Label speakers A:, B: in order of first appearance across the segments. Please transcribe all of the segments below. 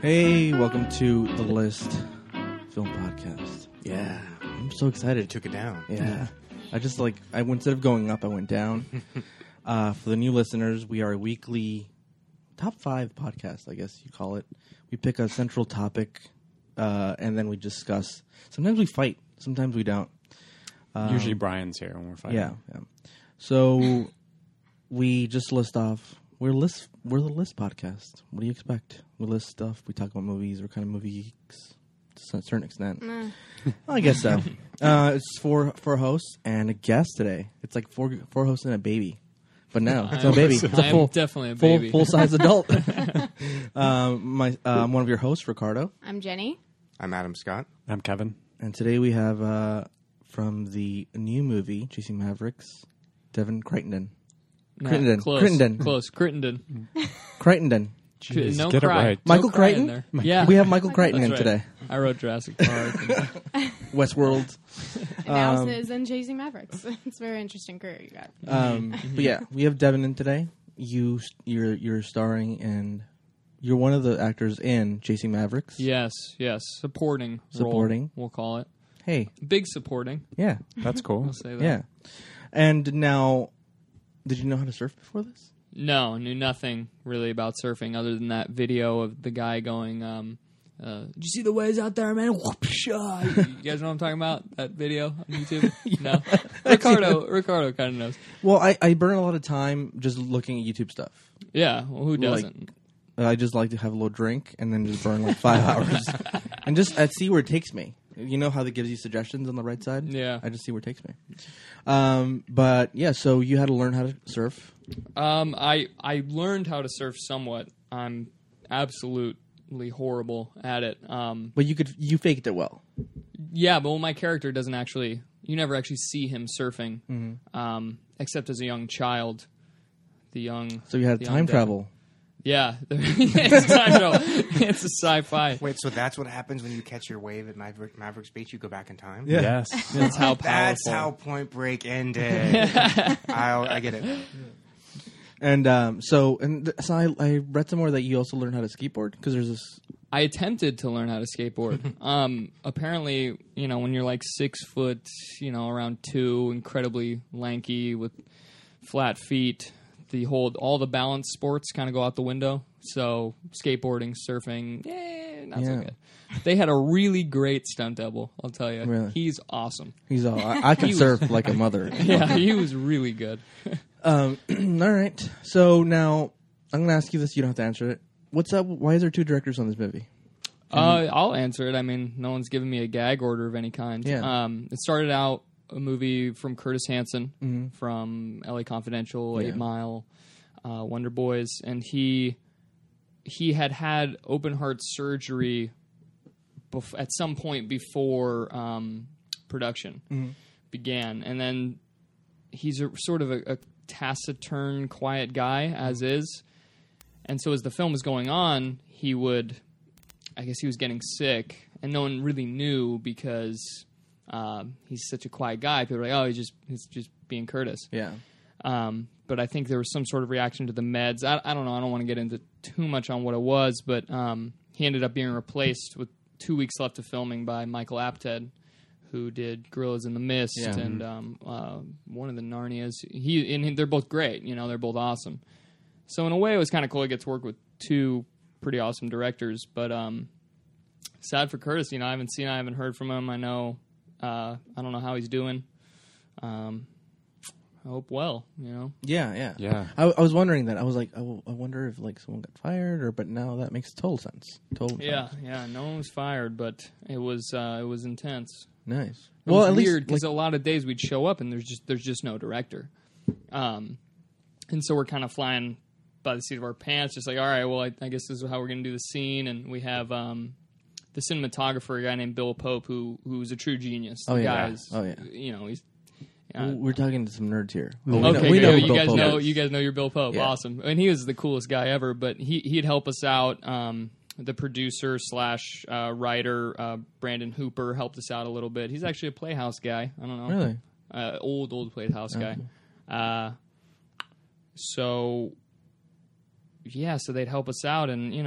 A: Hey, welcome to The List Film Podcast. Yeah, I'm so excited.
B: Took it down.
A: Yeah. Instead of going up, I went down. For the new listeners, we are a weekly top 5 podcast, I guess you call it. We pick a central topic, and then we discuss. Sometimes we fight, sometimes we don't.
C: Usually Brian's here when we're fighting.
A: Yeah. So we just list off. We're the List podcast. What do you expect? We list stuff. We talk about movies. We're kind of movie geeks to a certain extent. Well, I guess so. It's four hosts and a guest today. It's like four hosts and a baby. But no, it's not a baby. It's a
D: definitely a baby.
A: Full size adult. I'm one of your hosts, Ricardo.
E: I'm Jenny.
B: I'm Adam Scott.
C: I'm Kevin.
A: And today we have from the new movie, Chasing Mavericks, Devin Crittenden. Crittenden.
D: Close. Crittenden.
C: Jeez,
D: No
C: get
D: cry.
C: it right.
A: Michael
D: No cry in
A: Crichton?
D: there. Yeah.
A: We have Michael Crichton in
D: That's right.
A: today.
D: I wrote Jurassic Park.
A: Westworld.
E: Analysis and Chasing Mavericks. It's a very interesting career you got.
A: But yeah, we have Devin in today. You're starring and you're one of the actors in Chasing Mavericks.
D: yes. Supporting.
A: Supporting.
D: Role, we'll call it.
A: Hey.
D: Big supporting.
A: Yeah.
C: That's cool.
D: We'll say that.
A: Yeah. And now, did you know how to surf before this?
D: No, knew nothing really about surfing other than that video of the guy going, did you see the waves out there, man? Whoop-sha. You guys know what I'm talking about? That video on YouTube? No? Ricardo kind of knows.
A: Well, I burn a lot of time just looking at YouTube stuff.
D: Yeah, well, who doesn't?
A: I just like to have a little drink and then just burn like 5 hours. And just see where it takes me. You know how that gives you suggestions on the right side?
D: Yeah.
A: I just see where it takes me. But yeah, so you had to learn how to surf.
D: I learned how to surf somewhat. I'm absolutely horrible at it.
A: But you faked it well.
D: Yeah, but my character doesn't actually. You never actually see him surfing, except as a young child.
A: So you had time travel.
D: Yeah, it's time travel. It's a sci-fi.
B: Wait, so that's what happens when you catch your wave at Mavericks Beach? You go back in time?
A: Yeah.
C: Yes.
D: That's how powerful.
B: That's how Point Break ended. I get it.
A: And so I read somewhere that you also learned how to skateboard because there's this.
D: I attempted to learn how to skateboard. Apparently, when you're like 6 foot, around 2, incredibly lanky with flat feet, all the balance sports kind of go out the window. So skateboarding, surfing, not so good. They had a really great stunt double, I'll tell you.
A: Really?
D: He's awesome.
A: He's all I can surf like a mother.
D: Yeah, he was really good.
A: All right. So now I'm going to ask you this. You don't have to answer it. What's up? Why is there 2 directors on this movie?
D: I'll answer it. I mean, no one's given me a gag order of any kind.
A: Yeah.
D: It started out a movie from Curtis Hanson from L.A. Confidential, 8 Mile, Wonder Boys, and he had open heart surgery at some point before production began, and then he's sort of a taciturn, quiet guy as is, and so as the film was going on, I guess he was getting sick, and no one really knew because he's such a quiet guy. People were like, "Oh, he's just being Curtis."
A: Yeah.
D: But I think there was some sort of reaction to the meds. I don't know. I don't want to get into too much on what it was, but he ended up being replaced with 2 weeks left of filming by Michael Apted, who did Gorillas in the Mist and one of the Narnias. They're both great. They're both awesome. So in a way, it was kind of cool. I get to work with 2 pretty awesome directors. But sad for Curtis. I haven't heard from him. I know. I don't know how he's doing. I hope well,
A: Yeah. I was wondering that. I was like, I wonder if someone got fired, but now that makes total sense.
D: Yeah. No one was fired, but it was intense.
A: Nice.
D: It was weird because a lot of days we'd show up and there's just no director, and so we're kind of flying by the seat of our pants, just like, all right, well, I guess this is how we're going to do the scene, and we have the cinematographer, a guy named Bill Pope, who's a true genius.
A: Oh yeah.
D: He's.
A: We're talking to some nerds here.
D: Okay,
A: we know
D: you
A: Bill
D: guys
A: Pope
D: know
A: is.
D: you guys know your Bill Pope.
A: Yeah.
D: Awesome, and he was the coolest guy ever. But he'd help us out. The producer / writer Brandon Hooper helped us out a little bit. He's actually a Playhouse guy. I don't know,
A: Really?
D: Old Playhouse guy. So they'd help us out, and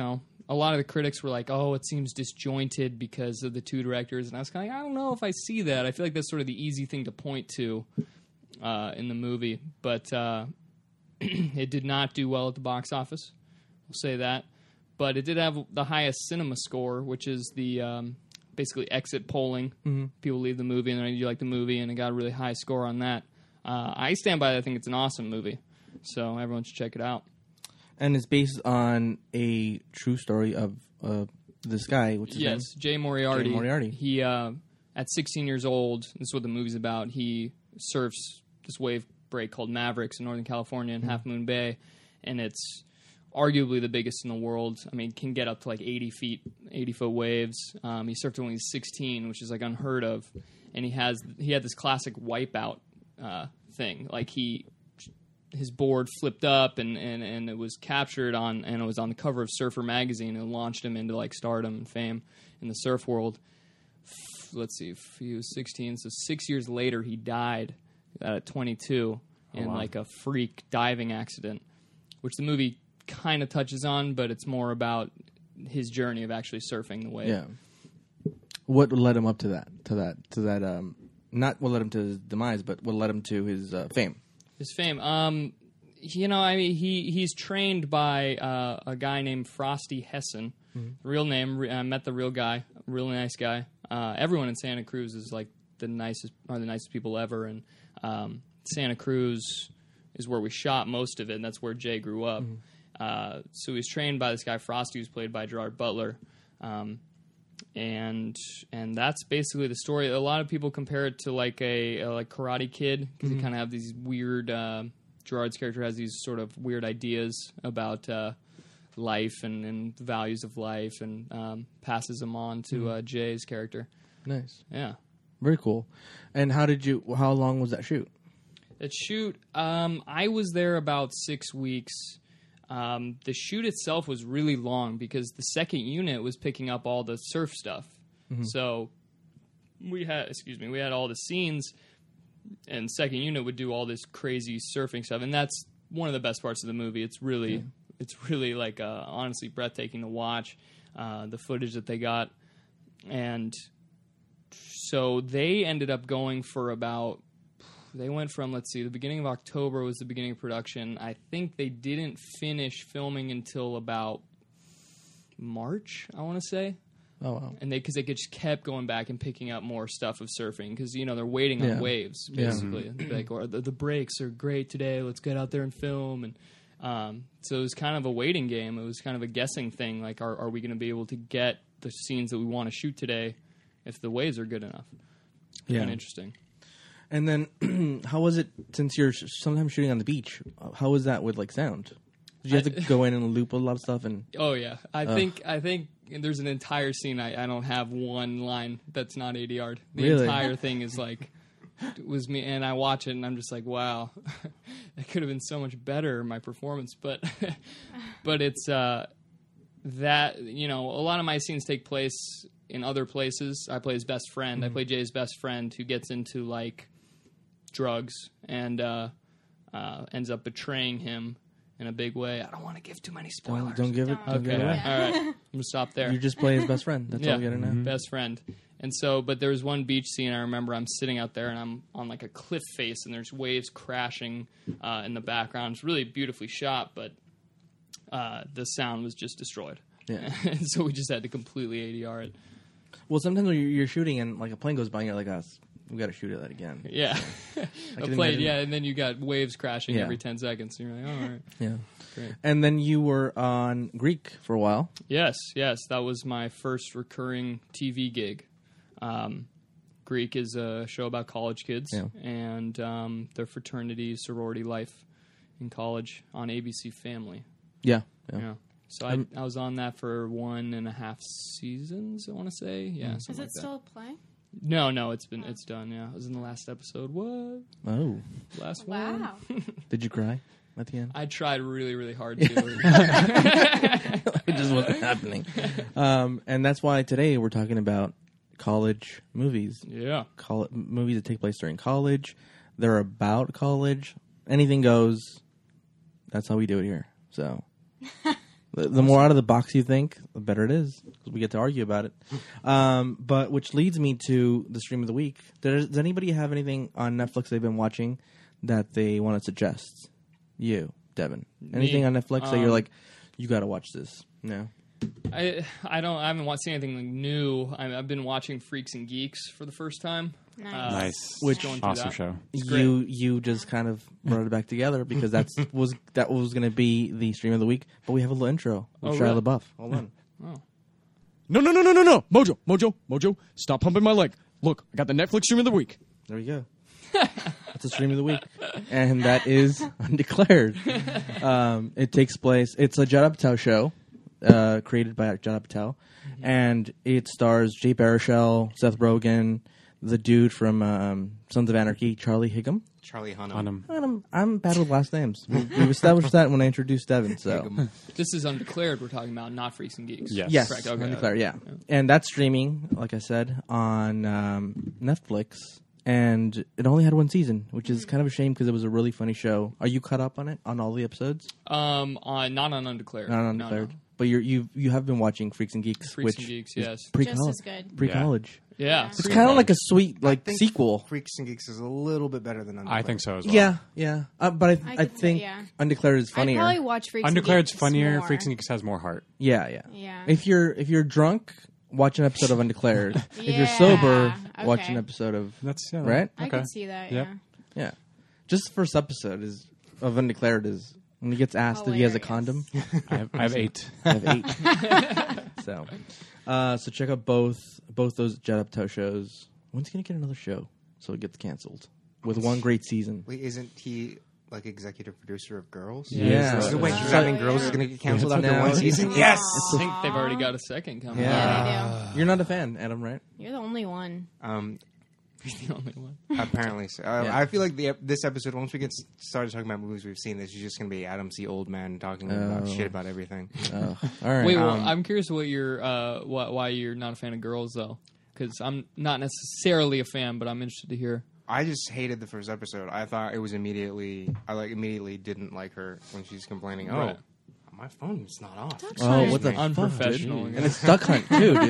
D: a lot of the critics were like, "Oh, it seems disjointed because of the two directors," and I was kind of like, "I don't know if I see that. I feel like that's sort of the easy thing to point to in the movie." But it did not do well at the box office. We'll say that. But it did have the highest cinema score, which is the basically exit polling. People leave the movie and then you like the movie, and it got a really high score on that. I stand by it. I think it's an awesome movie. So everyone should check it out.
A: And it's based on a true story of this guy. What's his name?
D: Jay Moriarty.
A: Jay Moriarty.
D: He, at 16 years old, this is what the movie's about, he surfs this wave break called Mavericks in Northern California in Half Moon Bay, and it's arguably the biggest in the world. I mean, can get up to like 80-foot waves. He surfed when he was 16, which is like unheard of. And he had this classic wipeout thing. Like his board flipped up and it was captured and it was on the cover of Surfer magazine and launched him into like stardom and fame in the surf world. Let's see, if he was 16, so 6 years later he died at 22 in like a freak diving accident, which the movie kind of touches on, but it's more about his journey of actually surfing the wave.
A: Yeah. What led him up to that? Not what led him to his demise, but what led him to his fame.
D: His fame. I mean, he's trained by a guy named Frosty Hessen. Real name. I met the real guy. Really nice guy. Everyone in Santa Cruz is like the nicest people ever, and Santa Cruz is where we shot most of it, and that's where Jay grew up. So he was trained by this guy Frosty, who's played by Gerard Butler, and that's basically the story. A lot of people compare it to like a Karate Kid because you kind of have these weird. Gerard's character has these sort of weird ideas about life and the values of life, and passes them on to Jay's character.
A: Nice,
D: yeah,
A: very cool. And how long was that shoot?
D: That shoot, I was there about 6 weeks. The shoot itself was really long because the second unit was picking up all the surf stuff. So we had all the scenes, and second unit would do all this crazy surfing stuff, and that's one of the best parts of the movie. It's really like honestly breathtaking to watch the footage that they got, and so they ended up going for about. They went from, the beginning of October was the beginning of production. I think they didn't finish filming until about March, I want to say.
A: Oh, wow.
D: And because they just kept going back and picking up more stuff of surfing because, they're waiting on waves, basically. Like, or the breaks are great today. Let's get out there and film. And so it was kind of a waiting game. It was kind of a guessing thing. Like, are we going to be able to get the scenes that we want to shoot today if the waves are good enough?
A: Yeah.
D: Kind of interesting.
A: And then, how was it, since you're sometimes shooting on the beach, how was that with, sound? Did you have to go in and loop a lot of stuff?
D: Oh, yeah. I think there's an entire scene, I don't have one line that's not ADR'd. The entire thing is, was me, and I watch it, and I'm just like, wow, that could have been so much better, my performance. But it's that, a lot of my scenes take place in other places. I play his best friend. I play Jay's best friend who gets into, drugs and ends up betraying him in a big way. I don't want to give too many spoilers.
A: Don't give it. Don't give it away.
D: All right. I'm going to stop there.
A: You just play his best friend. That's all you got to know.
D: Best friend. And so, but there was one beach scene I remember I'm sitting out there and I'm on a cliff face and there's waves crashing in the background. It's really beautifully shot, but the sound was just destroyed.
A: Yeah.
D: And so we just had to completely ADR it.
A: Well, sometimes when you're shooting and a plane goes by and you're like, we got to shoot that again.
D: Yeah. A plane, and then you got waves crashing every 10 seconds. And you're like, all right.
A: Yeah.
D: Great.
A: And then you were on Greek for a while.
D: Yes. That was my first recurring TV gig. Greek is a show about college kids and their fraternity, sorority life in college on ABC Family.
A: Yeah.
D: So I was on that for 1.5 seasons, I want to say. Yeah.
E: Is it still playing?
D: No, it's done. Yeah, I was in the last episode. What?
A: Oh,
D: last one.
E: Wow.
A: Did you cry at the end?
D: I tried really, really hard to.
A: It just wasn't happening. And that's why today we're talking about college movies.
D: Yeah,
A: movies that take place during college. They're about college. Anything goes. That's how we do it here. So. The more out of the box you think, the better it is. We get to argue about it. But which leads me to the stream of the week. Does anybody have anything on Netflix they've been watching that they want to suggest? You, Devin. Anything on Netflix that you're like, you got to watch this? No.
D: I haven't seen anything new. I've been watching Freaks and Geeks for the first time.
C: Nice.
A: Which
C: awesome show.
A: You just kind of brought it back together because that was going to be the stream of the week. But we have a little intro with Shia
D: really?
A: LaBeouf. Hold on.
F: No. Mojo. Stop pumping my leg. Look, I got the Netflix stream of the week.
A: There we go. That's the stream of the week. And that is Undeclared. It takes place. It's a Judd Apatow show created by Judd Apatow. And it stars Jay Baruchel, Seth Rogen, the dude from Sons of Anarchy, Charlie Higham.
B: Charlie Hunnam.
A: I'm bad with last names. We've established that when I introduced Devin. So
D: This is Undeclared we're talking about, not Freaks and Geeks.
A: yes,
D: Correct. Okay.
A: Undeclared, yeah. And that's streaming, like I said, on Netflix. And it only had one season, which is kind of a shame because it was a really funny show. Are you caught up on it, on all the episodes?
D: Not on Undeclared.
A: Not on Undeclared.
D: No.
A: But you have been watching Freaks and Geeks,
D: Freaks
A: which
D: and Geeks,
A: is
D: yes.
A: pre-college.
E: Just as good.
A: Pre-college.
D: Yeah.
A: It's kind of like a sweet
B: I think
A: sequel.
B: Freaks and Geeks is a little bit better than Undeclared.
C: I think so as well.
A: Yeah. But I
E: could say,
A: think
E: yeah.
A: Undeclared is
E: I'd
A: funnier.
E: probably watch Freaks
C: Undeclared's
E: and Geeks
C: funnier.
E: more.
C: Freaks and Geeks has more heart.
A: Yeah.
E: Yeah.
A: If you're drunk, watch an episode of Undeclared. If you're
E: Yeah,
A: sober, watch
E: okay.
A: an episode of
C: That's
A: right.
E: I
C: Okay.
E: can see that,
C: Yep.
E: yeah.
A: Just the first episode of Undeclared is when he gets asked if he has a condom.
C: I have 8.
A: I have 8. So check out both those Judd Apatow shows. When's he gonna get another show so it gets canceled with one great season?
B: Wait, isn't he like executive producer of Girls?
A: Yeah.
B: So wait,
E: Oh,
B: does that mean
E: yeah.
B: Girls is going to get canceled
A: Yeah,
B: after
A: now
B: one
A: it's-
B: season?
E: Yes!
D: I think they've already got a second coming.
E: Yeah, they
A: You're not a fan, Adam, right?
E: do. You're the only one.
D: He's the only one.
B: Apparently so. I feel like this episode, once we get started talking about movies we've seen, this is just going to be Adam C. Old Man talking about shit about everything.
A: All right.
D: Wait, well, I'm curious what why you're not a fan of Girls though, because I'm not necessarily a fan, but I'm interested to hear.
B: I just hated the first episode. I thought it was immediately didn't like her when she's complaining. Oh,
D: Right.
B: my phone's not off.
A: Oh, what the
D: Unprofessional.
A: fuck, dude? And it's Duck Hunt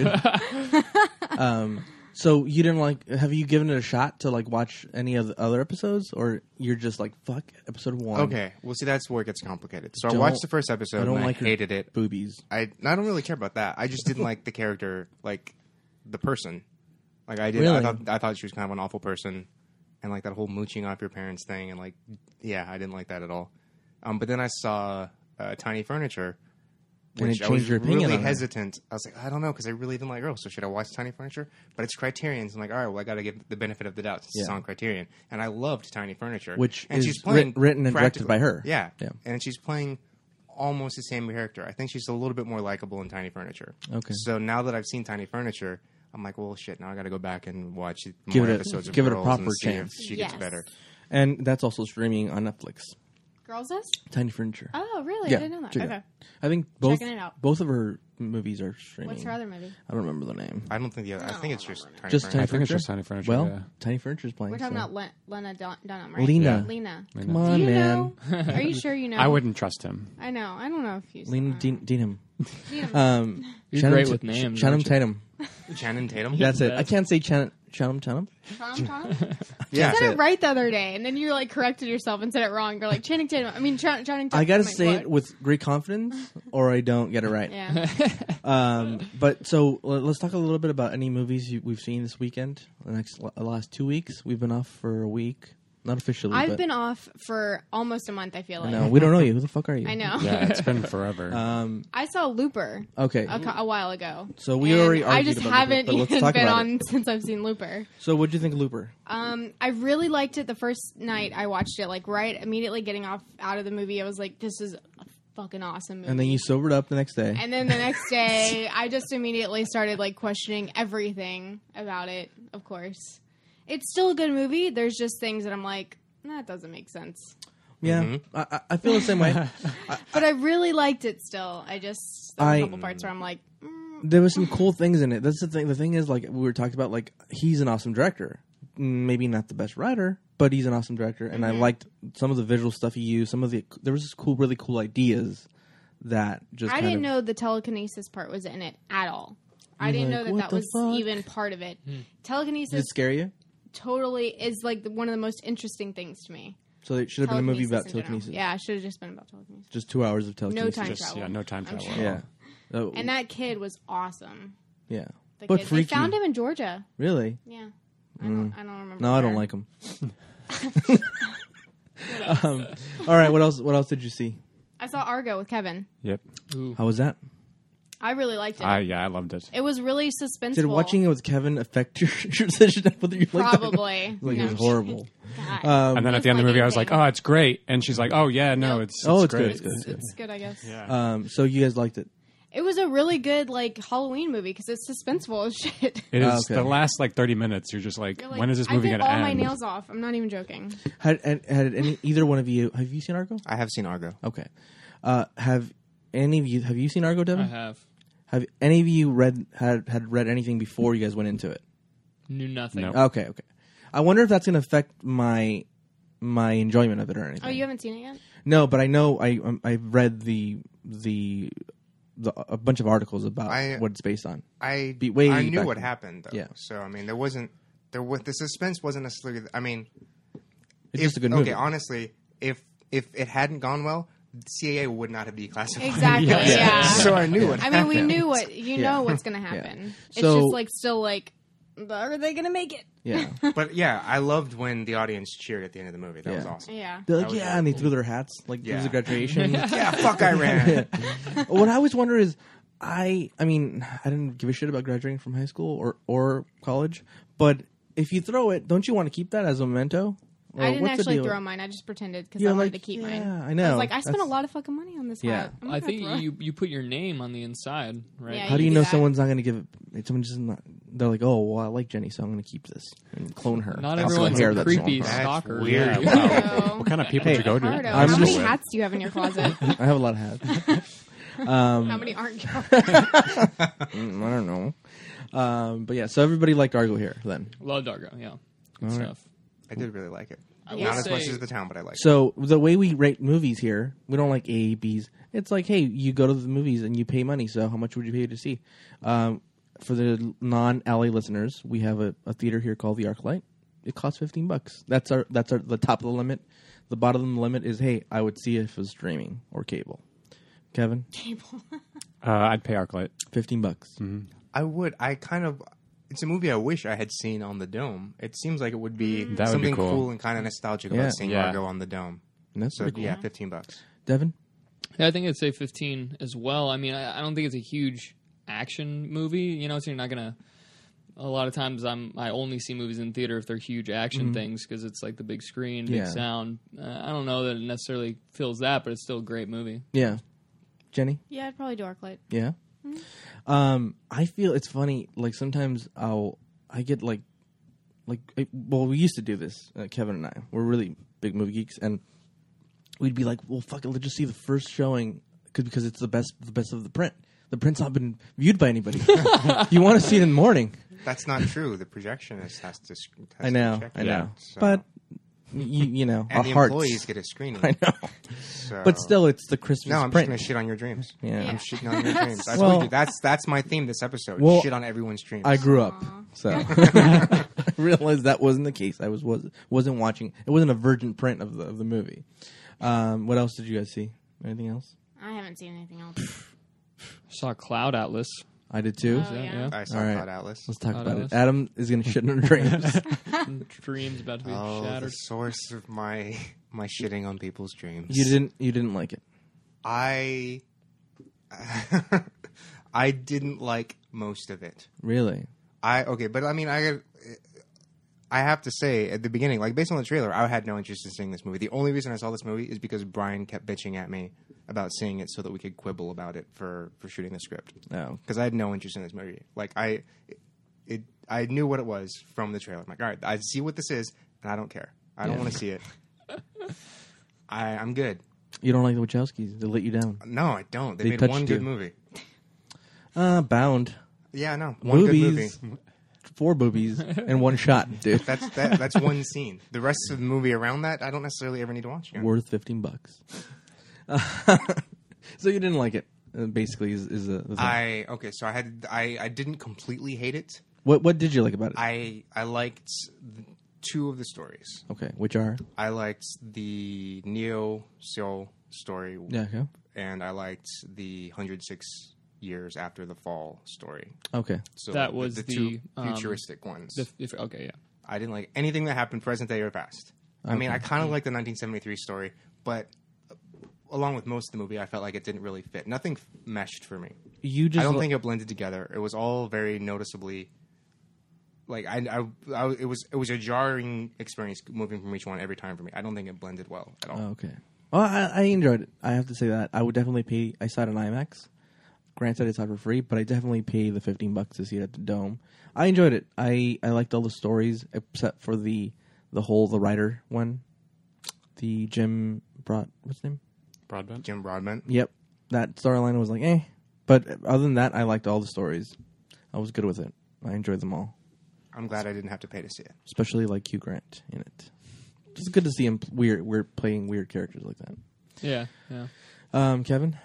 A: too, dude. So you didn't like? Have you given it a shot to like watch any of the other episodes, or you're just like fuck episode 1?
B: Okay, well, see, that's where it gets complicated. So I
A: Don't-
B: watched the first episode
A: I don't
B: and
A: like
B: I hated it.
A: boobies.
B: I don't really care about that. I just didn't like the character, like the person. Like I did.
A: Really?
B: I thought she was kind of an awful person, and like that whole mooching off your parents thing, and like, yeah, I didn't like that at all. But then I saw Tiny Furniture,
A: And
B: which
A: it
B: I was
A: changed your opinion
B: really
A: on her.
B: hesitant. I was like, I don't know, because I really didn't like Girls. So should I watch Tiny Furniture? But it's Criterion. So I'm like, all right, well, I got to give the benefit of the doubt since it's
A: Yeah.
B: on Criterion. And I loved Tiny Furniture,
A: Which
B: and
A: is
B: she's playing
A: written and directed
B: practically-
A: by her.
B: Yeah,
A: Yeah.
B: and she's playing almost the same character. I think she's a little bit more likable in Tiny Furniture.
A: Okay.
B: So now that I've seen Tiny Furniture, I'm like, well, shit. Now I got to go back and watch
A: Give
B: more
A: it a-
B: episodes of
A: give it a
B: Girls
A: proper
B: and see
A: chance.
B: if she gets
E: Yes.
B: better.
A: And that's also streaming on Netflix.
E: Girls does?
A: Tiny Furniture.
E: Oh, really?
A: Yeah,
E: I didn't know that.
A: check it
E: Okay.
A: out. I think both
E: Checking it out.
A: both of her movies are streaming.
E: What's her other movie?
A: I don't remember the name.
B: I don't think the other. I think it's just Tiny
A: Just
B: Furniture.
A: Tiny
C: I think it's
A: Furniture?
C: just Tiny Furniture.
A: Well,
C: yeah.
A: Tiny Furniture's playing.
E: We're talking
A: so.
E: about Lena Dunham, right?
A: Lena.
E: Lena.
A: Come on,
E: Do you
A: man.
E: know? Are you sure you know?
C: I wouldn't trust him.
E: I know. I don't know if you.
A: Lena Dinham.
E: Dinham.
D: You're great with names,
A: Channing
D: aren't you?
A: Tatum.
B: Channing Tatum.
A: That's it. I can't say Channing Tatum.
E: Tom?
B: Yeah.
E: I said it right the other day, and then you like corrected yourself and said it wrong. You're like Channing Tatum. I mean Channing Tatum.
A: I gotta
E: I'm like,
A: say
E: what?
A: it with great confidence, or I don't get it right.
E: Yeah.
A: But so let's talk a little bit about any movies we've seen this weekend. The last 2 weeks, we've been off for a week. Not officially.
E: I've
A: but
E: been off for almost a month. I feel like.
A: No, we don't know you. Who the fuck are you?
E: I know.
C: Yeah, it's been forever.
E: I saw Looper
A: Okay.
E: a while ago.
A: So we
E: and
A: already
E: I
A: argued
E: just
A: about Looper,
E: haven't
A: but let's
E: even
A: talk
E: been
A: about
E: on since I've seen Looper.
A: So what'd you think of Looper?
E: I really liked it the first night I watched it. Like right immediately getting out of the movie, I was like, "This is a fucking awesome movie."
A: And then you sobered up the next day.
E: And then the next day, I just immediately started like questioning everything about it. Of course, it's still a good movie. There's just things that I'm like, that doesn't make sense.
A: Yeah, I feel the same way.
E: But I really liked it still. There were a couple parts where I'm like,
A: There was some cool things in it. That's the thing. The thing is, like we were talking about, like he's an awesome director. Maybe not the best writer, but he's an awesome director. And I liked some of the visual stuff he used. There was just really cool ideas that just
E: I
A: kind
E: didn't
A: of,
E: know the telekinesis part was in it at all. I didn't
A: like,
E: know
A: what
E: that
A: the
E: was
A: fuck?
E: even part of it.
A: Did
E: Telekinesis
A: it scare you?
E: totally is like one of the most interesting things to me.
A: So it should have been a movie about
E: in general.
A: telekinesis.
E: Yeah, it should have just been about telekinesis.
A: Just 2 hours of telekinesis.
E: time
C: Just,
E: travel.
C: yeah, no time
E: I'm
C: travel.
E: sure.
C: at all.
A: Yeah. Oh,
E: And that kid was awesome.
A: yeah.
E: The
A: But
E: kid. They
A: freaky.
E: found him in Georgia.
A: Really?
E: Yeah. I don't remember.
A: No, I don't
E: where.
A: like him. All right. What else? What else did you see?
E: I saw Argo with Kevin.
C: Yep.
A: How was that?
E: I really liked it.
C: I loved it.
E: It was really suspenseful.
A: Did watching it with Kevin affect your decision whether you liked it?
E: Probably.
A: Like
E: No,
A: it was horrible.
E: God.
C: And then at the end of the movie, I was like, "Oh, it's great," and she's like, "Oh yeah, no,
E: Nope.
C: it's
A: It's
C: great."
A: good. It's good. It's good.
E: It's good, I guess.
C: Yeah.
A: So you guys liked it?
E: It was a really good like Halloween movie because it's suspenseful as shit.
C: It is
A: Okay.
C: the last like 30 minutes. You're just like,
E: You're like,
C: when is this movie
E: I
C: going
E: bit
C: to
E: all
C: end?
E: my nails off. I'm not even joking.
A: Had any either one of you have you seen Argo?
B: I have seen Argo.
A: Okay. Have any of you seen Argo, Devin?
D: I have.
A: Have any of you had read anything before you guys went into it?
D: Knew nothing.
C: No.
A: Okay. I wonder if that's going to affect my enjoyment of it or anything.
E: Oh, you haven't seen it yet?
A: No, but I know I've read the a bunch of articles about what it's based on.
B: I
A: way
B: knew
A: back
B: what
A: then.
B: happened though.
A: Yeah.
B: So I mean, the suspense wasn't necessarily. I mean,
A: It's just a good movie.
B: Okay, honestly, if it hadn't gone well, CIA would not have declassified.
E: Exactly. Yeah.
B: So I knew it.
E: I mean, we
B: happened.
E: knew what know what's going to
A: Yeah.
E: happen. It's
A: So-
E: just like still like, are they going to make it?
A: Yeah.
B: But yeah, I loved when the audience cheered at the end of the movie. That was
A: Yeah.
B: awesome.
E: Yeah.
A: They're like,
B: That was
A: yeah,
B: really
A: and they
B: cool.
A: threw their hats like it was a
B: Yeah.
A: graduation.
B: Yeah, fuck Iran.
A: What I always wonder is, I mean, I didn't give a shit about graduating from high school or college, but if you throw it, don't you want to keep that as a memento? Or
E: I didn't
A: what's the
E: actually
A: deal?
E: throw mine. I just pretended because
A: You're
E: I wanted
A: like,
E: to keep
A: yeah,
E: mine.
A: I know.
E: I was like, I spent a
A: That's-
E: lot of fucking money on this
A: Yeah.
E: hat. I'm not
D: I
E: gonna
D: think
E: throw it.
D: you put your name on the inside, right?
E: Yeah,
A: How do you
E: do
A: know
E: that.
A: someone's not going to give it? Someone just not. They're like, oh, well, I like Jenny, so I'm going to keep this and clone her.
D: Not
A: That's
D: everyone's
A: the hair
D: a
A: that's
D: creepy
A: on her.
B: That's
D: stalker.
B: weird.
C: Yeah,
E: So-
C: What kind of people did you go to?
E: Ricardo,
A: I'm
E: how many
A: just-
E: hats do you have in your closet?
A: I have a lot of hats.
E: How many aren't yours?
A: I don't know. But yeah, so everybody liked Argo here then.
D: Loved Argo, yeah. Good stuff.
B: I did really like it.
E: will
B: Not as much
D: say-
B: as the town, but I liked it.
A: So the way we rate movies here, we don't like A, B's. It's like, hey, you go to the movies and you pay money. So how much would you pay to see? For the non-LA listeners, we have a theater here called the ArcLight. It costs $15. That's the top of the limit. The bottom of the limit is, hey, I would see it if it was streaming or cable. Kevin,
C: I'd pay ArcLight.
A: $15.
B: I would. It's a movie I wish I had seen on the Dome. It seems like it would be
C: That would be
B: something
C: cool.
B: cool and kind of nostalgic
A: Yeah.
B: about seeing
C: Yeah.
B: Argo on the Dome.
A: And that's
B: So
A: pretty cool.
B: yeah, $15.
A: Devin,
D: Yeah, I think I'd say 15 as well. I mean, I don't think it's a huge action movie, you know, so you're not going to. A lot of times I only see movies in theater if they're huge action things because it's like the big screen, big
A: Yeah.
D: sound. I don't know that it necessarily fills that, but it's still a great movie.
A: yeah, Jenny.
E: Yeah, I'd probably do ArcLight.
A: Yeah. I feel it's funny. Like sometimes I get well, we used to do this. Kevin and I, we're really big movie geeks, and we'd be like, well, fuck it, let's just see the first showing because it's the best of the print. The print's not been viewed by anybody. You want to see it in the morning.
B: That's not true. The projectionist has to.
A: I know,
B: check
A: I
B: it
A: know,
B: out, so.
A: but you know,
B: and
A: our
B: the
A: hearts.
B: employees get a screening.
A: I know,
B: So.
A: but still, it's the Christmas
B: No, I'm just
A: print.
B: gonna shit on your dreams.
A: Yeah.
B: I'm shitting on your dreams. I
A: Well-
B: told you that's my theme this episode.
A: Well,
B: shit on everyone's dreams.
A: I grew up, so I realized that wasn't the case. I wasn't watching. It wasn't a virgin print of the movie. What else did you guys see? Anything else?
E: I haven't seen anything else.
D: Saw Cloud Atlas.
A: I did too.
E: Oh,
D: Yeah,
E: yeah.
B: I saw
A: All right.
B: Cloud Atlas.
A: Let's talk
D: Cloud
A: about
D: Atlas.
A: it. Adam is going to shit in her dreams.
D: Dreams about to be
B: Oh, the
D: shattered.
B: source of my shitting on people's dreams.
A: You didn't like it.
B: I didn't like most of it.
A: Really?
B: But I mean, I have to say at the beginning, like based on the trailer, I had no interest in seeing this movie. The only reason I saw this movie is because Brian kept bitching at me about seeing it so that we could quibble about it for shooting the script.
A: No.
B: Because I had no interest in this movie. Like I knew what it was from the trailer. I'm like, all right, I see what this is, and I don't care. I don't want to see it. I'm good.
A: You don't like the Wachowskis? They let you down.
B: No, I don't. They
A: They
B: made
A: touched
B: one
A: you.
B: good movie.
A: Bound.
B: Yeah, I know. One good movie.
A: Boobies. 4 boobies and 1 shot, dude.
B: That's one scene. The rest of the movie around that, I don't necessarily ever need to watch again.
A: Worth $15. So you didn't like it, basically, is the thing.
B: So I didn't completely hate it.
A: What did you like about it?
B: I liked two of the stories.
A: Okay, which are?
B: I liked the Neo Seoul story,
A: Yeah, okay.
B: and I liked the 106 Years After the Fall story.
A: Okay.
B: So
D: That was
B: the
D: the,
B: two futuristic ones.
D: Okay, yeah.
B: I didn't like anything that happened present day or past. I mean, I kind of like the 1973 story, but along with most of the movie, I felt like it didn't really fit. Nothing meshed for me.
A: You just
B: I don't think it blended together. It was all very noticeably like it was a jarring experience moving from each one every time for me. I don't think it blended well at all.
A: Oh, okay. Well, I enjoyed it. I have to say that. I would definitely pay. I saw it in IMAX. Granted, it's not for free, but I definitely pay the $15 to see it at the Dome. I enjoyed it. I liked all the stories except for the writer one. The Jim what's his name?
C: Broadbent.
B: Jim Broadbent.
A: Yep. That storyline was like, eh. But other than that, I liked all the stories. I was good with it. I enjoyed them all.
B: I'm glad I didn't have to pay to see it.
A: Especially like Hugh Grant in it. It's good to see him weird playing weird characters like that.
D: Yeah.
A: Kevin?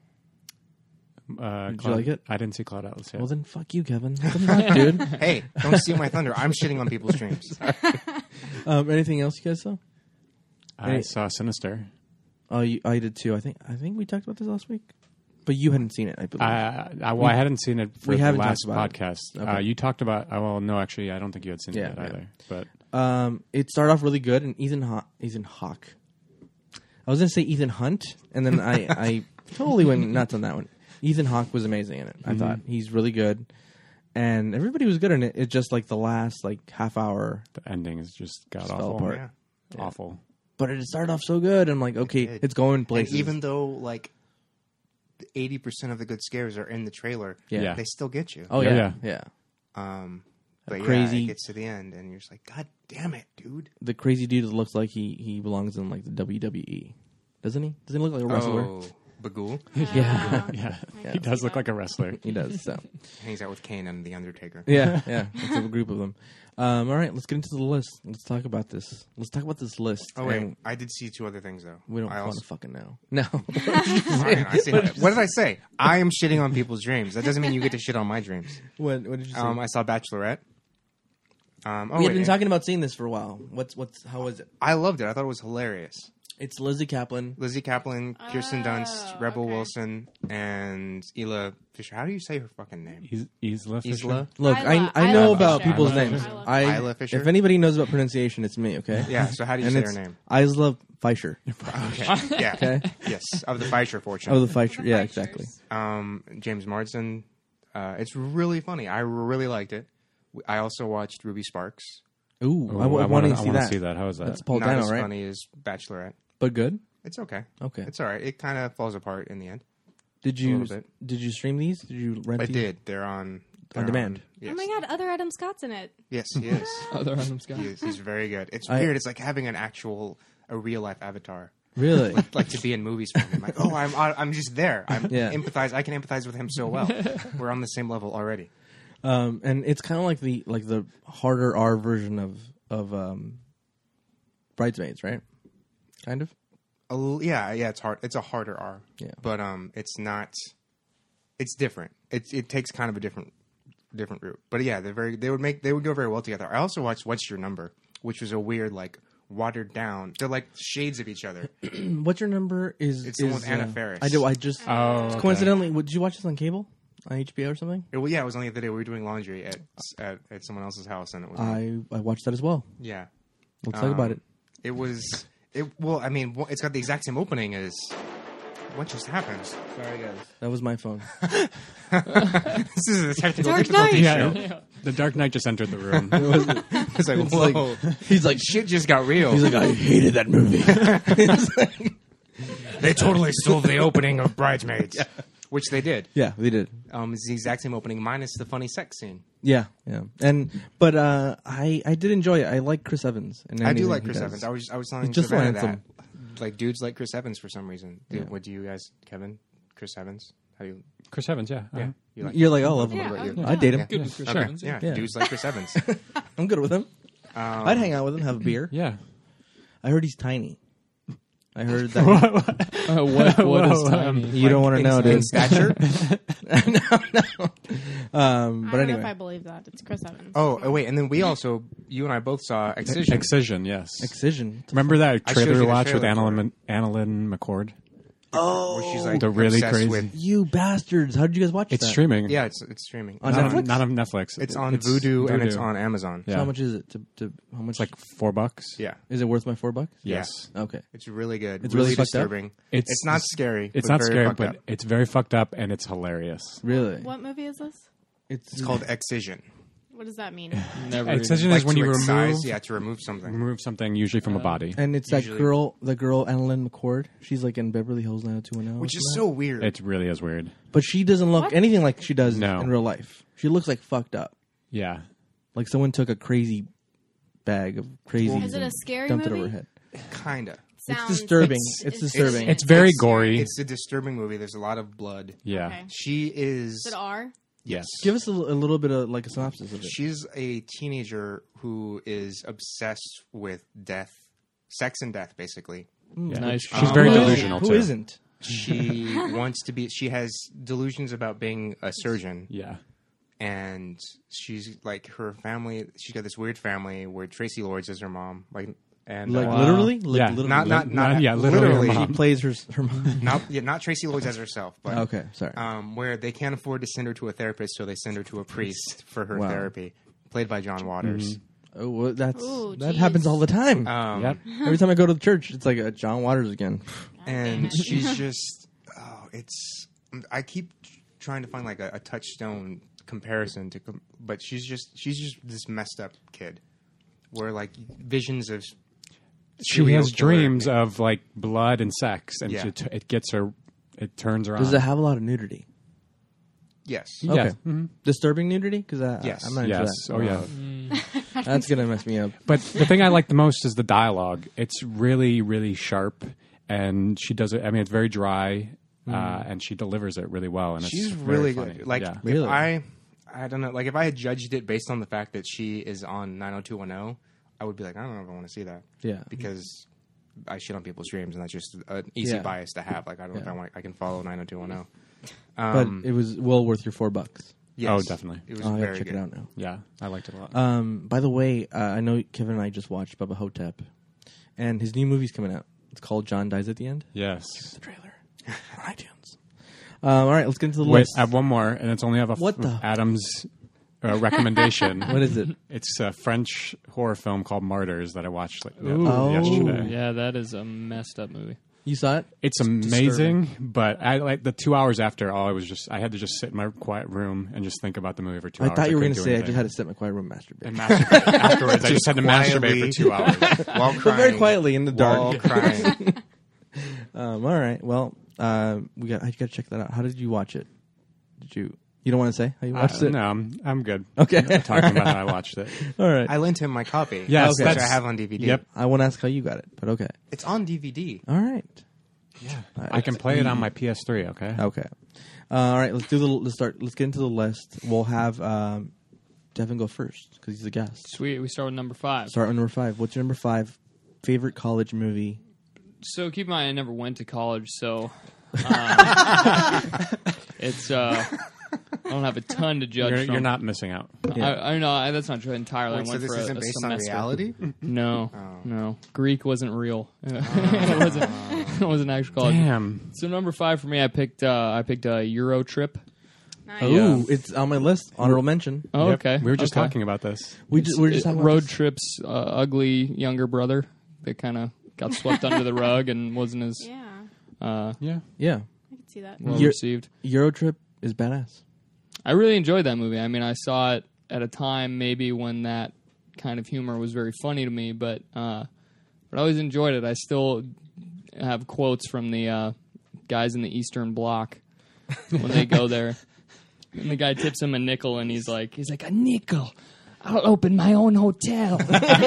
C: Did
A: you like it?
C: I didn't see Cloud Atlas yet.
A: Well, then fuck you, Kevin. What the fuck, dude?
B: Hey, don't steal my thunder. I'm shitting on people's dreams.
A: Anything else you guys saw?
C: I saw Sinister.
A: Oh, I did too. I think we talked about this last week, but you hadn't seen it. I believe.
C: I hadn't seen it for
A: we
C: the
A: haven't
C: last
A: talked about
C: podcast.
A: it. Okay.
C: You talked about. Well, no, actually, I don't think you had seen it yet
A: Yeah.
C: either. But
A: It started off really good, and Ethan Hawke. I was gonna say Ethan Hunt, and then I totally went nuts on that one. Ethan Hawke was amazing in it. I thought he's really good, and everybody was good in it. It's just like the last half hour,
C: the ending is just god
A: fell
C: awful.
A: apart.
B: Yeah.
C: Awful.
A: But it started off so good. I'm like, okay,
B: did.
A: it's going
B: And
A: places.
B: even though 80% of the good scares are in the trailer,
A: Yeah.
B: they still get you.
A: oh
C: Yeah.
A: yeah.
B: But
A: crazy-
B: it gets to the end, and you're just like, God damn it, dude.
A: The crazy dude looks like he belongs in the WWE, doesn't he? Doesn't he look like a wrestler?
B: Oh, Bagul
A: Yeah,
C: Yeah,
E: I
C: he
E: don't
C: does
E: see
C: look
E: that.
C: like a wrestler.
A: he does. So
B: hangs out with Kane and the Undertaker.
A: yeah, it's a group of them. All right, let's get into the list. Let's talk about this. Let's talk about this list.
B: Oh wait,
A: And
B: I did see two other things though.
A: we don't
B: I
A: want to fucking know. No.
B: Fine, what did I say? I am shitting on people's dreams. That doesn't mean you get to shit on my dreams.
A: what did you say?
B: I saw Bachelorette.
A: we had been talking about seeing this for a while. How was it?
B: I loved it. I thought it was hilarious.
A: It's Lizzie Kaplan.
B: Lizzie Kaplan, Kirsten Dunst, Rebel
E: okay.
B: Wilson, and Ela Fisher. How do you say her fucking name?
C: Isla Fisher?
B: Isla.
A: Look,
E: Isla-
A: I know
E: Isla
A: about
E: Fisher.
A: people's
E: Isla
A: names.
E: Fisher.
B: Isla Fisher?
A: If anybody knows about pronunciation, it's me. Okay.
B: Yeah. So how do you
A: And
B: say
A: it's
B: her name?
A: Isla Fisher.
B: Okay. Yeah.
A: Okay.
B: Yes, of the Fisher fortune.
A: Oh, the Fisher.
E: The
A: Yeah,
E: Fishers.
A: exactly.
B: James Marsden. It's really funny. I really liked it. I also watched Ruby Sparks.
A: Ooh,
C: Ooh,
A: I want to
C: I
A: see
C: wanna
A: that.
C: see that. How is that?
A: That's Paul
B: Not
A: Dano,
B: as
A: right?
B: funny as Bachelorette.
A: But good.
B: It's okay.
A: Okay.
B: It's all right. It kind of falls apart in the end.
A: Did
B: a
A: you
B: little bit.
A: did you stream these? Did you rent
B: I
A: these?
B: did. They're on
A: demand.
B: Yes.
E: Oh my God, other Adam Scott's in it.
B: Yes, he is.
D: Other Adam Scott.
B: He's very good. It's
A: I-
B: weird. It's like having a real life avatar.
A: Really?
B: Like to be in movies for him. Like, oh, I'm just there. I can empathize with him so well. We're on the same level already.
A: And it's kind of like the harder R version of Bridesmaids, right? Kind of.
B: Yeah, it's hard. It's a harder R.
A: Yeah.
B: But it's not. It's different. It takes kind of a different route. But yeah, they would go very well together. I also watched What's Your Number, which was a weird watered down. They're like shades of each other.
A: What's Your Number is
B: It's the one with Anna Faris.
A: I do. I just
C: Oh, okay.
A: coincidentally. Did you watch this on cable, on HBO or something?
B: It was only the day we were doing laundry at someone else's house, and it was
A: I watched that as well.
B: yeah.
A: Let's talk about it.
B: It was it. Well, I mean, it's got the exact same opening as what just happened.
A: Sorry, guys. That was my phone.
B: This is a technical
E: Dark
B: difficulty
E: Knight.
B: show.
C: Yeah, the Dark Knight just entered the room.
B: It's like, whoa,
A: He's like,
B: shit just got real.
A: he's like, I hated that movie.
B: They totally stole the opening of Bridesmaids, which they did.
A: Yeah, we did.
B: It's the exact same opening minus the funny sex scene.
A: Yeah. But I did enjoy it. I like Chris Evans. And
B: I do
A: anything
B: like
A: he
B: Chris
A: does.
B: Evans. I was telling
A: He's just
B: Savannah
A: handsome.
B: that like dudes like Chris Evans for some reason.
A: Yeah.
B: What do you guys, Kevin? Chris Evans? How do you?
C: Chris Evans, yeah.
B: Yeah, you like?
A: You're like, I love him.
E: Yeah,
B: about you?
E: I'm-
A: I'd date him.
B: Yeah.
D: Good with Chris
B: Okay.
D: Evans.
B: Yeah,
A: Yeah.
B: dudes like Chris Evans.
A: I'm good with him. I'd hang out with him, have a beer.
C: Yeah.
A: I heard he's tiny. I heard that.
D: What is tiny?
A: You don't want to know,
B: in
A: dude.
B: stature.
A: No. But
E: I don't know
A: anyway,
E: if I believe that. It's Chris Evans.
B: Wait, and then you and I both saw Excision.
C: Excision, yes.
A: Excision.
C: Remember that
B: I showed
C: trailer
B: you
C: we
B: the
C: watched with
B: trailer
C: Annalyn McCord?
B: where she's like
C: The really
B: obsessed
C: crazy-
B: with-
A: You bastards! How did you guys watch
C: It's
A: that?
C: streaming.
B: yeah, it's streaming.
A: On
C: not,
A: Netflix?
C: not on Netflix.
B: It's on Vudu and it's on Amazon.
C: Yeah.
A: So how much is it? To how much?
C: It's like $4.
B: Yeah,
A: is it worth my $4?
C: Yes.
A: Okay.
B: it's really good.
A: It's
B: really
A: really fucked up?
B: disturbing.
C: It's-
B: It's not scary.
C: It's
B: but
C: not
B: very
C: scary,
B: fucked
C: but
B: up.
C: it's very fucked up and it's hilarious.
A: Really?
E: What movie is this?
B: It's called Excision.
E: What does that mean?
D: Never.
C: Excision
B: Like
C: is when
B: to
C: you
B: excise, to remove something.
C: remove something usually from a body.
A: And it's
B: Usually-
A: the girl Annalyn McCord. She's like in Beverly Hills 90210,
B: Which is so weird.
C: It really is weird.
A: But she doesn't look
E: What?
A: anything like she does
C: No.
A: in real life. She looks like fucked up.
C: Yeah.
A: Like someone took a crazy bag of crazies
E: Is it a
A: and
E: scary
A: dumped it
E: movie?
A: over her head.
B: Kinda.
A: It's
E: Sounds-
A: disturbing. It's disturbing.
C: It's very gory.
B: It's a disturbing movie. There's a lot of blood.
C: Yeah.
E: Okay.
B: She is.
E: Is it R?
B: Yes.
A: Give us a little bit of like a synopsis of it.
B: She's a teenager who is obsessed with death, sex and death, basically.
C: Yeah.
D: Nice.
C: She's very
A: Who is-
C: delusional
A: Who
C: too.
A: isn't?
B: She wants to be. She has delusions about being a surgeon,
C: Yeah.
B: and she's like her family. She's got this weird family where Tracy Lords is her mom, and
A: Like
D: Wow.
A: literally? Like
C: Yeah.
A: literally?
B: not
C: yeah, literally her
A: She
C: mom.
A: plays her mom.
B: not Tracy Lords as herself, but
A: Okay, sorry.
B: where they can't afford to send her to a therapist, so they send her to a priest for her
A: Wow.
B: therapy, played by John Waters.
A: Oh, well, that
E: Ooh,
A: happens
E: jeez.
A: all the time.
C: Yep.
A: Every time I go to the church, it's like John Waters again.
B: And she's just I keep trying to find like a touchstone comparison but she's just this messed up kid where like visions of
C: She
B: serial
C: has
B: killer-
C: dreams of like blood and sex, and
B: Yeah.
C: it gets her. It turns her
A: Does
C: on.
A: it have a lot of nudity?
B: yes
A: Okay.
C: Mhm.
A: Disturbing nudity? Because
B: Yes.
A: I'm not into
C: Yes.
A: that.
C: Oh yeah.
A: That's going to mess me up.
C: But the thing I like the most is the dialogue. It's really, really sharp, and she does it. I mean, it's very dry, and she delivers it really well. And
B: she's
C: it's very
B: really
C: funny.
B: good like
C: yeah.
B: if
A: Really?
B: I don't know like if I had judged it based on the fact that she is on 90210 I would be like I don't know if I want to see that
A: Yeah.
B: because I shit on people's dreams and that's just an easy
A: Yeah.
B: bias to have like I don't know if
A: Yeah.
B: I can follow 90210
A: But it was well worth your $4.
B: yes,
C: Oh, definitely.
B: it was
A: Oh, I
B: very
A: gotta check
B: good.
A: it out now.
C: Yeah, I liked it a lot.
A: By the way, I know Kevin and I just watched Bubba Hotep, and his new movie's coming out. It's called John Dies at the End.
C: Yes.
A: The trailer on iTunes. All right, let's get into the
C: Wait,
A: list.
C: I have one more, and it's only
A: What the-
C: Adam's recommendation.
A: What is it?
C: It's a French horror film called Martyrs that I watched
A: Oh.
C: yesterday.
D: Yeah, that is a messed up movie.
A: You saw it?
C: It's amazing, but I like the 2 hours after. I had to just sit in my quiet room and just think about the movie for 2
A: I
C: hours.
A: thought you were
C: going
A: to
C: to
A: say I just had to sit in my quiet room and masturbate.
C: and masturbate afterwards. I just had to masturbate for 2 hours.
B: while
A: But
B: crying
A: very quietly in the
B: while
A: dark.
B: crying.
A: All right. Well, I got to check that out. How did you watch it? You don't want to say how you watched it?
C: No, I'm good.
A: Okay.
C: Talking about how I watched it.
A: All right.
B: I lent him my copy
C: Yes,
B: which
C: that's-
B: I have on DVD
C: Yep.
A: I won't ask how you got it, but okay.
B: it's on DVD
A: All right.
C: Yeah, I can play it on my PS3. Okay.
A: Okay. All right. Let's get into the list. We'll have Devin go first because he's the guest.
D: Sweet. We start with number 5.
A: Start with number 5. What's your number 5 favorite college movie?
D: So keep in mind, I never went to college, so it's I don't have a ton to judge from.
C: You're not missing out.
D: I know that's not true entirely.
B: Wait,
D: I
B: so
D: went
B: this
D: for
B: isn't
D: a
B: based on
D: semester.
B: reality
D: No, no. Greek wasn't real. It wasn't actual college.
C: Damn.
D: So number 5 for me, I picked Euro Trip.
E: Nice.
A: Ooh, it's on my list. Honorable mention.
D: Oh,
C: Yep.
D: okay.
C: We were just
D: Okay.
C: talking about this.
A: We were just talking about
D: Road
A: this.
D: Trip's ugly younger brother that kind of got swept under the rug and wasn't as
E: Yeah,
C: Yeah.
A: Yeah.
E: I can see that.
D: well
A: You're-
D: received.
A: Eurotrip is badass.
D: I really enjoyed that movie. I mean, I saw it at a time maybe when that kind of humor was very funny to me, but I always enjoyed it. I still have quotes from the guys in the Eastern Bloc when they go there. And the guy tips him a nickel, and he's like, a nickel. I'll open my own hotel.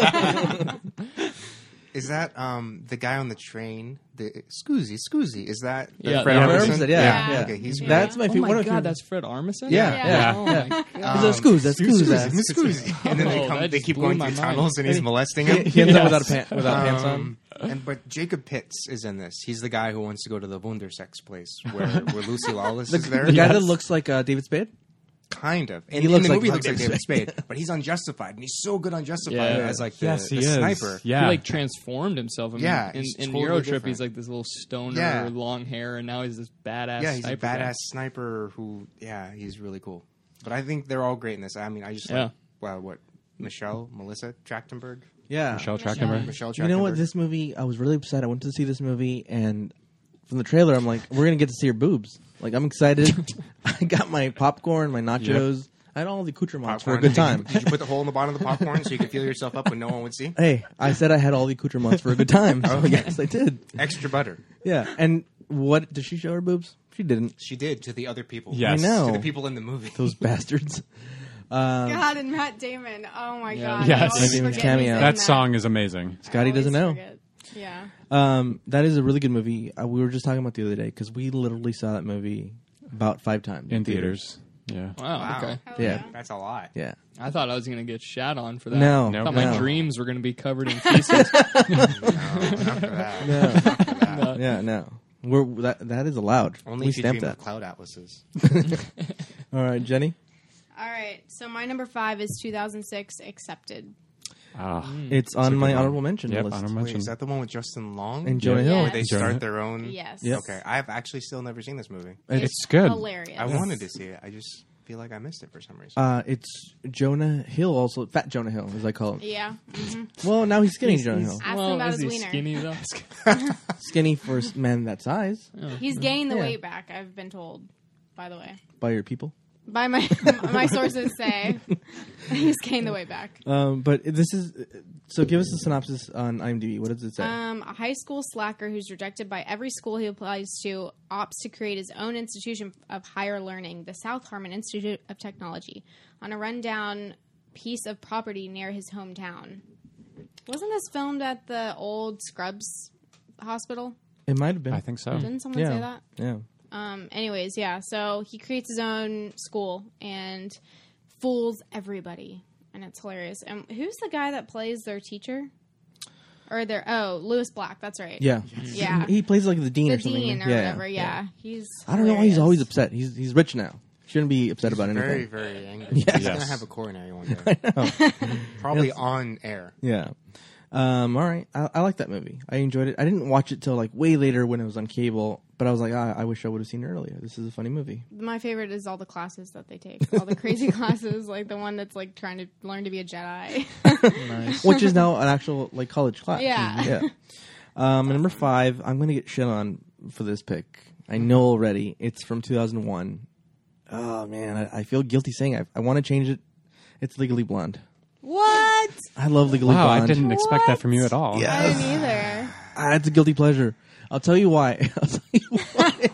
B: is that the guy on the train the Scoozy is that
D: Yeah,
B: Fred
D: yeah.
B: Armisen?
A: Yeah.
B: Okay, he's great.
A: That's my
D: Oh
A: favorite.
D: my
A: one of
D: god,
A: my
D: that's Fred Armisen?
A: Yeah.
E: Yeah.
D: Oh my god.
A: That's Scoozy.
B: Miss Scoozy. And then
D: Oh, that
B: they
D: just
B: keep
D: blew
B: going
D: my
B: through
D: mind.
B: tunnels and he's molesting him.
A: He ends up without pants on.
B: But Jacob Pitts is in this. He's the guy who wants to go to the Wundersex place where Lucy Lawless is there.
A: The guy that looks like David Spade.
B: Kind of. And
A: He
B: in
A: looks
B: the
A: like
B: movie, he looks like
A: David
B: David Spade, but he's on Justified, and he's so good on Justified
D: Yeah.
B: as like
C: Yes,
B: the
C: he is.
B: sniper.
C: Yeah.
D: He like transformed himself. I mean,
B: Yeah,
D: in
B: he's
D: in
B: totally
D: Eurotrip,
B: different.
D: he's like this little stoner,
B: Yeah.
D: with long hair, and now he's this badass.
B: Yeah, he's a
D: sniper
B: badass
D: guy.
B: sniper who, he's really cool. But I think they're all great in this. I mean, I just
D: Yeah.
B: like, what, Melissa Trachtenberg?
A: Yeah.
C: Michelle Trachtenberg.
B: Michelle Trachtenberg.
A: You know what? This movie, I was really upset. I went to see this movie, and from the trailer, I'm like, we're gonna get to see her boobs. Like, I'm excited. I got my popcorn, my nachos. I had all the accoutrements for a good time.
B: Did you put the hole in the bottom of the popcorn so you could feel yourself up when no one would see?
A: Hey, I said I had all the accoutrements for a good time. So
B: Okay.
A: yes, I did.
B: Extra butter.
A: Yeah. And what did she show her boobs? She didn't.
B: She did to the other people.
C: Yes.
A: I know.
B: To the people in the movie.
A: Those bastards.
E: God, and Matt Damon. Oh my
D: Yeah.
E: God.
C: Yes.
E: I always
A: Matt Damon's
E: forget
A: cameo.
E: he's in
C: That song is amazing.
A: Scotty
E: I
A: doesn't
E: always
A: know.
E: forget. Yeah.
A: That is a really good movie. We were just talking about the other day because we literally saw that movie about 5 times
C: In theaters. Yeah.
D: Wow.
B: Wow.
D: Okay.
E: Hell
A: Yeah.
B: That's a lot.
A: Yeah.
D: I thought I was gonna get shat on for that.
A: No,
C: No.
D: I thought
A: no.
D: my dreams were gonna be covered in feces.
B: No, not for that.
A: No.
B: Not for that.
A: Yeah, no. That is allowed.
B: Only
A: we
B: if you
A: stamped
B: dream
A: that.
B: of cloud atlases.
A: All right, Jenny.
E: All right. So my number 5 is 2006 Accepted.
C: Ah.
A: It's on
C: a
A: my
C: good one.
A: honorable mention
C: Yep,
A: list.
C: honorable
B: Wait,
C: mention.
B: is that the one with Justin Long?
A: And Jonah
E: Yeah.
A: Hill.
B: Where they
C: Jonah.
B: start their own...
E: Yes.
A: Yep.
B: Okay, I've actually still never seen this movie.
C: It's good.
E: Hilarious.
B: I wanted to see it. I just feel like I missed it for some reason.
A: It's Jonah Hill, also Fat Jonah Hill, as I call him.
E: Yeah.
A: Well, now he's skinny Jonah Hill.
E: Ask him about
D: is
E: his
D: he
E: wiener.
D: skinny though?
A: Skinny for a man that size
E: He's gained the
A: Yeah.
E: weight back, I've been told, by the way.
A: by your people.
E: By my sources say he's gained the weight back.
A: But this is so. Give us a synopsis on IMDb. What does it say?
E: A high school slacker who's rejected by every school he applies to opts to create his own institution of higher learning, the South Harmon Institute of Technology, on a rundown piece of property near his hometown. Wasn't this filmed at the old Scrubs hospital?
A: It might have been.
C: I think so.
E: Didn't someone
A: yeah.
E: say that?
A: Yeah.
E: Anyways, yeah. So he creates his own school and fools everybody, and it's hilarious. And who's the guy that plays their teacher? Or their Lewis Black. That's right.
A: Yeah.
E: Yeah.
A: He plays like the dean
E: The
A: or something.
E: dean or
A: yeah,
E: whatever. Yeah. He's.
A: I don't know why he's
E: hilarious.
A: always upset. He's rich now. Shouldn't be upset about
B: Very,
A: anything.
B: very angry.
A: Yes.
B: He's going to have a coronary one day. Probably on air.
A: Yeah. All right. I like that movie. I enjoyed it. I didn't watch it till like way later when it was on cable, but I was like, I wish I would have seen it earlier. This is a funny movie.
E: My favorite is all the classes that they take. All the crazy classes, like the one that's like trying to learn to be a Jedi.
A: Which is now an actual like college class.
E: Yeah.
A: Yeah. Number 5, I'm going to get shit on for this pick. I know already. It's from 2001. Oh, man. I feel guilty saying it. I want to change it. It's Legally Blonde.
E: What?
A: I love Legally
C: Wow,
A: Blonde.
C: I didn't expect that from you at all.
A: Yeah.
E: I didn't either.
A: It's a guilty pleasure. I'll tell you why. I'll tell you why.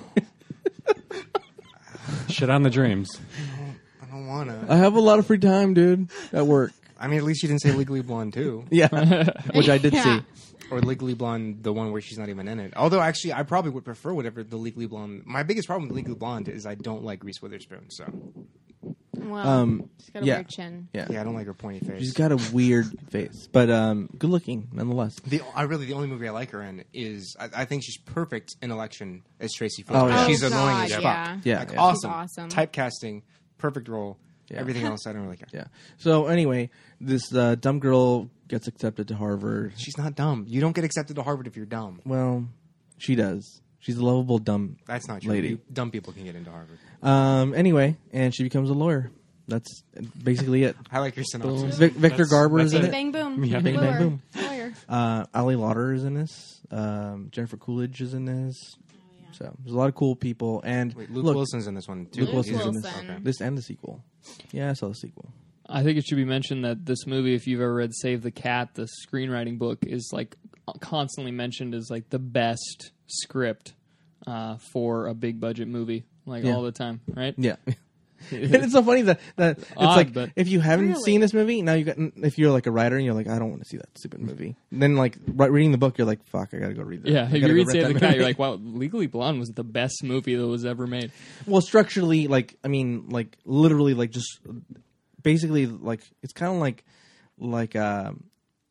C: Shit on the dreams.
B: I don't want to.
A: I have a lot of free time, dude, at work.
B: I mean, at least you didn't say Legally Blonde, too.
A: Yeah. Which I did
E: Yeah.
A: see.
B: Or Legally Blonde, the one where she's not even in it. Although, actually, I probably would prefer whatever the Legally Blonde... My biggest problem with Legally Blonde is I don't like Reese Witherspoon, so...
E: Well, she's got a
A: yeah.
E: weird chin.
A: Yeah.
B: Yeah, I don't like her pointy face.
A: She's got a weird face, but good looking nonetheless.
B: The only movie I like her in is... I think she's perfect in Election as Tracy
A: Oh,
B: Flick.
A: yeah.
B: She's
E: Oh,
B: annoying
E: God,
B: as fuck.
E: yeah.
A: Yeah.
B: Like,
A: yeah.
B: awesome.
E: awesome.
B: Typecasting, perfect role.
A: Yeah.
B: Everything else, I don't really care.
A: Yeah. So anyway, this dumb girl gets accepted to Harvard.
B: She's not dumb. You don't get accepted to Harvard if you're dumb.
A: Well, she does. She's a lovable dumb
B: That's not true.
A: lady.
B: Dumb people can get into Harvard.
A: Anyway, and she becomes a lawyer. That's basically it.
B: I like your synopsis.
A: Victor Garber is in
E: Bing,
A: it.
E: bang, boom.
C: Yeah.
A: Bing, bang,
E: Lawyer.
A: boom.
E: Lawyer.
A: Ali Lauder is in this. Jennifer Coolidge is in this. So there's a lot of cool people. And
B: Wait, Luke
A: look,
B: Wilson's in this one, too.
A: Luke
E: Luke
A: Wilson's in this.
E: Wilson.
B: Okay.
A: This and the sequel. Yeah, I saw the sequel.
D: I think it should be mentioned that this movie, if you've ever read Save the Cat, the screenwriting book, is like constantly mentioned as like the best script for a big budget movie, like
A: Yeah.
D: all the time, right?
A: Yeah. And it's so funny that it's
D: Odd,
A: like
D: but-
A: if you haven't
E: Really?
A: seen this movie, now you got if you're like a writer and you're like, I don't want to see that stupid movie. Then like reading the book, you're like, fuck, I gotta go read that.
D: Yeah,
A: I
D: if
A: gotta
D: you read
A: go
D: Save
A: rent
D: the
A: that
D: Cat, you're
A: movie.
D: like, wow, Legally Blonde was the best movie that was ever made.
A: Well, structurally, like I mean, like literally, like just basically, like it's kind of like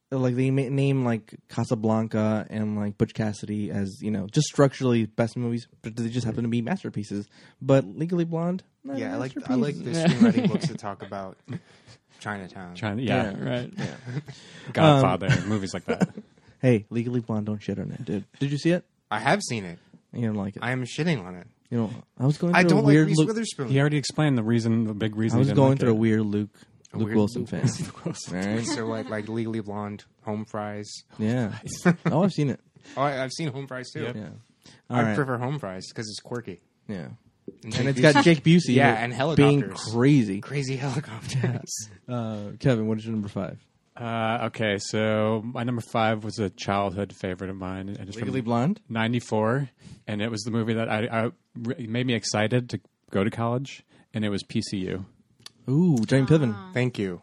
A: like they name like Casablanca and like Butch Cassidy as just structurally best movies, but they just happen to be masterpieces. But Legally Blonde, not a
B: Yeah, I like the
A: masterpiece.
B: screenwriting books that talk about Chinatown.
C: Yeah,
D: Right.
C: Godfather, movies like that.
A: Hey, Legally Blonde, don't shit on it, dude. Did you see it?
B: I have seen it.
A: You don't like it.
B: I am shitting on it.
A: I was going through
B: I don't
A: a
B: like
A: weird
B: Reese
A: Luke.
B: Witherspoon.
C: He already explained the big reason.
A: I was
C: he didn't
A: going
C: like
A: through
C: it.
A: a weird Luke
B: weird
A: Wilson
B: Luke
A: fan. All right.
B: So like Legally Blonde, Home Fries.
A: Yeah. Oh, I've seen it.
B: Oh, I've seen Home Fries too.
A: Yeah. All
B: I
A: right.
B: prefer Home Fries because it's quirky.
A: Yeah.
B: And
A: And it's got Jake Busey.
B: Yeah,
A: in it
B: and helicopters.
A: being crazy.
B: crazy helicopters.
A: Kevin, what is your number 5?
C: Okay, so my number 5 was a childhood favorite of mine. And it's from
A: Legally Blonde.
C: '94, and it was the movie that it made me excited to go to college, and it was PCU.
A: Ooh, Jamie Piven.
B: Thank you.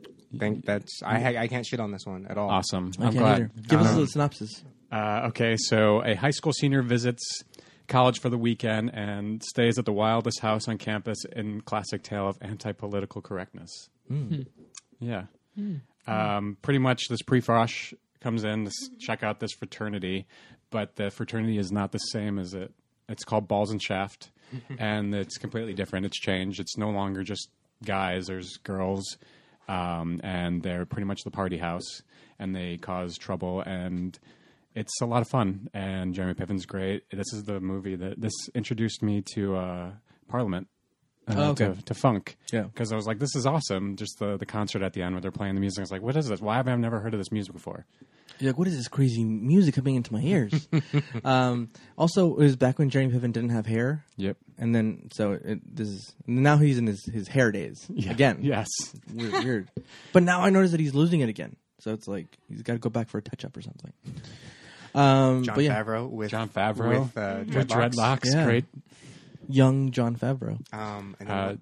B: I can't shit on this one at all.
C: Awesome.
A: I
C: I'm
A: can't
C: glad.
A: either. Give us a synopsis.
C: Okay, so a high school senior visits college for the weekend and stays at the wildest house on campus in classic tale of anti-political correctness. Yeah. Pretty much this pre-frosh comes in to check out this fraternity, but the fraternity is not the same as it. It's called Balls and Shaft, and it's completely different. It's changed. It's no longer just guys. There's girls, and they're pretty much the party house, and they cause trouble, and it's a lot of fun. And Jeremy Piven's great. This is the movie that introduced me to Parliament. To funk.
A: Yeah.
C: Because I was like, this is awesome. Just the concert at the end where they're playing the music. I was like, what is this? Why have I never heard of this music before?
A: You're like, what is this crazy music coming into my ears? Also, it was back when Jeremy Piven didn't have hair.
C: Yep.
A: And then, now he's in his hair days again.
C: Yes.
A: Weird. But now I notice that he's losing it again. So it's like, he's got to go back for a touch-up or something.
B: John Favreau with
C: dreadlocks.
A: Yeah.
C: Great.
A: Young Jon Favreau.
B: And then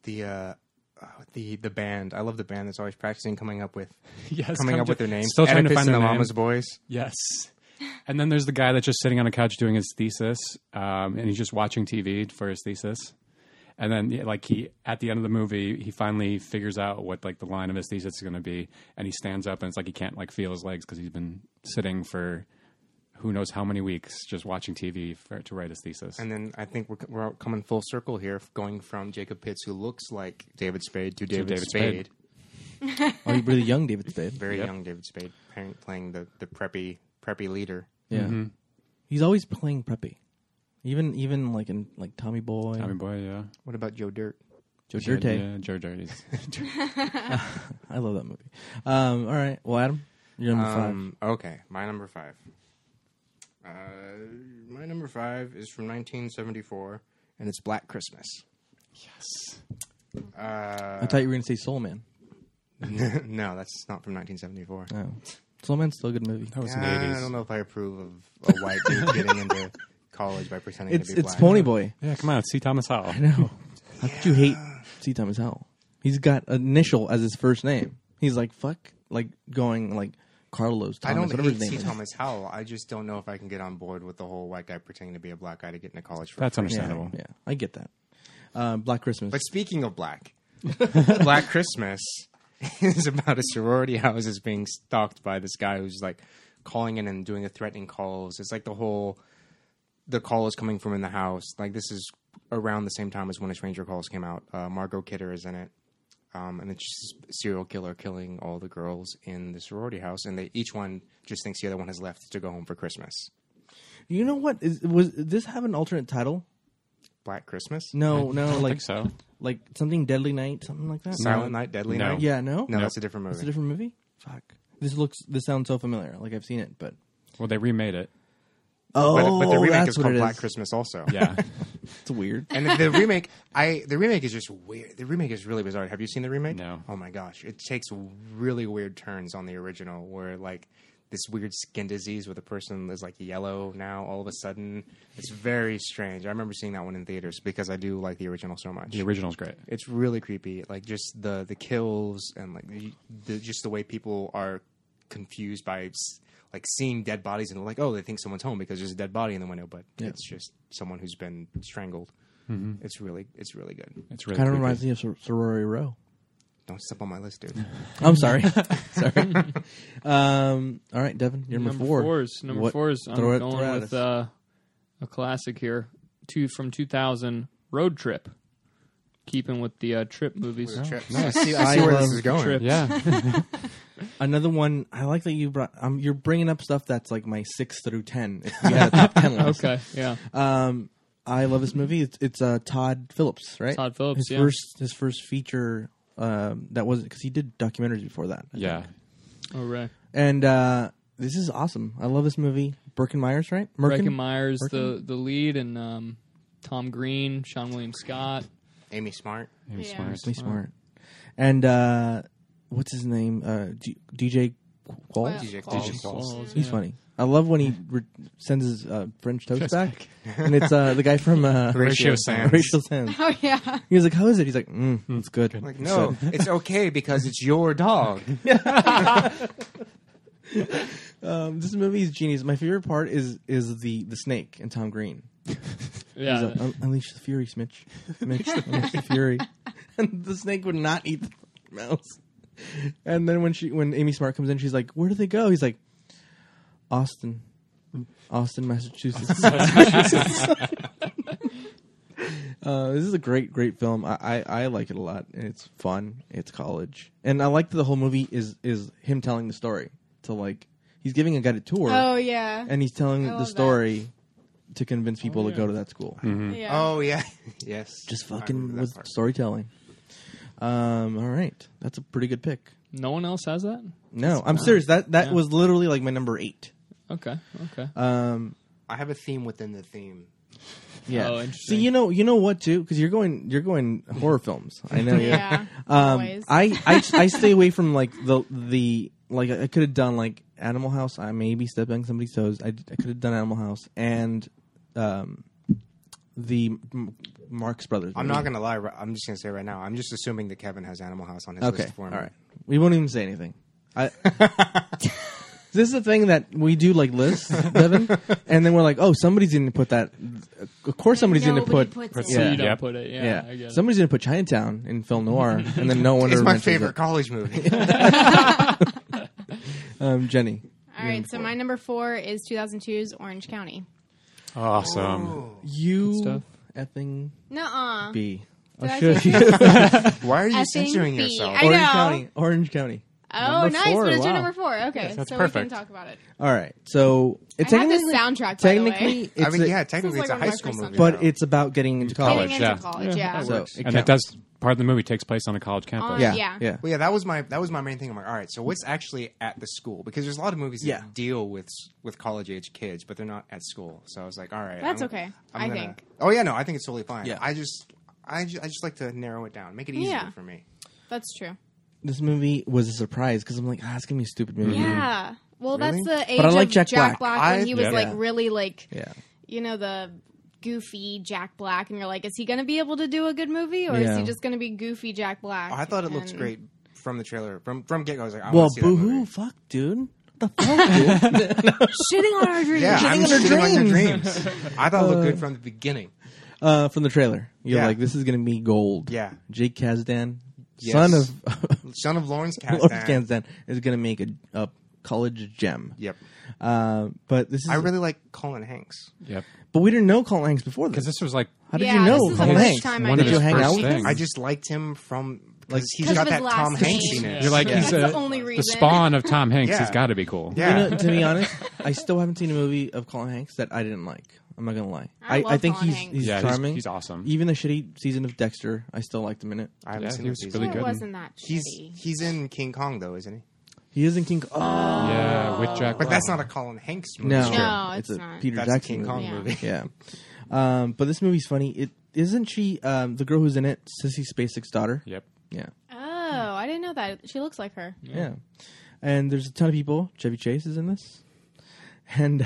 B: the band. I love the band that's always practicing coming up with their names.
C: Still trying to
B: Oedipus
C: find
B: and
C: their
B: the
C: name.
B: Mama's Boys.
C: Yes. And then there's the guy that's just sitting on a couch doing his thesis, and he's just watching TV for his thesis. And then, at the end of the movie, he finally figures out what the line of his thesis is going to be, and he stands up, and it's like he can't feel his legs because he's been sitting for who knows how many weeks just watching TV to write his thesis.
B: And then I think we're coming full circle here, going from Jacob Pitts, who looks like David Spade, to David Spade.
A: Oh, really young David Spade.
B: Very young David Spade, playing the preppy leader.
A: Yeah.
C: Mm-hmm.
A: He's always playing preppy. Even in Tommy Boy.
C: Tommy Boy, yeah.
B: What about Joe Dirt?
A: Joe Dirt.
C: Yeah, Joe Dirt.
A: I love that movie. All right. Well, Adam, you're number 5.
B: Okay, my number 5. My number 5 is from 1974, and it's Black Christmas.
C: Yes.
A: I thought you were going to say Soul Man.
B: No, that's not from 1974.
A: Oh. Soul Man's still a good movie.
C: That was in the
B: I
C: 80s.
B: don't know if I approve of a white dude getting into college by pretending to be
A: It's
B: black.
A: Pony Boy.
C: Yeah, come on. It's C. Thomas Howell.
A: I know. How could you hate C. Thomas Howell? He's got initial as his first name. He's like, fuck, going Carlos Thomas,
B: I don't
A: whatever
B: hate
A: his name
B: C.
A: is.
B: Thomas Howell. I just don't know if I can get on board with the whole white guy pretending to be a black guy to get into college for
C: That's
B: free.
C: understandable.
A: Yeah, I get that. Black Christmas.
B: But speaking of black, Black Christmas is about a sorority house is being stalked by this guy who's calling in and doing the threatening calls. It's the call is coming from in the house. This is around the same time as When a Stranger Calls came out. Margot Kidder is in it. And it's just a serial killer killing all the girls in the sorority house. And each one just thinks the other one has left to go home for Christmas.
A: You know what? Was this have an alternate title?
B: Black Christmas?
A: No,
C: I don't
A: like
C: think so.
A: like something Deadly Night, something like that.
B: Silent Night, Deadly
C: No.
B: Night?
A: Yeah, no,
B: No, that's a different movie.
A: It's a different movie. Fuck. This sounds so familiar. Like I've seen it, but
C: Well, they remade it.
B: But the remake
A: that's
B: is
A: what
B: called
A: it
B: Black
A: is.
B: Christmas also.
C: Yeah.
A: It's weird.
B: And the remake, the remake is just weird. The remake is really bizarre. Have you seen the remake?
C: No.
B: Oh my gosh, it takes really weird turns on the original, where this weird skin disease where the person is yellow now all of a sudden. It's very strange. I remember seeing that one in theaters because I do like the original so much.
C: The original's great.
B: It's really creepy. Just the kills and just the way people are confused by seeing dead bodies and they think someone's home because there's a dead body in the window, but it's just someone who's been strangled. Mm-hmm. It's really good.
C: It's really
A: Kind of
C: creepy.
A: reminds me of Sorority Row.
B: Don't step on my list, dude.
A: I'm sorry. Sorry. All right, Devin, you're number four.
D: Number four is I'm
A: throw it
D: going
A: at
D: with
A: us.
D: a classic here. From 2000, Road Trip. Keeping with the Trip movies.
B: I see where this is going.
D: Trip.
C: Yeah.
A: Another one. I like that you brought. You're bringing up stuff that's like my 6 through 10. If you had a top 10 list.
D: Okay, yeah.
A: I love this movie. It's Todd Phillips, right?
D: Todd Phillips,
A: His first feature. That was because he did documentaries before that. I
C: Yeah.
A: think.
D: Oh, right.
A: And this is awesome. I love this movie. Birkin Myers, right?
D: Breckin Myers, the lead, and Tom Green, Sean William Scott.
B: Amy Smart.
C: Amy
E: Yeah.
C: Smart.
A: Really smart. And what's his name? DJ Qualls?
B: DJ
E: Qualls.
B: Qualls.
A: He's funny. I love when he sends his French toast back, and it's the guy from
B: Horatio Sands.
A: Horatio Sands.
E: Oh yeah.
A: He was like, "How is it?" He's like, "It's good."
B: Like, no, it's okay because it's your dog.
A: This movie is genius. My favorite part is the snake and Tom Green.
D: Yeah.
A: He's like, unleash the fury, Mitch. Unleash the fury. And the snake would not eat the mouse. And then when Amy Smart comes in, she's like, "Where do they go?" He's like, Austin, Massachusetts. This is a great film. I like it a lot. And it's fun. It's college, and I like that the whole movie is him telling the story. So like he's giving a guided tour,
E: Oh yeah.
A: and he's telling
E: I
A: the
E: love
A: story to convince people to go to that school.
E: Yeah.
B: Oh yeah, yes.
A: Just
B: I
A: fucking
B: remember that
A: with
B: part.
A: storytelling. All right, that's a pretty good pick.
D: No one else has that?
A: No, I'm serious. That was literally like my number 8.
D: Okay.
B: I have a theme within the theme.
A: Yeah.
D: Oh,
A: See,
D: interesting.
A: you know what too? Because you're going horror films. I know.
E: Yeah. Always.
A: I stay away from like the like I could have done like Animal House. I maybe stepped on somebody's toes. I could have done Animal House and the Marx Brothers.
B: I'm
A: movie.
B: not gonna lie. I'm just gonna say right now. I'm just assuming that Kevin has Animal House on his
A: Okay.
B: list for
A: All
B: me.
A: right. We won't even say anything. This is the thing that we do, like lists, Devin, and then we're like, "Oh, somebody's going to put that." Of course, somebody's going to
E: Nobody
A: put.
E: puts
D: So
E: it.
D: you don't
C: Yep.
D: put it. Yeah,
A: Yeah,
D: I get it.
A: somebody's going to put Chinatown in film noir, and then no one.
B: It's
A: ever
B: my
A: mentions
B: favorite
A: it.
B: college movie.
A: Jenny.
E: All right. So my number 4 is 2002's Orange County.
C: Awesome.
A: You
D: stuff.
A: effing
E: Nuh-uh.
A: B.
E: Did I
A: Should
E: say-
A: you?
B: Why are you
E: Effing
B: censoring
E: B.
B: yourself?
E: I
A: Orange
E: know.
A: County. Orange County.
E: Oh,
A: Number
E: nice.
A: 4,
E: But it's your
A: wow.
E: number 4. Okay.
C: that's
E: so
C: perfect.
E: we can talk about it.
A: All right. So it's
E: I have this
A: technically
E: soundtrack, by the
A: technically
E: way.
A: it's
B: I mean,
A: a-
B: yeah, technically
E: This
B: it's
E: is
B: a
E: like
B: high
E: one of
B: school
E: my
B: movie.
E: first
A: but it's about getting into
C: College,
E: Getting into
C: yeah.
E: college, yeah.
A: So it
C: And it
A: counts.
C: does. Part of the movie takes place on a college campus.
A: Yeah.
E: Yeah.
B: Well, yeah, that was my main thing. I'm like, all right, so what's actually at the school? Because there's a lot of movies that
A: Yeah.
B: deal with college age kids, but they're not at school. So I was like, all right,
E: That's okay, I
B: gonna-
E: think.
B: Oh yeah, no, I think it's totally fine.
A: Yeah.
B: I just like to narrow it down, make it easier
E: Yeah.
B: for me.
E: That's true.
A: This movie was a surprise because I'm like, it's gonna be a stupid movie.
E: Yeah. Well,
B: Really?
E: that's the age
A: But I like
E: of
A: Jack
E: Jack
A: Black.
E: Black when he was
C: Yeah.
E: like
A: Yeah.
E: really like,
A: Yeah.
E: you know, the goofy Jack Black, and you're like, is he going to be able to do a good movie, or
A: Yeah.
E: is he just going to be goofy Jack Black?
B: Oh, I thought it looked
E: And-
B: great from the trailer. From get go, I was like, I
A: Well,
B: want to see that
A: boo-hoo,
B: movie.
A: fuck, dude. What the fuck, dude?
E: Shitting on our dreams.
B: Yeah, I'm
A: on their
B: shitting on your
A: dreams.
B: dreams. I thought it looked good from the beginning.
A: From the trailer, you're
B: Yeah.
A: like, this is gonna be gold.
B: Yeah.
A: Jake Kasdan,
B: Yes.
A: son of
B: Son of Lawrence
A: Lawrence
B: Kasdan.
A: Kasdan, is gonna make a college gem.
B: Yep.
A: But this is,
B: I really like Colin Hanks.
C: Yep.
A: but we didn't know Colin Hanks before
C: Because
A: this.
C: this was like
A: How did
E: Yeah,
A: you know
E: this is the
A: Colin
E: first
A: Hanks?
E: time I
C: one
E: knew
C: of
A: Did you
C: his
A: hang
C: first
A: out with him?
C: things.
B: I just liked him from
A: Like,
B: he's
E: 'Cause
B: got
E: of his
B: that
E: last
B: Tom
E: name.
B: Hanksiness.
C: You're like,
B: yeah.
C: he's
E: That's the only
C: the
E: reason.
C: spawn of Tom Hanks.
B: Yeah.
C: He's got to be cool.
B: Yeah.
A: You know, to be honest, I still haven't seen a movie of Colin Hanks that I didn't like. I'm not gonna lie.
E: I love
A: think
E: Colin
A: he's
E: Hanks.
A: he's
C: Yeah,
A: charming.
C: he's awesome.
A: Even the shitty season of Dexter, I still liked him in it.
B: I haven't
C: Yeah,
B: seen
C: he
B: that
C: was
B: season.
C: really
E: It
C: good.
E: wasn't that
B: He's
E: shitty.
B: in King Kong though, isn't he?
A: He is in King. Oh,
C: Yeah, with Jack
B: But
C: Black.
B: that's not a Colin Hanks movie.
A: no,
E: No,
A: it's
E: it's
A: a
E: not.
A: Peter
B: That's a
A: Jackson
B: King Kong
A: movie.
B: movie.
A: Yeah, but this movie's funny. It isn't she the girl who's in it, Sissy Spacek's daughter.
C: Yep.
A: Yeah,
E: Oh, I didn't know that. She looks like her.
A: yeah. And there's a ton of people. Chevy Chase is in this, and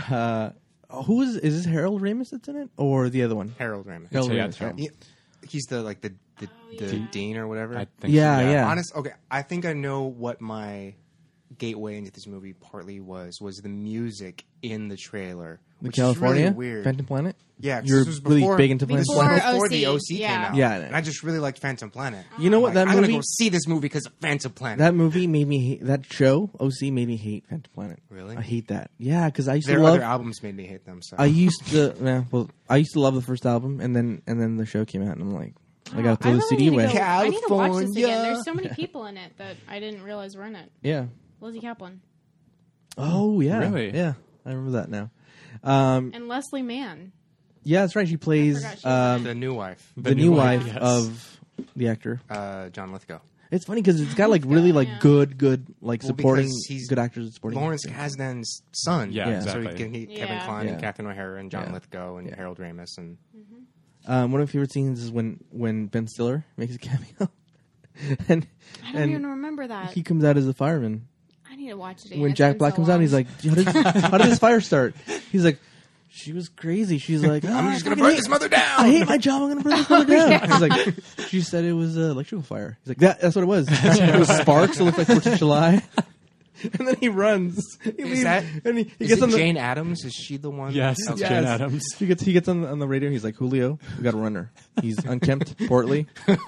A: who is this? Harold Ramis that's in it, or the other one?
B: Harold Ramis.
A: Harold
C: Yeah,
A: Ramis,
C: it's
A: right?
B: He- He's the
E: yeah.
B: dean or whatever.
C: I think
A: Yeah,
C: so,
A: yeah.
B: Honest, okay. I think I know what my gateway into this movie partly was the music in the trailer,
A: The
B: which
A: California
B: is really weird.
A: Phantom Planet.
B: Yeah, 'cause
A: You're
B: this was
A: really
B: before,
A: big into
B: this
A: Phantom
B: was
A: Planet.
B: before the
E: OC,
B: OC came
E: yeah.
B: out.
A: Yeah, I know.
B: and I just really liked Phantom Planet.
A: You know what?
B: Like,
A: That
B: I'm
A: movie.
B: gonna go see this movie because of Phantom Planet.
A: That movie made me hate, that show OC made me hate Phantom Planet.
B: Really?
A: I hate that. Yeah, because I used
B: Their
A: to love.
B: other albums made me hate them. So
A: I used to. Yeah, well, I used to love the first album, and then the show came out, and I'm like, I gotta throw the CD
E: need to
A: away.
E: go- I need to watch this
B: California.
E: again. There's so many people in it that I didn't realize were in it.
A: Yeah.
E: Lizzie Kaplan
A: Oh yeah.
C: Really?
A: Yeah, I remember that now.
E: and Leslie Mann.
A: Yeah, that's right. She plays
E: forgot she was
B: the new wife,
A: the new wife
C: yes.
A: of the actor.
B: John Lithgow.
A: It's funny because it's got like really like
E: Yeah.
A: good like
B: Well,
A: supporting
B: because he's
A: good actors supporting.
B: Lawrence Kasdan's son.
C: Yeah,
A: Yeah.
B: So
C: exactly.
B: he can meet Kevin
E: Yeah.
B: Kline and
A: Yeah.
B: Catherine O'Hara and John
A: Yeah.
B: Lithgow and Harold Ramis and
A: One of my favorite scenes is when Ben Stiller makes a cameo, and
E: I don't even remember that.
A: he comes out as a fireman.
E: I need to watch it again.
A: When
E: It's
A: Jack
E: been
A: Black
E: so
A: comes out,
E: long.
A: he's like, how did this fire start? He's like, she was crazy. She's like,
B: I'm just gonna
A: fucking
B: burn
A: hate-
B: this mother down.
A: I hate my job. I'm gonna burn this mother down. He's like, she said it was an electrical fire. He's like, that's what it was. It was sparks. It looked like 4th of July. And then he runs. He leaves,
B: that-
A: and he
B: Is
A: gets
B: it
A: on the
B: Jane Adams? Is she the one?
C: Yes, it's
B: Okay.
C: Jane Adams.
A: He gets on the radio. And he's like, Julio, we got a runner. He's unkempt, portly.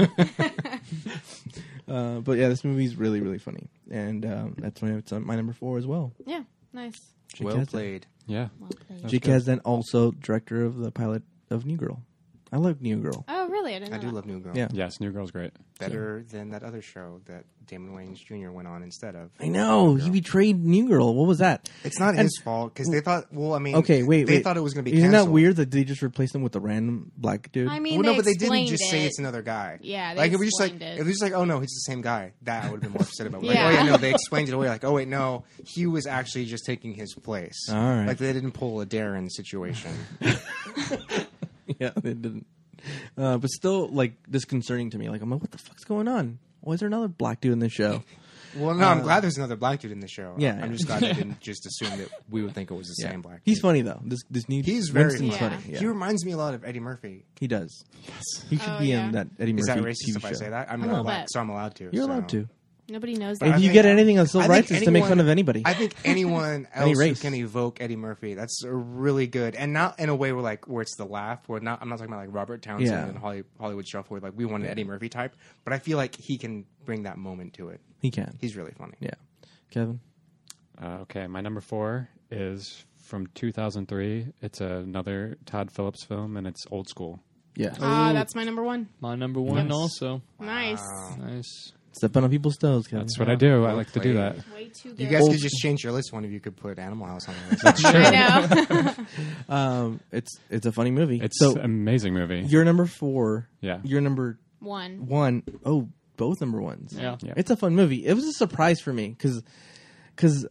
A: But yeah, this movie's really really funny, and that's why it's on my number 4 as well.
E: Yeah, nice.
A: Jake
B: Well
A: Kasdan.
B: played.
C: Yeah.
E: Well played.
A: Jake Kasdan, also director of the pilot of New Girl. I love New Girl.
E: Oh, really? I didn't know
B: I do
E: that.
B: love New Girl.
A: Yeah.
C: Yes, New Girl's great.
B: Better than that other show that Damon Wayans Jr. went on instead of.
A: I know he betrayed New Girl. What was that?
B: It's not
A: And-
B: his fault because they thought. Well, I mean,
A: Okay, wait.
B: They thought it was going to be.
A: Isn't
B: canceled.
A: that weird that they just replaced him with a random black dude?
E: I mean,
B: Well, no, but they didn't
E: explained
B: just say
E: it.
B: it's another guy.
E: Yeah, they
B: like if we just like
E: explained it.
B: if it was just like, oh no, he's the same guy. That I would have been more upset about. Like,
E: Yeah.
B: oh yeah, no, they explained it away. Like, oh wait, no, he was actually just taking his place.
A: All right.
B: Like they didn't pull a Darren situation.
A: Yeah, they didn't. But still, like, disconcerting to me. Like, I'm like, what the fuck's going on? Why is there another black dude in this show?
B: Well, no, I'm glad there's another black dude in the show.
A: Yeah,
B: I'm
A: yeah.
B: just glad they didn't just assume that we would think it was the same black.
A: He's
B: dude.
A: funny though. This new
B: He's very
A: Winston's
E: funny.
A: funny. Yeah.
B: He reminds me a lot of Eddie Murphy.
A: He does. He should
E: Oh,
A: be
E: yeah.
A: in that Eddie Murphy
B: Is that racist
A: TV
B: if
A: show.
B: I say that? I'm
E: A
B: not
E: little
B: black,
E: bit.
B: so I'm allowed to.
A: You're
B: so.
A: allowed to.
E: Nobody knows
B: But
A: If
E: that.
B: I
A: you
B: think-
A: get anything on civil
B: I
A: rights,
B: think
A: it's to make
B: anyone-
A: fun of anybody.
B: I think anyone
A: Any
B: else who
A: race.
B: can evoke Eddie Murphy, that's a really good, and not in a way where it's the laugh. I'm not talking about like Robert Townsend
A: Yeah.
B: and Hollywood Shuffle, where like we want an Eddie Murphy type. But I feel like he can bring that moment to it.
A: He can.
B: He's really funny.
A: Yeah. Kevin.
C: Okay, my number 4 is from 2003. It's another Todd Phillips film, and it's Old School.
A: Yeah.
E: That's my number 1.
D: My number 1
C: Yes.
D: also.
E: Nice.
D: Nice.
A: Stepping on people's toes, Kevin.
C: That's what I do. I like to do that.
E: Way too good.
B: You guys could just change your list. One of you could put Animal House on the list.
E: I know.
A: It's a funny movie.
C: It's
A: so
C: an amazing movie.
A: you're number 4.
C: Yeah.
A: You're number
E: 1.
A: 1. Oh, both number 1s.
D: Yeah.
C: Yeah.
A: It's a fun movie. It was a surprise for me because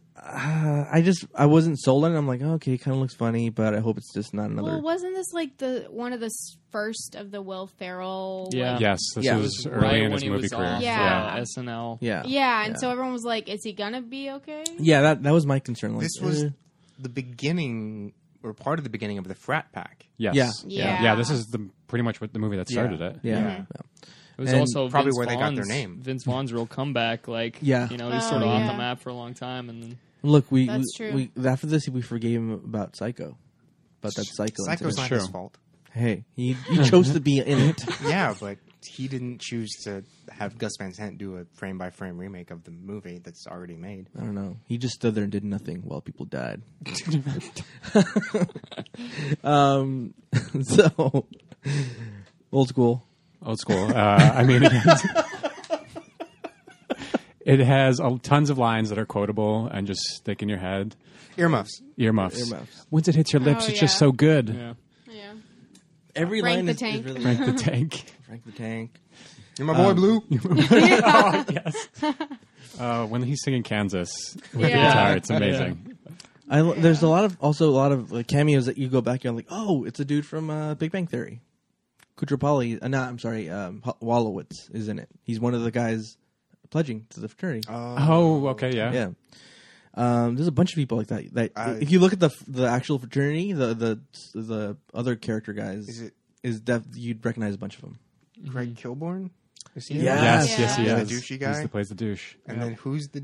A: I wasn't sold on it. I'm like, oh, okay, it kind of looks funny, but I hope it's just not another.
E: Well, wasn't this like one of the first of the Will Ferrell?
D: Yeah.
C: Yes, this
A: Yeah.
C: was early
D: Right
C: in
D: when
C: his
D: he
C: movie
D: was
C: career.
D: off
E: Yeah.
D: SNL.
A: yeah,
E: Yeah, and so everyone was like, "Is he gonna be okay?"
A: yeah. That was my concern. Like,
B: This was the beginning, or part of the beginning of the Frat Pack.
C: Yes.
A: Yeah.
E: Yeah.
C: Yeah, this is pretty much what the movie that started it.
A: yeah.
B: Yeah.
A: yeah.
D: It was
A: And
D: also
B: probably
D: Vince
B: where they got their
D: Vaughn's-
B: name.
D: Vince Vaughn's real comeback. Like,
A: Yeah.
D: you know, he's
E: Oh,
D: sort of off
E: yeah.
D: the map for a long time, and then
A: Look,
E: That's true.
A: we after this we forgave him about Psycho, but that Psycho.
B: Psycho's
A: incident.
B: not
C: True.
B: his fault.
A: Hey, he chose to be in it.
B: Yeah, but he didn't choose to have Gus Van Sant do a frame-by-frame remake of the movie that's already made.
A: I don't know. He just stood there and did nothing while people died. So old school.
C: Old school. I mean, it has tons of lines that are quotable and just stick in your head.
B: Earmuffs.
C: Earmuffs.
A: Earmuffs.
C: Once it hits your lips,
E: Oh,
C: it's just
E: yeah.
C: so good.
D: yeah.
E: Yeah.
A: Every
E: Frank
A: line
E: the
A: is
E: Tank.
A: really
C: Frank the Tank.
A: Frank the Tank.
B: You're my boy, Blue.
C: Oh, yes. When he's singing Kansas with the
E: Yeah.
C: guitar, it's amazing.
A: There's a lot of like, cameos that you go back and you're like, oh, it's a dude from Big Bang Theory. Kutrapali, Wolowitz is in it. He's one of the guys pledging to the fraternity.
C: Oh, okay, yeah.
A: Yeah. There's a bunch of people like that. If you look at the actual fraternity, the other character guys, you'd recognize a bunch of them.
B: Craig Kilborn? Is he
A: Yeah.
C: Yes,
E: Yeah.
C: yes, he
B: The
C: is.
B: douchey
C: He's
B: guy?
C: the plays the douche.
B: And then who's the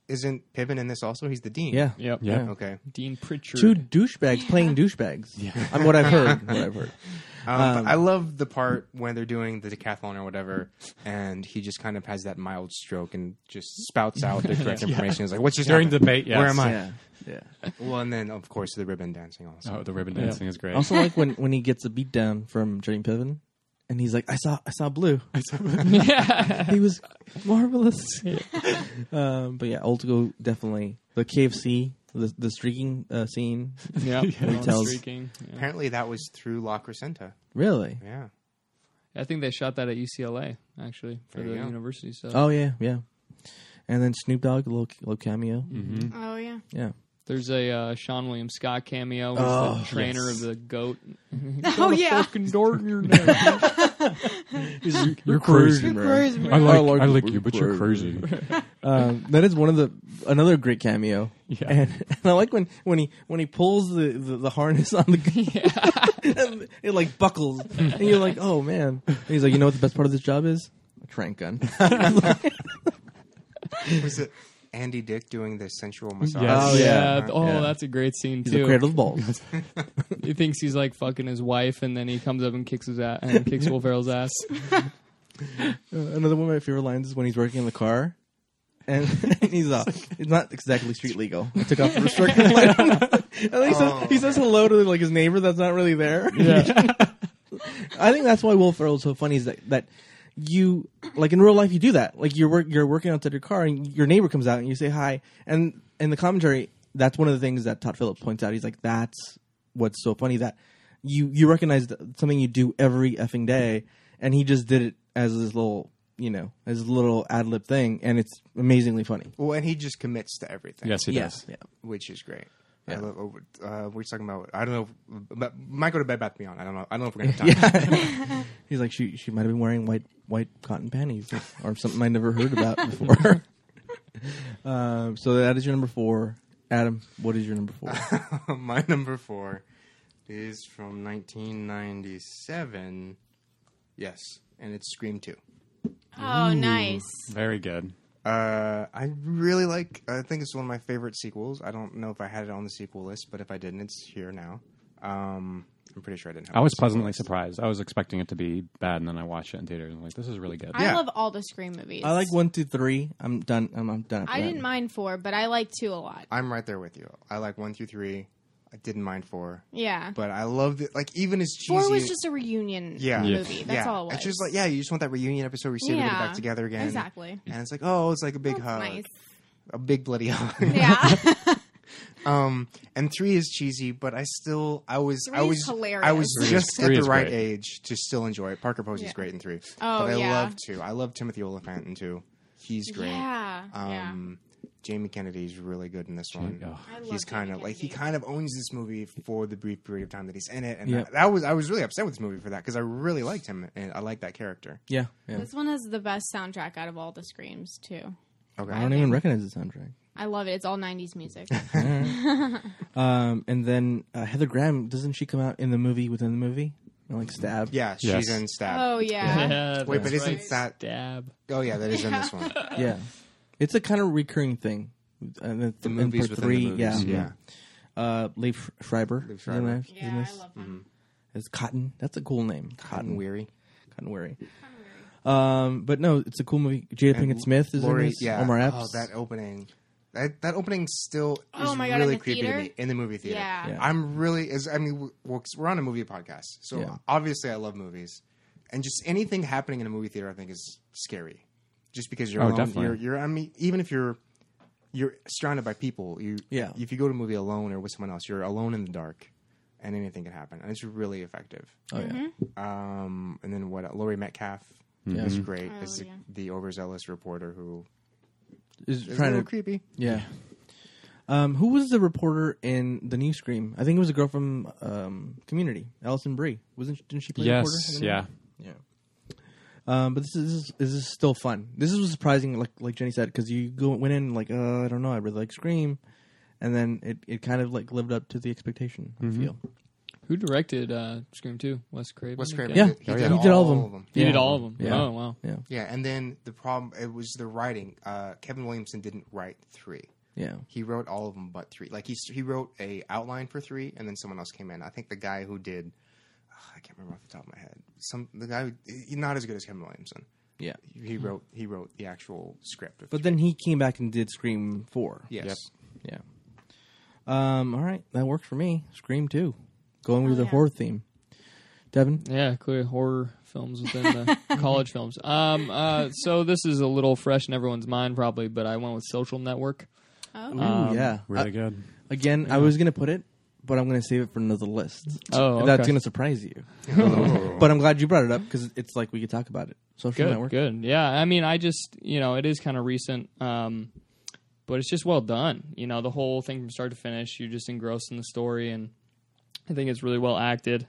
B: isn't Piven in this also? He's the dean.
A: Yeah.
D: Yep.
C: Yeah.
B: Okay.
D: Dean Pritchard.
A: Two douchebags playing douchebags. I'm what I've heard.
B: But I love the part when they're doing the decathlon or whatever, and he just kind of has that mild stroke and just spouts out the correct information. He's like, "What's just
C: During
B: happened?
C: debate, yes.
B: Where am I?"
A: Yeah.
B: Well, and then of course the ribbon dancing also.
C: Oh, the ribbon dancing is great.
A: Also, like when he gets a beat down from Jeremy Piven, and he's like, "I saw blue. He was marvelous." But yeah, Ultigo definitely the KFC, the streaking scene.
D: Yeah.
A: tells-
D: Streaking. Yeah.
B: Apparently, that was through La Crescenta.
A: Really?
B: Yeah.
D: I think they shot that at UCLA actually for
B: There
D: the
B: you go.
D: university stuff.
A: Oh yeah. And then Snoop Dogg, a little cameo.
E: Oh yeah.
A: Yeah.
D: There's a Sean William Scott cameo. Who's
A: Oh,
D: the trainer of the goat.
E: Oh yeah.
D: Fucking dart in your neck.
A: You're crazy,
C: I like you, but you're crazy.
A: That is another great cameo.
C: Yeah.
A: And I like when he pulls the harness on the and it like buckles, and you're like, oh man. And he's like, you know what the best part of this job is? A trank gun.
B: Was it Andy Dick doing the sensual massage?
C: Yes.
D: Oh yeah.
A: Yeah.
D: Oh,
A: Yeah.
D: that's a great scene
A: He's
D: too.
A: a cradle of balls.
D: He thinks he's like fucking his wife, and then he comes up and kicks his ass and kicks Will Ferrell's ass.
A: Another one of my favorite lines is when he's working in the car, and he's not exactly street legal. He took off the restricted line. And then he says hello to like his neighbor that's not really there.
D: Yeah.
A: I think that's why Will Ferrell is so funny. Is that you like in real life you do that. Like you're working outside your car and your neighbor comes out and you say hi. And in the commentary, that's one of the things that Todd Phillips points out. He's like, that's what's so funny, that you recognize something you do every effing day, and he just did it as his little ad lib thing, and it's amazingly funny.
B: Well, and he just commits to everything.
C: Yes, he does.
A: Yeah.
B: Which is great.
A: Yeah.
B: We're talking about. I don't know. But might go to Bed Bath beyond. I don't know if we're gonna have time.
A: He's like, she might have been wearing white cotton panties or something I never heard about before. So that is your number 4. Adam, what is your number 4?
B: My number 4 is from 1997. Yes, and it's Scream 2.
E: Oh nice.
C: Very good.
B: I really like. I think it's one of my favorite sequels. I don't know if I had it on the sequel list, but if I didn't, it's here now. I'm pretty sure I didn't have it
C: I was
B: on the sequel
C: pleasantly
B: list.
C: surprised. I was expecting it to be bad, and then I watched it in theaters and I'm like, this is really good.
E: I
B: Yeah.
E: love all the Scream movies.
A: I like 1, 2, 3. I'm done. I'm done. After
E: I
A: that.
E: didn't mind 4, but I like 2 a lot.
B: I'm right there with you. I like 1 through 3. I didn't mind 4,
E: Yeah.
B: but I loved it. Like even as cheesy.
E: 4 was just a reunion
B: Yeah.
E: movie. That's all it was.
B: It's just like you just want that reunion episode where you see everybody back together again.
E: Exactly.
B: And it's like, oh, it's like a big
E: That's
B: hug,
E: nice.
B: a big bloody hug.
E: Yeah.
B: And 3 is cheesy, but I was
E: 3 is hilarious.
B: I was just at
C: 3
B: the
C: is
B: right
C: great.
B: age to still enjoy it. Parker Posey's
E: Yeah.
B: great in 3.
E: Oh,
B: but I
E: yeah.
B: love 2. I love Timothy Olyphant in 2. He's great.
E: Yeah.
B: Jamie Kennedy's really good in this one.
C: Oh.
E: I love
B: He's kind of
E: Jamie
B: like he
E: Kennedy.
B: kind of owns this movie for the brief period of time that he's in it, and
A: Yeah.
B: I was really upset with this movie for that because I really liked him and I like that character.
A: Yeah.
E: This one has the best soundtrack out of all the Screams, too.
B: Okay,
A: I don't even recognize the soundtrack.
E: I love it. It's all 90s music.
A: And then Heather Graham, doesn't she come out in the movie within the movie? Like Stab?
B: yeah, she's
C: Yes.
B: in Stab.
E: Oh, yeah.
D: Yeah,
B: Wait, but
D: that's
B: isn't
D: right.
B: that?
D: Stab?
B: Oh yeah, that is in this one.
A: Yeah. It's a kind of recurring thing. And
B: The
A: in
B: movies
A: part
B: within
A: 3,
B: the movies.
A: yeah. Leif Schreiber.
B: Leif
A: is in
B: Schreiber.
A: this-
E: Yeah,
A: in
E: I
A: this.
E: love him.
A: It's Cotton. That's a cool name.
B: Cotton Weary.
A: Cotton Weary. But no, it's a cool movie. Jada Pinkett Smith is in this.
B: Yeah.
A: Omar Epps.
B: Oh, that opening. That opening still
E: Oh
B: is
E: my God, in
B: really
E: the
B: creepy to
E: theater?
B: me in the movie theater.
E: Yeah.
A: Yeah.
B: I'm really we're on a movie podcast, so
A: Yeah.
B: obviously I love movies, and just anything happening in a movie theater I think is scary, just because you're
C: Oh,
B: alone.
C: definitely.
B: You're I mean even if you're surrounded by people,
A: Yeah.
B: if you go to a movie alone or with someone else, you're alone in the dark, and anything can happen, and it's really effective.
A: Oh, yeah.
B: And then Laurie Metcalf
A: Yeah.
B: is great.
E: Oh,
B: Is
E: yeah.
B: the overzealous reporter who
A: Is
B: is a
A: trying
B: little
A: to.
B: creepy.
A: Yeah. Who was the reporter in the new Scream? I think it was a girl from Community, Alison Brie. Didn't she play a reporter?
C: Yes, yeah.
A: Yeah. But this is still fun. This is surprising, like Jenny said, because you went in like, I don't know, I really like Scream, and then it kind of like lived up to the expectation. I feel.
D: Who directed Scream 2? Wes Craven.
B: Wes Craven.
A: Yeah.
B: He
A: Oh,
B: did,
A: yeah. He did all of them.
D: He
A: Yeah.
D: did all of them.
A: Yeah.
D: Oh wow.
A: Yeah.
B: Yeah, and then the problem, it was the writing. Kevin Williamson didn't write 3.
A: Yeah.
B: He wrote all of them but 3. Like, he wrote a outline for 3, and then someone else came in. I think the guy who did, I can't remember off the top of my head. The guy who, he's not as good as Kevin Williamson.
A: Yeah.
B: He wrote the actual script. Of
A: But then he came back and did Scream 4.
B: yes.
A: Yeah. All right. That worked for me. Scream 2. Going with the
E: yeah.
A: horror theme. Devin?
D: Yeah, clear horror films within the college films. So this is a little fresh in everyone's mind, probably, but I went with Social Network.
E: Oh.
A: Ooh, yeah.
C: Really good.
A: Again, I was going to put it, but I'm going to save it for another list.
D: Oh, okay.
A: That's going to surprise you. But I'm glad you brought it up because it's like we could talk about it. Social
D: Good,
A: Network.
D: good. Yeah, I mean, I just, it is kind of recent, but it's just well done. The whole thing from start to finish, you're just engrossed in the story, and I think it's really well acted.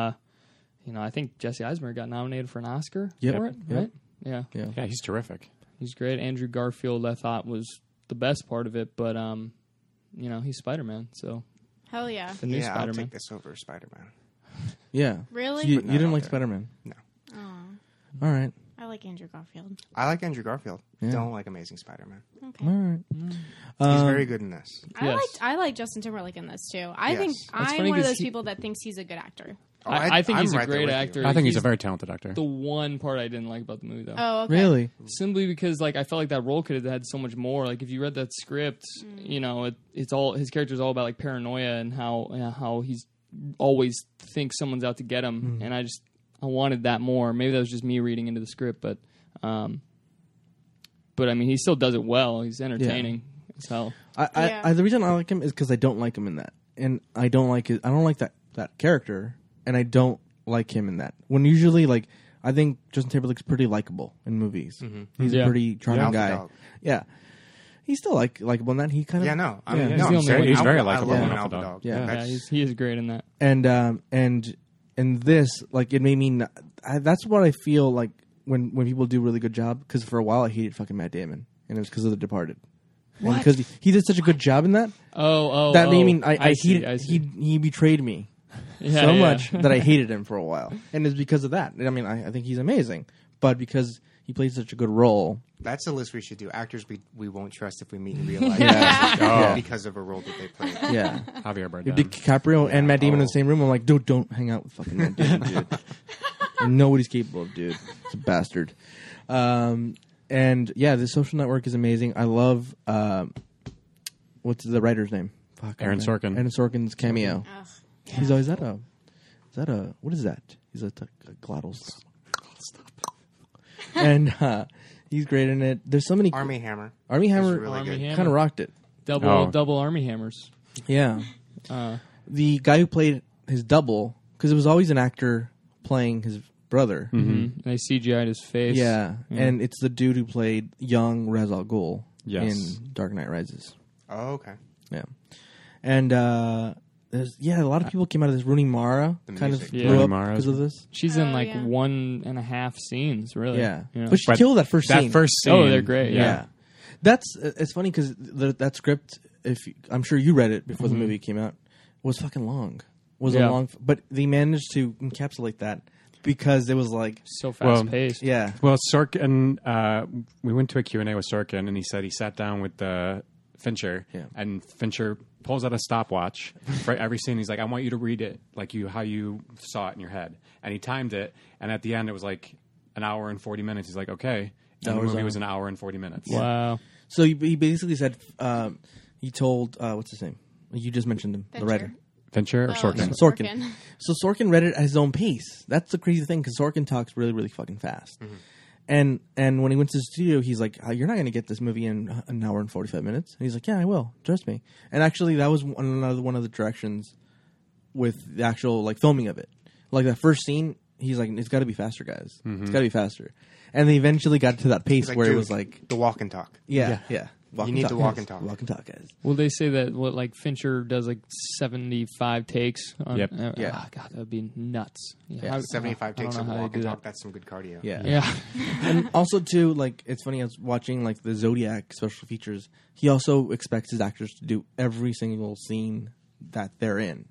D: I think Jesse Eisenberg got nominated for an Oscar for it,
A: Yep.
D: right? Yeah.
C: Yeah, he's terrific.
D: He's great. Andrew Garfield, I thought, was the best part of it, but, he's Spider-Man, so
E: Hell yeah.
D: the new
B: Yeah, I'll
D: Spider-Man.
B: take this over Spider-Man.
A: Yeah.
E: Really?
A: So you
B: But not
A: didn't
B: out
A: like
B: there.
A: Spider-Man?
B: No.
E: Oh,
A: All right.
E: I like Andrew Garfield.
B: I like Andrew Garfield.
A: Yeah.
B: Don't like Amazing Spider-Man.
E: Okay.
A: All right.
B: He's very good in this.
D: Yes.
E: I like Justin Timberlake in this too. I
B: Yes.
E: think
D: That's
E: I'm
D: funny
E: one of
D: 'cause
E: those
D: he-
E: people that thinks he's a good actor.
D: I think
B: I'm
D: he's a
B: right there
D: great
B: with you.
D: actor.
C: I think he's a
D: He's
C: very talented actor.
D: The one part I didn't like about the movie, though.
E: Oh, okay.
A: Really?
D: Simply because, I felt like that role could have had so much more. Like, if you read that script, it's all his character's all about paranoia and how he's always thinks someone's out to get him. And I wanted that more. Maybe that was just me reading into the script, but I mean, he still does it well. He's entertaining as hell.
E: Yeah.
A: The reason I like him is because I don't like him in that, and I don't like it. I don't like that character, and I don't like him in that. When usually, I think Justin Timberlake's pretty likable in movies. He's a
D: Yeah.
A: pretty charming
B: Alpha
A: guy.
B: Dog.
A: Yeah, he's still likable in that. He kind of
B: Yeah, no. I
A: Yeah.
B: mean,
A: He's
B: no,
D: the
B: I'm
D: only
B: saying
D: one.
C: He's very
B: I
C: likable
B: love
C: in
B: an
C: Alpha
B: Alpha
C: Dog.
B: Dog.
A: Yeah.
B: That's-
D: He is great in that.
A: and this it made me. That's what I feel like when people do a really good job. Because for a while I hated fucking Matt Damon, and it was because of The Departed. Because he did such a good job in that. That made me. I hated. He betrayed me so much that I hated him for a while, and it's because of that. I mean, I think he's amazing, but because he played such a good role.
B: That's a list we should do. Actors we won't trust if we meet in real life.
A: Yeah.
B: Because of a role that they played.
A: Yeah,
C: Javier Bardem.
A: if DiCaprio and Matt Damon in the same room, I'm like, dude, don't hang out with fucking Matt Damon, dude. I know what he's capable of, dude. It's a bastard. And yeah, the Social Network is amazing. I love what's the writer's name? Fuck,
C: Aaron
A: man.
C: Sorkin.
A: Aaron Sorkin's cameo.
E: Ugh.
A: He's always what is that? He's a glottal. And he's great in it. There's so many.
B: Army Hammer.
A: Army Hammer
B: really
D: Army
B: good.
D: Hammer.
A: kind of rocked it.
D: Double Army Hammers.
A: Yeah.
D: Uh,
A: The guy who played his double, because it was always an actor playing his brother.
D: and they CGI'd his face.
A: Yeah. And it's the dude who played young Ra's al Ghul
C: Yes.
A: in Dark Knight Rises.
B: Oh, okay.
A: Yeah. And there's a lot of people came out of this. Rooney Mara
B: The
A: kind of
B: music.
D: Yeah.
A: blew
C: Rooney
A: up
C: Mara
A: because of this.
D: She's in
E: Oh, yeah.
D: 1.5 scenes, really.
A: Yeah.
D: You know?
A: But she
C: But
A: killed that first scene.
C: That first scene.
D: Oh, they're great,
A: Yeah. That's it's funny because that script, I'm sure you read it before the movie came out, was fucking long.
D: Yeah.
A: But they managed to encapsulate that because it was
D: So fast paced.
A: yeah.
C: Well, Sorkin, we went to a Q&A with Sorkin, and he said he sat down with Fincher,
A: Yeah.
C: and Fincher pulls out a stopwatch for every scene. He's like, I want you to read it how you saw it in your head. And he timed it, and at the end, it was like an hour and 40 minutes. He's like, okay. And the movie was an hour and 40 minutes.
D: Wow.
A: So he basically said he told what's his name? You just mentioned him, the
E: Fincher.
A: writer.
C: Fincher or
E: Oh,
C: Sorkin?
A: Sorkin. So Sorkin read it at his own pace. That's the crazy thing because Sorkin talks really, really fucking fast. And when he went to the studio, he's like, "You're not going to get this movie in an hour and 45 minutes." And he's like, "Yeah, I will. Trust me." And actually, that was one of the directions with the actual filming of it. Like that first scene, he's like, "It's got to be faster, guys. It's got to be faster." And they eventually got to that pace
B: Like,
A: where it
B: dude,
A: was like,
B: the walk and talk.
A: yeah.
B: You need to walk and talk.
A: Walk and talk, guys.
D: Well, they say that Fincher does 75 takes.
C: Yep.
A: Yeah.
D: Oh, God, that would be nuts.
A: Yeah,
D: How-
B: 75
D: I don't
B: takes
D: know
B: of
D: how they
B: walk
D: do
B: and
D: that.
B: talk. That's some good cardio.
A: Yeah.
D: Yeah.
A: And also too, it's funny. I was watching the Zodiac special features. He also expects his actors to do every single scene that they're in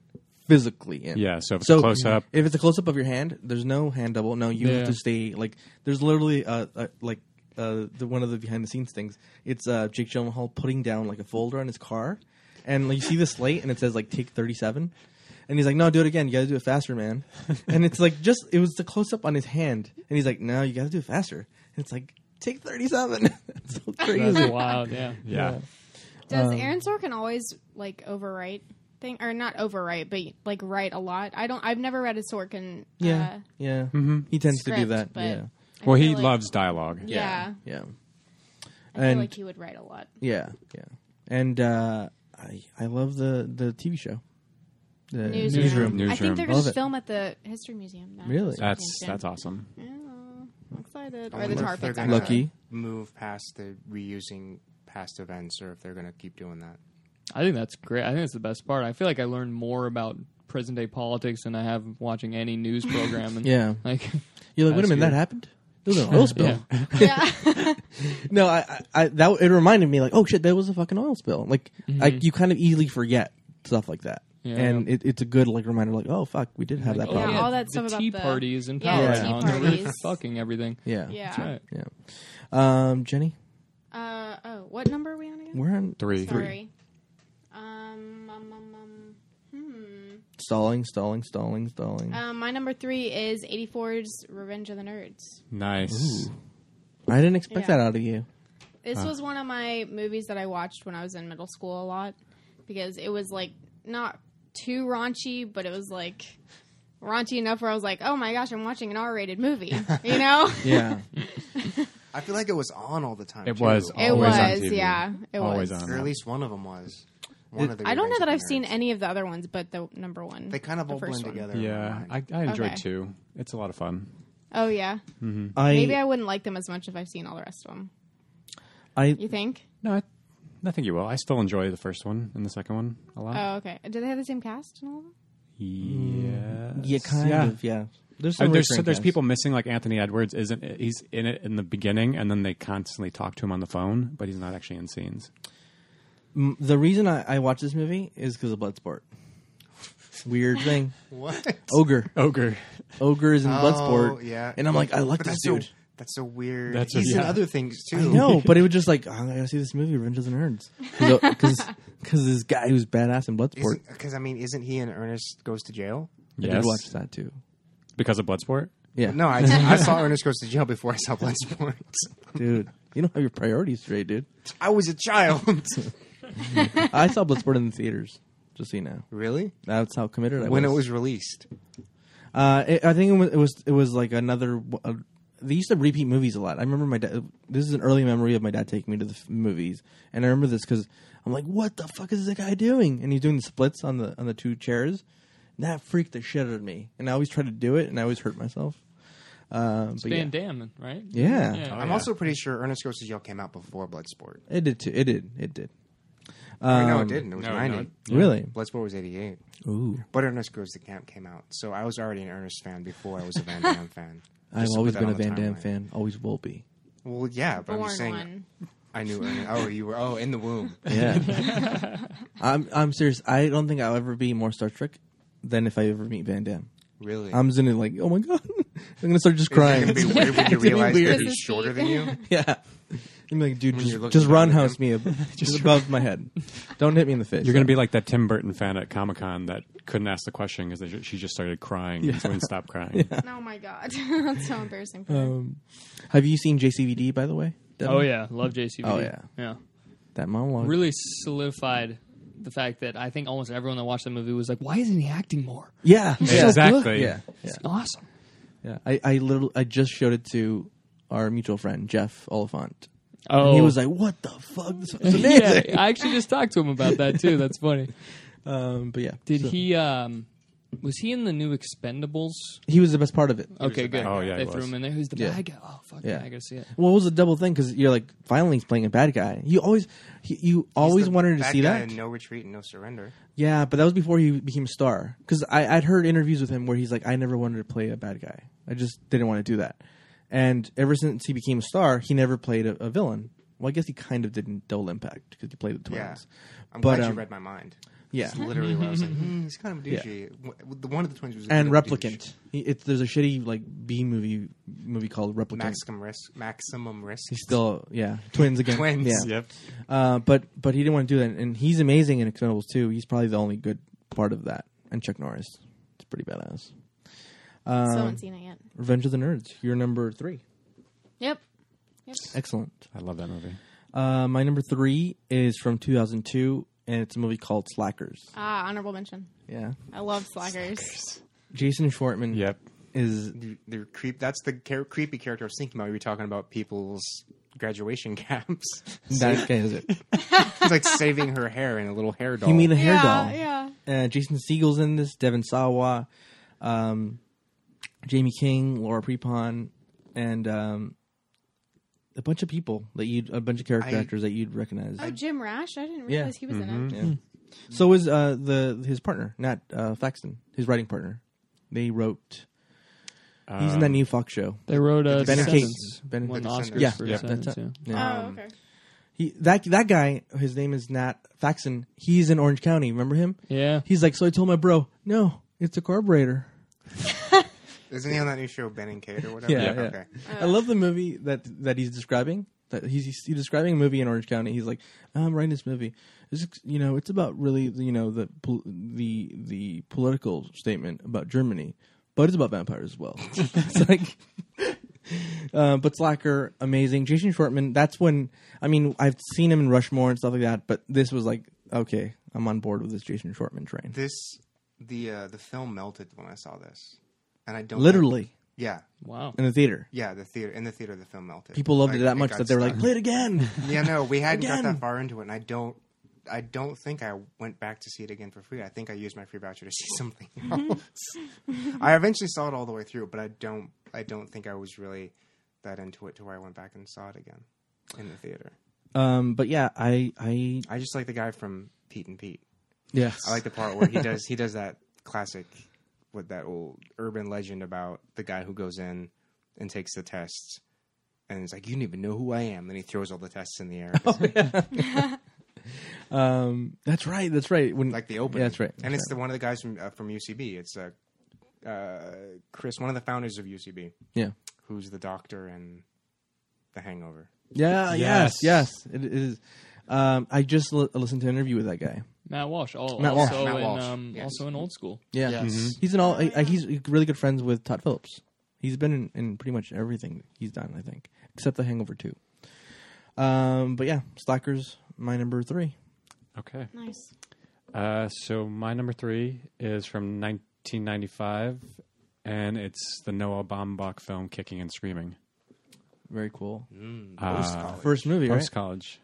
A: physically in.
C: Yeah, so if it's a close-up.
A: If it's a close up of your hand, there's no hand double. No, you have to stay like. There's literally the one of the behind the scenes things. It's Jake Gyllenhaal putting down like a folder on his car, and like, you see the slate and it says like take 37, and he's like, no, do it again. You got to do it faster, man. And it's like it was the close up on his hand, and he's like, no, you got to do it faster. And it's like take 37. It's so crazy.
D: That's wild.
C: Yeah.
E: Does Aaron Sorkin always like overwrite thing, or not overwrite, but like write a lot? I've never read a Sorkin.
A: Yeah. He tends to do
E: script,
A: that.
E: but
A: Yeah.
C: Well, he
E: feel like-
C: loves dialogue.
E: Yeah.
A: Yeah.
E: I feel like he would write a lot.
A: Yeah. And I love the TV show. The
E: Newsroom. I think they're going
A: Love
E: to
A: it.
E: film at the History Museum. Now.
A: Really?
C: That's awesome.
E: Yeah, I'm excited.
B: I
E: Or the
B: wonder
E: tar
B: if they're
E: pits.
B: gonna
A: Lucky.
B: move past the reusing past events, or if they're going to keep doing that.
D: I think that's great. I think that's the best part. I feel like I learned more about present day politics than I have watching any news program. And
A: Yeah.
D: like
A: You're like, wait a
D: That's
A: minute, that
D: good.
A: happened? It was an oil spill.
D: Yeah.
E: Yeah.
A: No, it reminded me like, oh shit, that was a fucking oil spill. Like, you kind of easily forget stuff like that.
D: Yeah.
A: And it's a good like reminder, like, oh fuck, we did have that
E: Yeah,
A: problem.
E: all that
D: the
E: stuff about
D: tea
E: the-
D: parties and
E: Yeah,
D: power
A: tea
D: now, and they're really
E: parties.
D: fucking everything.
A: Yeah.
E: Yeah.
D: That's right.
A: Yeah. Jenny,
E: What number are we on again?
A: we're on
C: 3.
E: Sorry.
A: Stalling.
E: My number 3 is 84's Revenge of the Nerds.
C: Nice.
A: I didn't expect
E: Yeah.
A: that out of you.
E: This was one of my movies that I watched when I was in middle school a lot, because it was like not too raunchy, but it was like raunchy enough where I was like, oh my gosh, I'm watching an R-rated movie, you know?
A: Yeah.
B: I feel like it was on all the time.
C: It
B: too.
C: was
E: It
C: always
E: was,
C: on TV.
E: yeah, it
C: always
E: was.
C: on.
B: Or at least one of them was. One of the
E: I don't know
B: Revenge
E: that
B: of
E: I've
B: the
E: seen
B: Nerds.
E: any of the other ones, but the number one.
B: They kind of
E: the
B: all
E: first
B: blend
E: one.
B: together. in
C: Yeah,
B: my mind.
C: I enjoyed
E: Okay.
C: 2. It's a lot of fun.
E: Oh yeah, maybe I wouldn't like them as much if I've seen all the rest of them. You think?
C: No, I think you will. I still enjoy the first one and the second one a lot.
E: Oh, okay. Do they have the same cast and all of them?
C: Yeah,
A: kind of. Yeah. There's some
C: There's
A: recurring cast.
C: people missing, like Anthony Edwards. He's in it in the beginning, and then they constantly talk to him on the phone, but he's not actually in scenes.
A: The reason I watched this movie is because of Bloodsport. Weird thing.
B: What?
A: Ogre is in
B: Oh,
A: Bloodsport.
B: yeah.
A: And I'm like, I like
B: But
A: this
B: that's
A: dude.
B: that's so weird.
C: That's
B: He's in
C: yeah.
B: other things too.
A: I know, but it was just like, oh, I gotta see this movie, Revenge of the Nerds, because this guy who's badass in Bloodsport.
B: Because isn't he in Ernest Goes to Jail?
A: I
C: Yes,
A: did watch that too.
C: because of Bloodsport.
A: Yeah,
B: No, I saw Ernest Goes to Jail before I saw Bloodsport.
A: dude, you don't have your priorities straight, dude.
B: I was a child.
A: I saw Bloodsport in the theaters. Just so you know,
B: Really?
A: that's how committed I was.
B: When it was released.
A: I think it was like another. They used to repeat movies a lot. I remember my dad. This is an early memory of my dad taking me to the movies, and I remember this because I'm like, "What the fuck is this guy doing?" And he's doing the splits on the 2 chairs. And that freaked the shit out of me, and I always try to do it, and I always hurt myself. But
D: Van Damme, right?
A: Yeah.
B: I'm also pretty sure Ernest Goes to Jail came out before Bloodsport.
A: It did too. It did.
B: No, it didn't. It was
C: no,
B: 90.
C: no.
A: Really?
B: Bloodsport was 88.
A: Ooh.
B: But Ernest Goes to Camp came out. So I was already an Ernest fan before I was a Van Damme fan.
A: I've
B: Just to
A: always
B: put
A: been a
B: that on
A: Van
B: the
A: Damme
B: timeline.
A: fan. Always will be.
B: Well, yeah, but I'm
E: Born
B: just saying.
E: one.
B: I knew Ernest. Oh, you were. Oh, in the womb.
A: Yeah. I'm serious. I don't think I'll ever be more Star Trek than if I ever meet Van Damme.
B: Really?
A: I'm just gonna like, oh my god, I'm gonna start just
B: Is it
A: crying.
B: gonna be weird when you
A: It's gonna be
B: realize
A: weird.
B: that he's shorter than you?
A: Yeah. I'm like, dude,
B: When you're looking
A: just run
B: down at
A: house me just above my head. Don't hit me in the face.
C: You're going to be like that Tim Burton fan at Comic-Con that couldn't ask the question because she just started crying and wouldn't stop crying.
E: Oh my god, that's so embarrassing. For her.
A: Have you seen JCVD, by the way? Devin?
D: Oh yeah, love JCVD.
A: Oh, yeah.
D: yeah.
A: That monologue.
D: Really solidified the fact that I think almost everyone that watched the movie was like, "Why isn't he acting more?
A: Yeah.
D: so
A: yeah.
C: Exactly.
A: Yeah. Yeah.
D: It's awesome."
A: Yeah. I just showed it to our mutual friend, Jeff Oliphant.
D: Oh,
A: And he was like, what the fuck? This was amazing.
D: yeah, I actually just talked to him about that too. That's funny.
A: But yeah.
D: Did
A: so-
D: he? Was he in the new Expendables?
A: He was the best part of it.
D: Okay,
B: the
D: good.
B: bad guy.
C: Oh, yeah,
D: they
C: he
D: threw
C: was.
D: him in there. Who's the
A: Yeah.
D: bad guy? Oh fuck,
A: Yeah.
D: I gotta see it.
A: Well, it was a double thing because you're like, finally he's playing a bad guy. You always
B: He's the
A: wanted to
B: bad
A: see
B: guy
A: that.
B: in No Retreat and No Surrender.
A: Yeah, but that was before he became a star. Because I'd heard interviews with him where he's like, I never wanted to play a bad guy. I just didn't want to do that. And ever since he became a star, he never played a villain. Well, I guess he kind of did in Double Impact because he played the twins.
B: Yeah. I'm
A: But,
B: glad you read my mind.
A: Yeah.
B: That's literally what I was like. He's kind of a douchey. One of the twins was a
A: And
B: bit of a douche.
A: Replicant. There's a shitty like B movie called Replicant.
B: Maximum risk.
A: He's still twins again.
B: Twins.
A: Yeah.
C: Yep.
A: But he didn't want to do that, and he's amazing in Expendables 2. He's probably the only good part of that. And Chuck Norris. It's pretty badass.
E: Still haven't seen it yet.
A: Revenge of the Nerds. You're number 3.
E: Yep.
A: Excellent.
C: I love that movie.
A: My number 3 is from 2002, and it's a movie called Slackers.
E: Honorable mention.
A: Yeah.
E: I love Slackers.
A: Jason Schwartzman
C: Yep.
A: is...
B: They're creep. That's the creepy character I was thinking about. You were talking about people's graduation caps.
A: That guy is it.
B: He's like saving her hair in a little hair doll.
A: You mean a hair doll?
E: Yeah.
A: Jason Segel's in this, Devin Sawa, Jamie King, Laura Prepon, and a bunch of people a bunch of character actors that you'd recognize.
E: Oh, Jim Rash? I didn't realize he was in it.
A: Yeah. So was his partner, Nat Faxon, his writing partner. They wrote. He's in that new Fox show.
D: They wrote
A: Ben and Kate.
D: Descendants.
A: Ben
D: Won
A: and
D: Oscars
A: Yeah,
D: for
A: yeah,
D: Descendants,
A: that's it.
D: yeah.
A: Yeah.
E: Oh, okay.
A: That guy, his name is Nat Faxon. He's in Orange County. Remember him?
D: Yeah.
A: He's like, so I told my bro, no, it's a carburetor.
B: Isn't he on that new show Ben and Kate or whatever?
A: Yeah.
B: Okay.
A: I love the movie that he's describing. That he's describing a movie in Orange County. He's like, I'm writing this movie. It's about really the political statement about Germany, but it's about vampires as well. It's like, but Slacker, amazing. Jason Schwartzman. That's when I've seen him in Rushmore and stuff like that. But this was like, okay, I'm on board with this Jason Schwartzman train.
B: The film melted when I saw this, and I don't
A: Literally
B: Yeah.
D: Wow.
A: in the theater.
B: Yeah, in the theater, the film melted.
A: People loved
B: Like,
A: it that much
B: got
A: that they were like,
B: stuck.
A: play it again.
B: Yeah, no, we hadn't got
A: Again.
B: that far into it, and I don't think I went back to see it again for free. I think I used my free voucher to see something else. I eventually saw it all the way through, but I don't think I was really that into it to where I went back and saw it again in the theater.
A: But yeah, I
B: I just like the guy from Pete and Pete.
A: yes.
B: I like the part where he does that classic with that old urban legend about the guy who goes in and takes the tests and it's like, you don't even know who I am. Then he throws all the tests in the air.
A: That's right. When
B: Like the opening.
A: Yeah, that's right.
B: And it's one of the guys from UCB. It's Chris, one of the founders of UCB,
A: yeah.
B: who's the doctor in The Hangover.
A: Yeah,
C: Yes.
A: yes. It is. I just listened to an interview with that guy.
D: Matt Walsh.
A: Matt Walsh.
B: Matt Walsh. Yes.
D: Also in Old School.
A: Yeah,
B: Yes.
A: he's in all. He's really good friends with Todd Phillips. He's been in pretty much everything he's done, I think, except The Hangover 2. But yeah, Slackers, my number 3.
C: Okay.
E: Nice.
C: So my number 3 is from 1995, and it's the Noah Baumbach film Kicking and Screaming.
A: Very cool.
B: Post-college.
A: First movie, right?
C: Post college.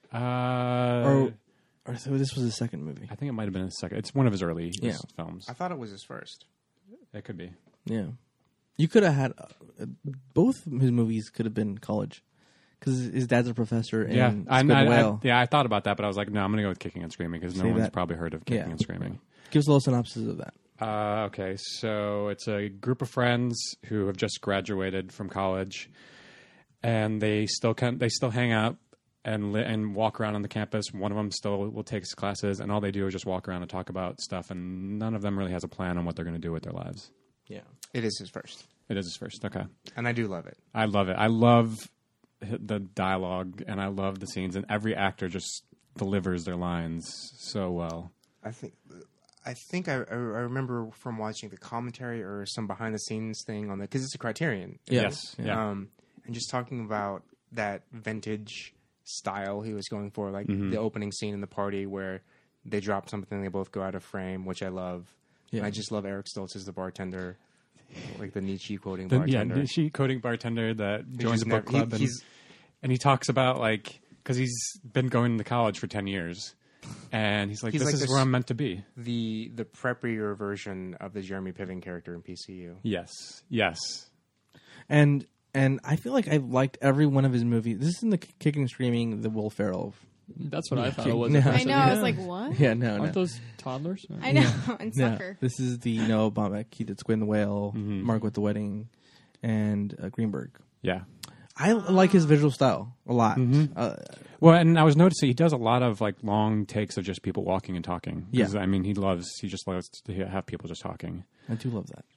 A: Or so this was his second movie.
C: I think it might have been his second. It's one of his early films.
B: I thought it was his first.
C: It could be.
A: Yeah, you could have had both his movies could have been college because his dad's a professor. In Squid and Whale.
C: I thought about that, but I was like, no, I'm going to go with Kicking and Screaming because no one's
A: that.
C: probably heard of Kicking
A: Yeah.
C: and Screaming.
A: Give us a little synopsis of that.
C: Okay, so it's a group of friends who have just graduated from college, and they still hang out and walk around on the campus. One of them still will take his classes, and all they do is just walk around and talk about stuff, and none of them really has a plan on what they're going to do with their lives.
A: Yeah,
B: It is his first.
C: It is his first. Okay.
B: And I do love it.
C: I love it. I love the dialogue, and I love the scenes, and every actor just delivers their lines so well.
B: I think I remember from watching the commentary or some behind the scenes thing on because it's a Criterion.
C: Yes. Yeah.
B: And just talking about that vintage style he was going for, like the opening scene in the party where they drop something and they both go out of frame, which I love.
A: Yeah.
B: And I just love Eric Stoltz as the bartender, like the Nietzsche quoting
C: Yeah,
B: bartender.
C: Nietzsche coding bartender that joins
B: just
C: a book
B: never-
C: club,
B: he's-
C: and he talks about because he's been going to college for 10 years, and he's like,
B: He's
C: this
B: like
C: is
B: this-
C: where I'm meant to be.
B: the preppier version of the Jeremy Piven character in PCU.
C: Yes.
A: and I feel like I've liked every one of his movies. This is in the Kicking and Screaming, the Will Ferrell.
D: That's what I thought it was.
A: No.
D: at first.
E: I know. I was like, what?
A: Yeah, no.
D: Aren't those toddlers?
E: I know. And
A: No,
E: Sucker.
A: this is the Noah Baumbach. He did Squid and the Whale, Mark with the Wedding, and Greenberg.
C: Yeah.
A: I like his visual style a lot.
C: Well, and I was noticing he does a lot of like long takes of just people walking and talking. 'Cause,
A: Yeah.
C: I mean, he just loves to have people just talking.
A: I do love that.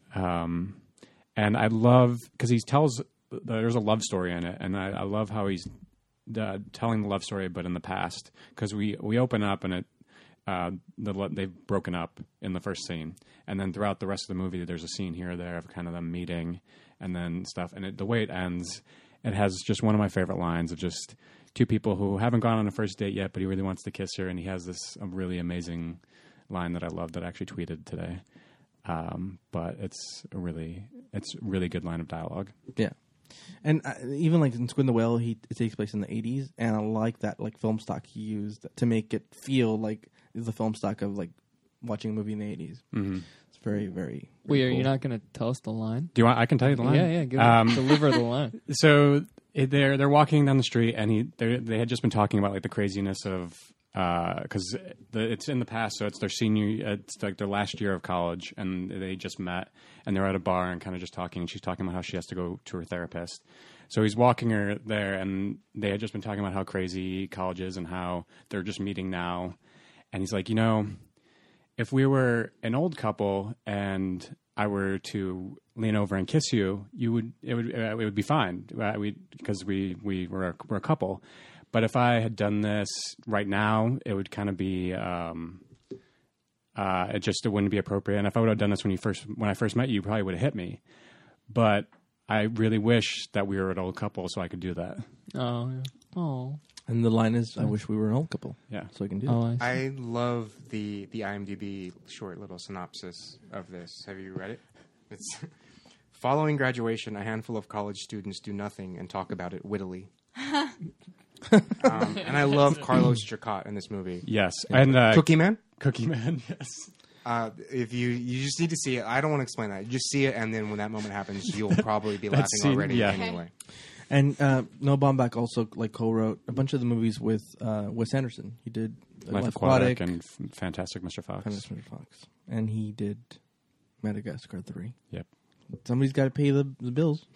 C: And I love because he tells there's a love story in it, and I love how he's telling the love story, but in the past, because we open up and they've broken up in the first scene, and then throughout the rest of the movie, there's a scene here or there of kind of them meeting, and then stuff, and the way it ends, it has just one of my favorite lines of just two people who haven't gone on a first date yet, but he really wants to kiss her, and he has this really amazing line that I love that I actually tweeted today. But it's a really good line of dialogue.
A: Yeah. And even like in Squid and the Whale, it takes place in the 80s, and I like that like film stock he used to make it feel like the film stock of like watching a movie in the 80s. Mm-hmm. It's very, very.
D: Wait,
A: cool.
D: are you not going to tell us the line?
C: Do you want? I can tell you the line.
D: Yeah, deliver the line.
C: So they're walking down the street, and they had just been talking about like the craziness of because it's in the past, so it's it's like their last year of college, and they just met, and they're at a bar and kind of just talking, and she's talking about how she has to go to her therapist. So he's walking her there, and they had just been talking about how crazy college is and how they're just meeting now, and he's like, if we were an old couple and I were to lean over and kiss you, it would be fine, because we were a couple. But if I had done this right now, it would kind of be it wouldn't be appropriate. And if I would have done this when I first met you, you probably would have hit me. But I really wish that we were an old couple so I could do that.
D: Oh, yeah. Oh.
A: And the line is, "I wish we were an old couple."
C: Yeah,
A: so I can do
D: Oh,
A: that.
B: I love the IMDb short little synopsis of this. Have you read it? It's following graduation, a handful of college students do nothing and talk about it wittily. And I love Carlos Chacot in this movie.
C: yes, and
B: Cookie Man.
C: Cookie Man, yes.
B: If you just need to see it. I don't want to explain that. Just see it, and then when that moment happens, you'll probably be laughing
C: scene,
B: already
C: yeah.
B: anyway.
A: And Noah Baumbach also like co-wrote a bunch of the movies with Wes Anderson. He did
C: Life Aquatic and Fantastic Mr. Fox.
A: Fantastic Mr. Fox, and he did Madagascar 3.
C: Yep.
A: Somebody's got to pay the bills.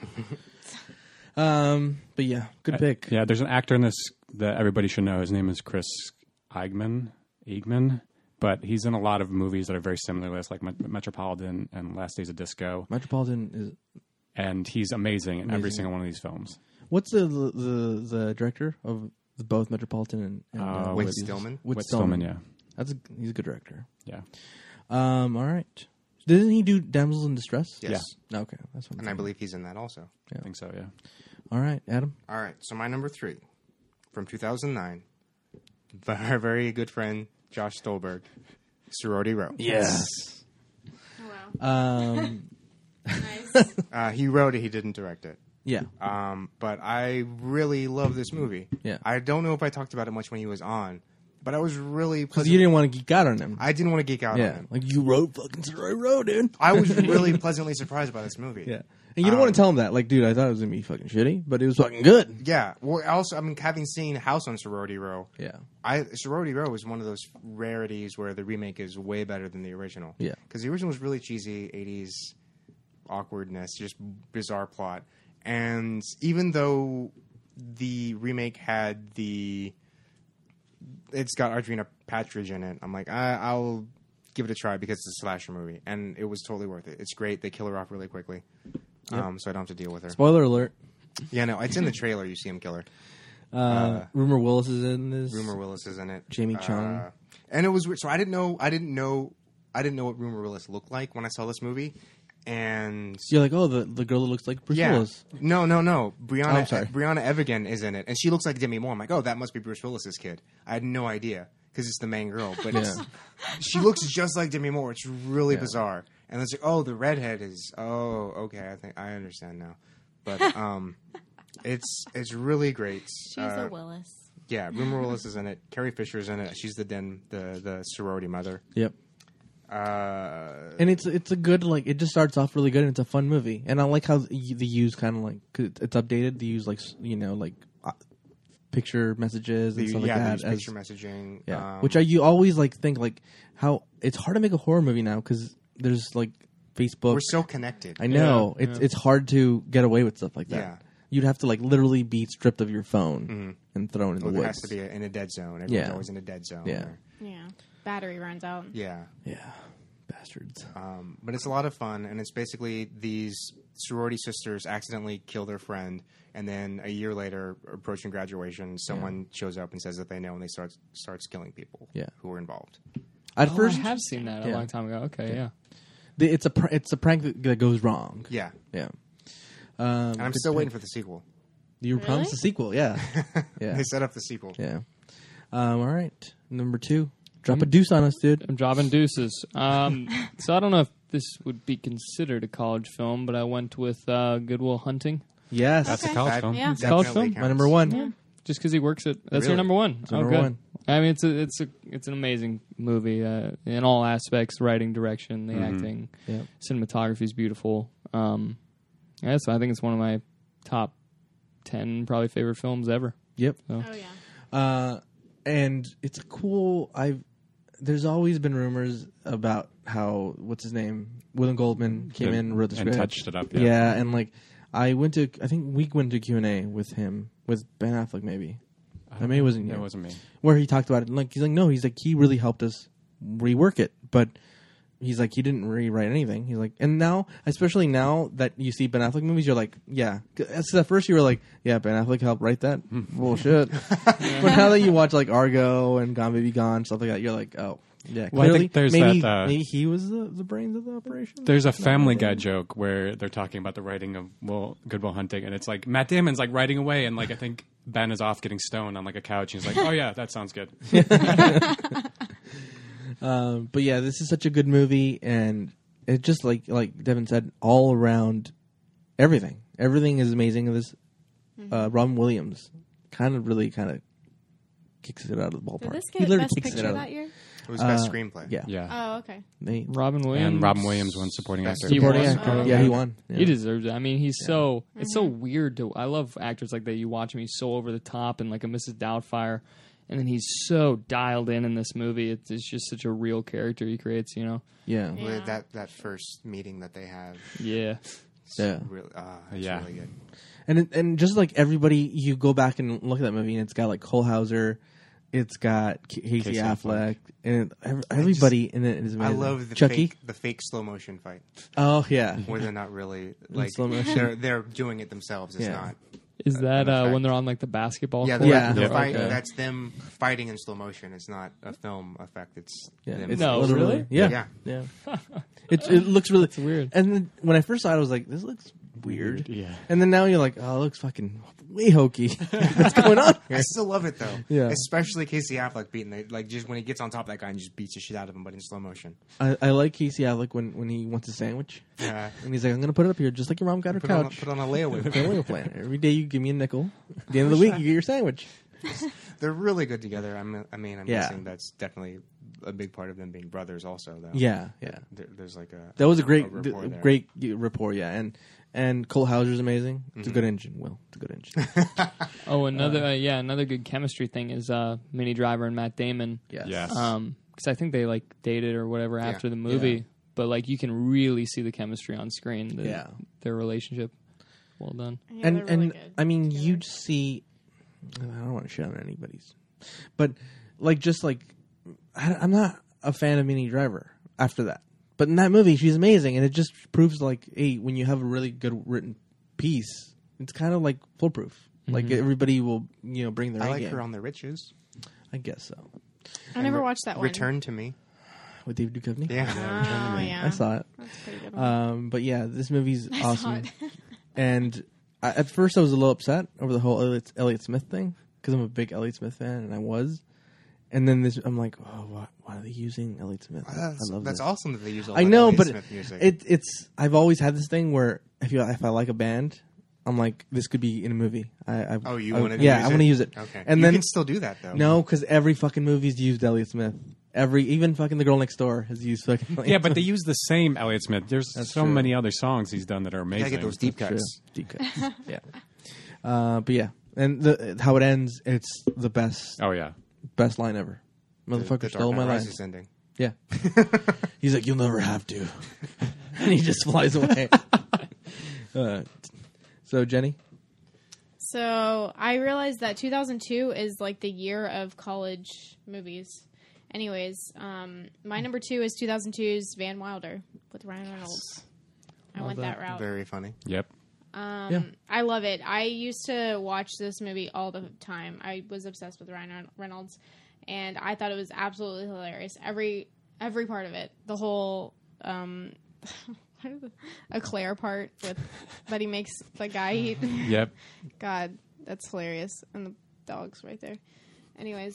A: But yeah, good pick.
C: Yeah, there's an actor in this that everybody should know. His name is Chris Eigman, but he's in a lot of movies that are very similar to this, like Metropolitan and Last Days of Disco.
A: Metropolitan is.
C: And he's amazing in every single one of these films.
A: What's the director of both Metropolitan and
B: Whit Stillman?
A: Whit
C: Stillman, yeah.
A: He's a good director.
C: Yeah.
A: All right. Didn't he do Damsels in Distress?
B: Yes.
A: Yeah. Okay, that's what.
B: And I believe he's in that also.
C: I think so, yeah.
A: All right, Adam.
B: All right, so my number 3 from 2009, our very good friend Josh Stolberg, Sorority Row.
A: Yes.
E: Oh, wow. Nice.
B: He wrote it, he didn't direct it.
A: Yeah.
B: But I really love this movie.
A: Yeah.
B: I don't know if I talked about it much when he was on, but I was really
A: Because you didn't want to geek out on him.
B: I didn't want to geek out on
A: Yeah.
B: him.
A: Like you wrote fucking Sorority Row, dude.
B: I was really pleasantly surprised by this movie.
A: Yeah. And you don't want to tell him that. Like, dude, I thought it was going to be fucking shitty, but it was fucking good.
B: Yeah. Well, also, I mean, having seen House on Sorority Row,
A: Yeah.
B: Sorority Row is one of those rarities where the remake is way better than the original.
A: Yeah.
B: Because the original was really cheesy, 80s awkwardness, just bizarre plot. And even though the remake had it's got Ardrina Patridge in it, I'm like, I'll give it a try because it's a slasher movie. And it was totally worth it. It's great. They kill her off really quickly. So I don't have to deal with her.
A: Spoiler alert.
B: Yeah, no, it's in the trailer. You see him kill her.
A: Rumor Willis is in this.
B: Rumor Willis is in it.
A: Jamie Chung.
B: And it was weird. So I didn't know what Rumor Willis looked like when I saw this movie. And
A: You're like, oh, the girl that looks like Bruce Willis.
B: No.
A: I'm sorry.
B: Brianna Evigan is in it, and she looks like Demi Moore. I'm like, oh, that must be Bruce Willis's kid. I had no idea because it's the main girl, but she looks just like Demi Moore. It's really bizarre. And it's like, oh, the redhead is. Oh, okay. I think I understand now. But it's really great.
E: She's a Willis.
B: Yeah, Rumor Willis is in it. Carrie Fisher's in it. She's the sorority mother.
A: Yep. And it's a good, like, it just starts off really good and it's a fun movie. And I like how they use kind of like, 'cause it's updated. They use like, picture messages and stuff like
B: they
A: that.
B: use picture messaging.
A: Yeah. Which you always like think like how it's hard to make a horror movie now because there's like Facebook.
B: We're so connected.
A: I know. It's hard to get away with stuff like that.
B: Yeah.
A: you'd have to like literally be stripped of your phone and thrown in the
B: Well,
A: woods.
B: there has to be in a dead zone. Everyone's
A: Yeah.
B: always in a dead zone.
A: Yeah.
B: or-
E: Yeah. Battery runs out.
B: yeah.
A: Yeah, bastards.
B: But it's a lot of fun, and it's basically these sorority sisters accidentally kill their friend, and then a year later, approaching graduation, someone shows up and says that they know, and they starts killing people
A: Yeah.
B: who were involved.
A: At
D: Oh,
A: first,
D: I have seen that a
A: Yeah.
D: long time ago. Okay, yeah.
A: it's a prank that goes wrong.
B: Yeah.
A: Yeah.
B: And I'm still waiting for the sequel.
A: You were promised a sequel, yeah. Yeah.
B: They set up the sequel.
A: Yeah. All right. Number 2. Drop a deuce on us, dude.
D: I'm dropping deuces. So I don't know if this would be considered a college film, but I went with Good Will Hunting.
A: Yes.
C: That's
E: Okay.
C: a college
B: That
C: film.
E: Yeah.
D: College
B: definitely
D: film?
B: counts.
A: My number 1.
D: Just because he works at that's your
B: Really?
D: number one.
A: It's number
D: good.
A: one.
D: I mean, it's an amazing movie in all aspects: writing, direction, the acting,
A: Yeah.
D: cinematography is beautiful. Yeah, so I think it's one of my top 10 probably favorite films ever.
A: Yep.
E: Oh yeah.
A: And it's a cool. There's always been rumors about how what's his name, William Goldman came in, wrote the
C: and
A: script,
C: touched it up.
A: Yeah, and like I think we went to Q&A with him with Ben Affleck maybe. I mean, it wasn't you.
C: It wasn't me.
A: Where he talked about it, and like he's like, no, he's like he really helped us rework it, but he's like he didn't rewrite anything. He's like, and now, especially now that you see Ben Affleck movies, you're like, yeah. So at first you were like, yeah, Ben Affleck helped write that. Bullshit. But now that you watch like Argo and Gone Baby Gone stuff like that, you're like, oh yeah.
C: Well, I
A: Clearly,
C: think there's
A: maybe
C: that,
A: maybe he was the brains of the operation.
C: There's a Family Guy joke where they're talking about the writing of Good Will Hunting, and it's like Matt Damon's like writing away, and like I think Ben is off getting stoned on like a couch. And he's like, "Oh yeah, that sounds good."
A: But yeah, this is such a good movie, and it just like Devin said, all around everything is amazing. In this, Robin Williams kind of kicks it out of the ballpark.
E: Did this
A: He
E: get
A: literally
E: Best
A: kicks it
E: Picture
A: out.
E: that year?
B: It was best screenplay.
A: Yeah,
C: Yeah,
E: Oh, okay.
D: Robin Williams
C: and Robin Williams won supporting actor.
D: He
A: Supporting
D: won.
A: actor.
D: Oh,
A: Yeah,
D: okay.
A: he won. Yeah.
D: He deserves it. I mean, he's so it's so weird to. I love actors like that. You watch him; he's so over the top and like a Mrs. Doubtfire, and then he's so dialed in this movie. It's just such a real character he creates. You know?
A: Yeah,
E: Yeah.
B: With that first meeting that they have.
D: Yeah.
A: yeah.
B: Really, it's
C: Yeah.
B: really good.
A: And just like everybody, you go back and look at that movie, and it's got like Cole Hauser, it's got Casey Affleck, and everybody in it is amazing.
B: I love the
A: Chucky.
B: fake slow motion fight
A: Oh yeah,
B: where they're not really like
A: slow motion.
B: they're doing it themselves. It's
A: Yeah.
B: not.
D: Is that
B: effect.
D: when they're on like the basketball
B: Yeah,
D: court?
A: Yeah.
B: the fight,
A: Okay.
B: that's them fighting in slow motion. It's not a film effect. It's
A: yeah.
B: them
A: It's
D: No,
A: literally,
D: really?
A: yeah,
B: Yeah.
A: It looks really
D: weird.
A: And then when I first saw it, I was like, this looks weird.
C: Yeah.
A: And then now you're like, oh, it looks fucking way hokey. What's going on
B: I
A: here?
B: still love it though.
A: Yeah.
B: Especially Casey Affleck beating it, like just when he gets on top of that guy and just beats the shit out of him, but in slow motion.
A: I like Casey Affleck when he wants a sandwich,
B: Yeah.
A: and he's like, I'm gonna put it up here just like your mom got her
B: Put on,
A: couch.
B: put on a layaway.
A: Family plan. Every day you give me a nickel. At the end of the week, you get your sandwich.
B: They're really good together. I'm
A: Yeah.
B: guessing that's definitely a big part of them being brothers, also. Though.
A: Yeah.
B: There's like a
A: That was a great,
B: rapport there.
A: great rapport. Yeah, and Cole Hauser's amazing. It's a good engine. Will, it's a good engine.
D: Oh, another good chemistry thing is Minnie Driver and Matt Damon.
A: Yes.
C: Yes.
D: Because I think they like dated or whatever after the movie,
A: Yeah.
D: but like you can really see the chemistry on screen.
A: Yeah.
D: Their relationship. Well done.
E: Yeah,
A: and
E: they're really
A: and
E: good
A: I mean,
E: together.
A: you just see. I don't want to shit on anybody's, but like just like I'm not a fan of Minnie Driver after that. But in that movie, she's amazing, and it just proves like, hey, when you have a really good written piece, it's kind of like foolproof. Like everybody will, bring their
B: I
A: A
B: like
A: game.
B: her on The Riches.
A: I guess so.
E: I never watched that one.
B: Return to Me.
A: With David Duchovny.
B: Yeah.
E: Oh, yeah.
A: I saw it.
E: That's a pretty good one.
A: But yeah, this movie's
E: I saw
A: awesome.
E: it.
A: And at first, I was a little upset over the whole Elliott Smith thing because I'm a big Elliott Smith fan, and I was. And then I'm like, oh, why are they using Elliott Smith? I love
B: That's
A: this.
B: awesome that they use a lot
A: I know,
B: of
A: but
B: Smith music.
A: it's. I've always had this thing where if I like a band, I'm like, this could be in a movie.
B: you want to use it?
A: Yeah, I want to use it.
B: Okay.
A: And
B: you
A: then
B: can still do that, though.
A: no, because every fucking movie's used Elliott Smith. Even fucking The Girl Next Door has used fucking Elliott
C: Yeah, but
A: Smith.
C: they use the same Elliott Smith. There's
A: That's
C: so
A: true.
C: many other songs he's done that are
B: You
C: amazing.
B: gotta get those deep
A: True.
B: cuts.
A: Deep cuts. Yeah. But yeah, and how it ends, it's the best
C: Oh yeah.
A: best line ever. Motherfucker
B: The
A: stole
B: Dark
A: my
B: Knight
A: line.
B: Rises ending.
A: Yeah. He's like, you'll never have to, and he just flies away. So Jenny,
E: So I realized that 2002 is like the year of college movies. Anyways, my number 2 is 2002's Van Wilder with Ryan Reynolds. I went that route.
B: Very funny.
C: Yep.
E: I love it. I used to watch this movie all the time. I was obsessed with Ryan Reynolds, and I thought it was absolutely hilarious. Every part of it. The whole a Claire part with that he makes the guy eat.
C: Yep.
E: God, that's hilarious. And the dog's right there. Anyways,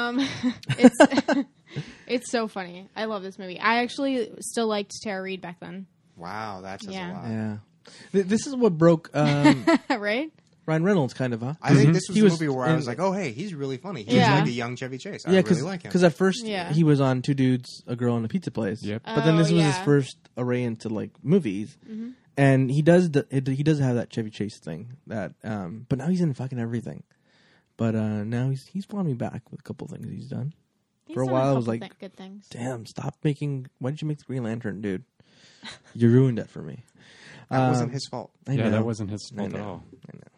E: it's so funny. I love this movie. I actually still liked Tara Reid back then.
B: Wow, that says a lot.
A: Yeah. This is what broke
E: Right?
A: Ryan Reynolds, kind of, huh?
B: I think this was
A: He
B: a
A: was
B: movie where I
A: in-
B: was like, oh, hey, he's really funny. He's
E: Yeah.
B: like a young Chevy Chase. I
A: Yeah,
B: really like him.
A: because at first
E: Yeah.
A: he was on Two Dudes, a Girl, and a Pizza Place.
C: Yep.
A: But then this
E: Oh,
A: was his
E: yeah.
A: first array into like movies, and he does have that Chevy Chase thing. That, but now he's in fucking everything. But now he's brought me back with a couple things he's done.
E: He's
A: For a
E: done
A: while, I was
E: couple
A: like,
E: good things.
A: Damn, stop making. Why did you make the Green Lantern, dude? You ruined it for me.
B: That wasn't his fault.
A: I
C: Yeah,
A: know.
C: that wasn't his fault at
A: know.
C: all.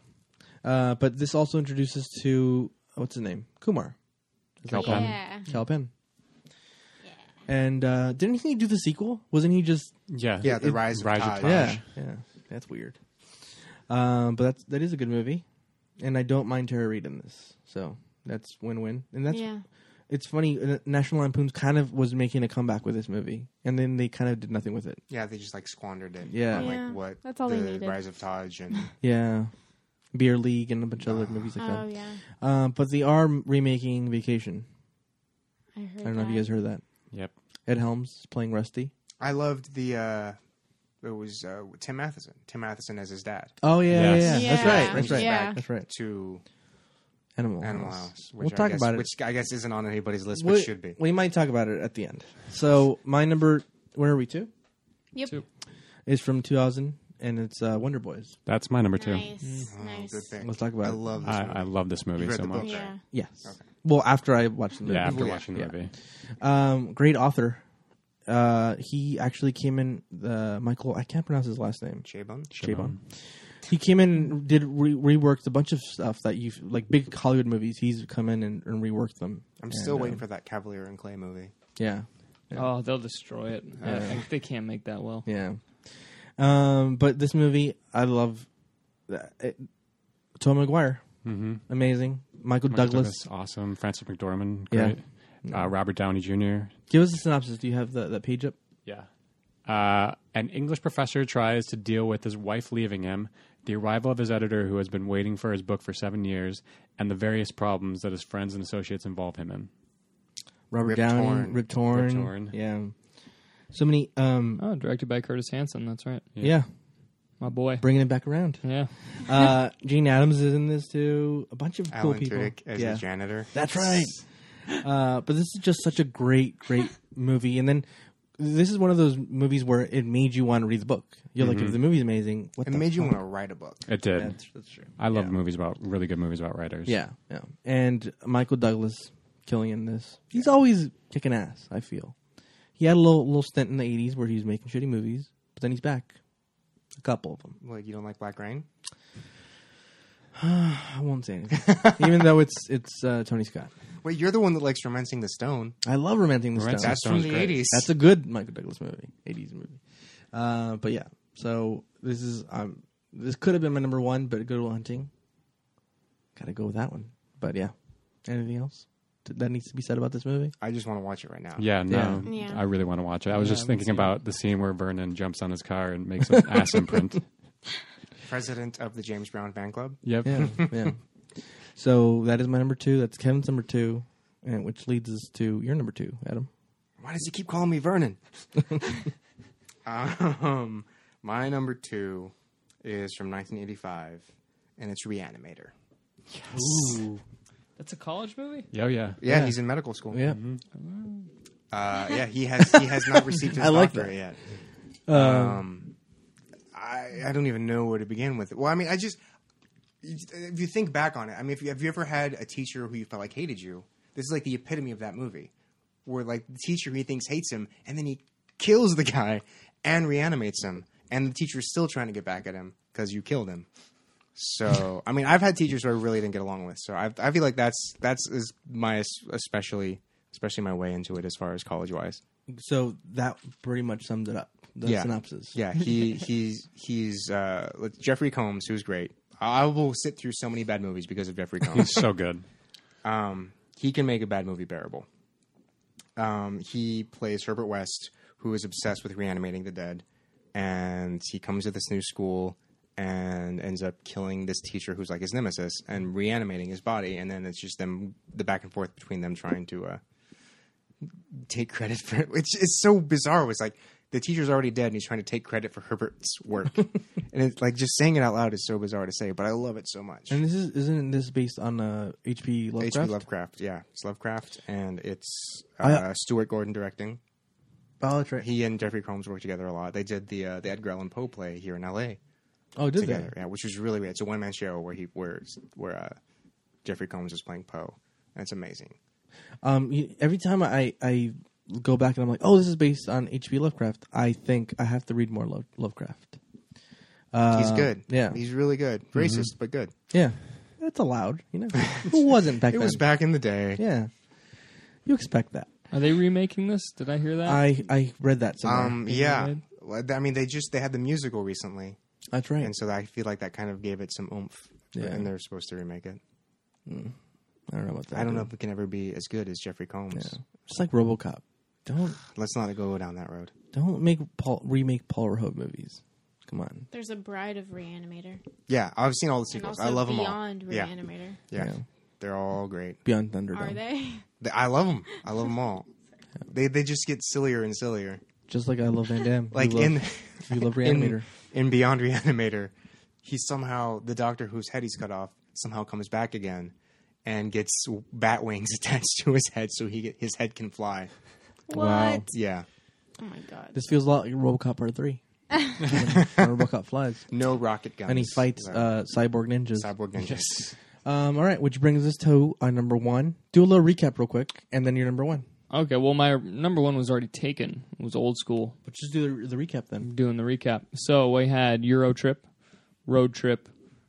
A: But this also introduces to what's his name, Kumar.
C: Cal Penn.
E: Yeah.
A: Cal Penn. And didn't he do the sequel? Wasn't he just?
C: Yeah.
B: Yeah, The Rise of
C: Rise of
B: Taj.
C: Taj.
A: Yeah. That's weird. But that is a good movie, and I don't mind Tara Reid in this, so that's win-win. And that's it's funny. National Lampoon's kind of was making a comeback with this movie, and then they kind of did nothing with it.
B: Yeah, they just like squandered it.
A: Yeah.
B: on,
E: Yeah,
B: like what
E: that's all
B: the
E: they needed.
B: Rise of Taj and
A: Yeah, Beer League and a bunch of other movies like
E: Oh
A: that.
E: yeah.
A: But they are remaking Vacation.
E: I heard.
A: I don't know if you guys heard that.
C: Yep.
A: Ed Helms is playing Rusty.
B: I loved the. It was Tim Matheson. Tim Matheson as his dad.
A: Oh yeah,
C: Yes.
A: yeah. That's
E: Yeah.
A: right. That's right.
E: Yeah.
A: That's right.
B: To
A: Animal
B: Animal
A: House.
B: House.
A: We'll
B: Which I
A: talk
B: guess,
A: about it.
B: Which I guess isn't on anybody's list, but should be.
A: We might talk about it at the end. So my number, where are we to?
E: Yep.
C: 2.
A: Is from 2000, and it's Wonder Boys.
C: That's my number 2.
E: Nice. Nice.
B: Good thing.
A: Let's talk about
B: I
A: it.
B: love this movie.
C: I love this movie
B: You've read
C: so
B: the book,
C: much.
B: right?
E: Yeah.
A: Yes.
B: Okay.
A: Well, after I watched the movie.
C: Yeah, after
B: Yeah.
C: watching the
A: Yeah.
C: movie.
A: Great author. He actually came in. Michael, I can't pronounce his last name.
B: Chabon?
A: Chabon. He came in and did reworked a bunch of stuff that you like big Hollywood movies. He's come in and reworked them.
B: I'm still waiting for that Cavalier and Clay movie.
A: Yeah,
D: Oh, they'll destroy it. They can't make that well.
A: yeah. But this movie, I love. Tom McGuire, amazing. Michael Douglas.
C: Awesome. Francis McDormand,
A: Yeah.
C: great. Robert Downey Jr.
A: Give us a synopsis. Do you have that page up?
C: Yeah. An English professor tries to deal with his wife leaving him, the arrival of his editor who has been waiting for his book for 7 years, and the various problems that his friends and associates involve him in.
A: Robert
B: Rip
A: Downey,
B: Torn.
A: Rip Torn.
C: Rip Torn.
A: Yeah. So many.
D: Oh, directed by Curtis Hanson. That's right.
A: Yeah.
D: My boy.
A: Bringing it back around.
D: Yeah.
A: Gene Adams is in this too. A bunch of cool
B: Alan
A: people.
B: Tudyk as the janitor.
A: That's right. But this is just such a great movie. And then this is one of those movies where it made you want to read the book. You're like, if the movie's amazing, what
B: It
A: the
B: made you
A: fuck?
B: want to write a book.
C: It did.
A: That's true.
C: I love really good movies about writers.
A: Yeah, yeah. And Michael Douglas killing in this. He's always kicking ass, I feel. He had a little stint in the 80s where he was making shitty movies, but then he's back. A couple of them.
B: Like, you don't like Black Rain?
A: I won't say anything. Even though it's Tony Scott.
B: Wait, you're the one that likes Romancing the Stone.
A: I love Romancing the Stone.
C: Romancing
B: That's from
C: Stone's
B: the
C: great.
B: 80s.
A: That's a good Michael Douglas movie, 80s movie. But yeah, so this is this could have been my number one, but Good Will Hunting. Got to go with that one. But yeah, anything else that needs to be said about this movie?
B: I just want to watch it right now.
C: Yeah, no,
E: Yeah.
C: I really want to watch it. I was just thinking
D: haven't seen
C: about the scene where Vernon jumps on his car and makes an ass imprint.
B: President of the James Brown Fan Club.
C: Yep.
A: Yeah, yeah. So that is my number two. That's Kevin's number two, and which leads us to your number two, Adam.
B: Why does he keep calling me Vernon? My number two is from 1985, and it's Reanimator.
A: Ooh.
D: That's a college movie?
C: Oh, yeah.
B: Yeah,
A: Yeah.
B: he's in medical school.
A: Yeah.
B: Yeah, he has not received his
A: I like
B: doctorate
A: that.
B: yet. I don't even know where to begin with it. Well, I mean, if you think back on it, I mean, have you ever had a teacher who you felt like hated you? This is like the epitome of that movie, where like the teacher he thinks hates him, and then he kills the guy and reanimates him, and the teacher is still trying to get back at him because you killed him. So, I mean, I've had teachers who I really didn't get along with. So I feel like that's is my especially my way into it as far as college wise.
A: So that pretty much sums it up. The synopsis.
B: Yeah, he's Jeffrey Combs, who's great. I will sit through so many bad movies because of Jeffrey Combs.
C: He's so good.
B: He can make a bad movie bearable. He plays Herbert West, who is obsessed with reanimating the dead, and he comes to this new school and ends up killing this teacher who's like his nemesis and reanimating his body, and then it's just the back and forth between them trying to take credit for it. It's so bizarre. It's like the teacher's already dead and he's trying to take credit for Herbert's work. And it's like just saying it out loud is so bizarre to say, but I love it so much.
A: And isn't this based on H.P. Lovecraft?
B: H.P. Lovecraft, yeah. It's Lovecraft, and it's Stuart Gordon directing.
A: Oh, that's right.
B: He and Jeffrey Combs work together a lot. They did the Edgar Allan Poe play here in L.A.
A: Oh, did
B: together,
A: they?
B: yeah, which was really great. It's a one-man show where Jeffrey Combs is playing Poe, and it's amazing.
A: Every time I go back and I'm like, oh, this is based on H.P. Lovecraft, I think I have to read more Lovecraft.
B: He's good.
A: Yeah.
B: He's really good. Racist, but good.
A: Yeah. That's allowed, you know. Who wasn't back then?
B: It was back in the day.
A: Yeah. You expect that.
D: Are they remaking this? Did I hear that?
A: I read that somewhere.
B: Yeah. I mean, they had the musical recently.
A: That's right.
B: And so I feel like that kind of gave it some oomph.
A: Yeah.
B: And they're supposed to remake it.
A: I don't know about that.
B: I don't know if it can ever be as good as Jeffrey Combs.
A: Yeah. Just like RoboCop.
B: Let's not go down that road.
A: Don't remake Paul Verhoeven movies. Come on.
E: There's a Bride of Reanimator.
B: Yeah, I've seen all the
E: And
B: sequels.
E: also
B: I love them all.
E: Beyond Reanimator.
B: Yeah. They're all great.
A: Beyond Thunderdome.
E: Are they?
B: I love them. I love them all. They just get sillier and sillier.
A: Just like I love Van Damme.
B: Like
A: you love Reanimator.
B: In Beyond Reanimator, the doctor whose head he's cut off somehow comes back again and gets bat wings attached to his head so his head can fly.
E: What?
A: Wow.
B: Yeah.
E: Oh my god.
A: This feels a lot like RoboCop Part 3. When RoboCop flies.
B: No rocket guns.
A: And he fights cyborg ninjas.
B: Cyborg ninjas.
A: All right, which brings us to our number one. Do a little recap real quick, and then your number one.
D: Okay, well, my number one was already taken. It was Old School.
A: But just do the recap then.
D: I'm doing the recap. So we had Euro Trip, Road Trip.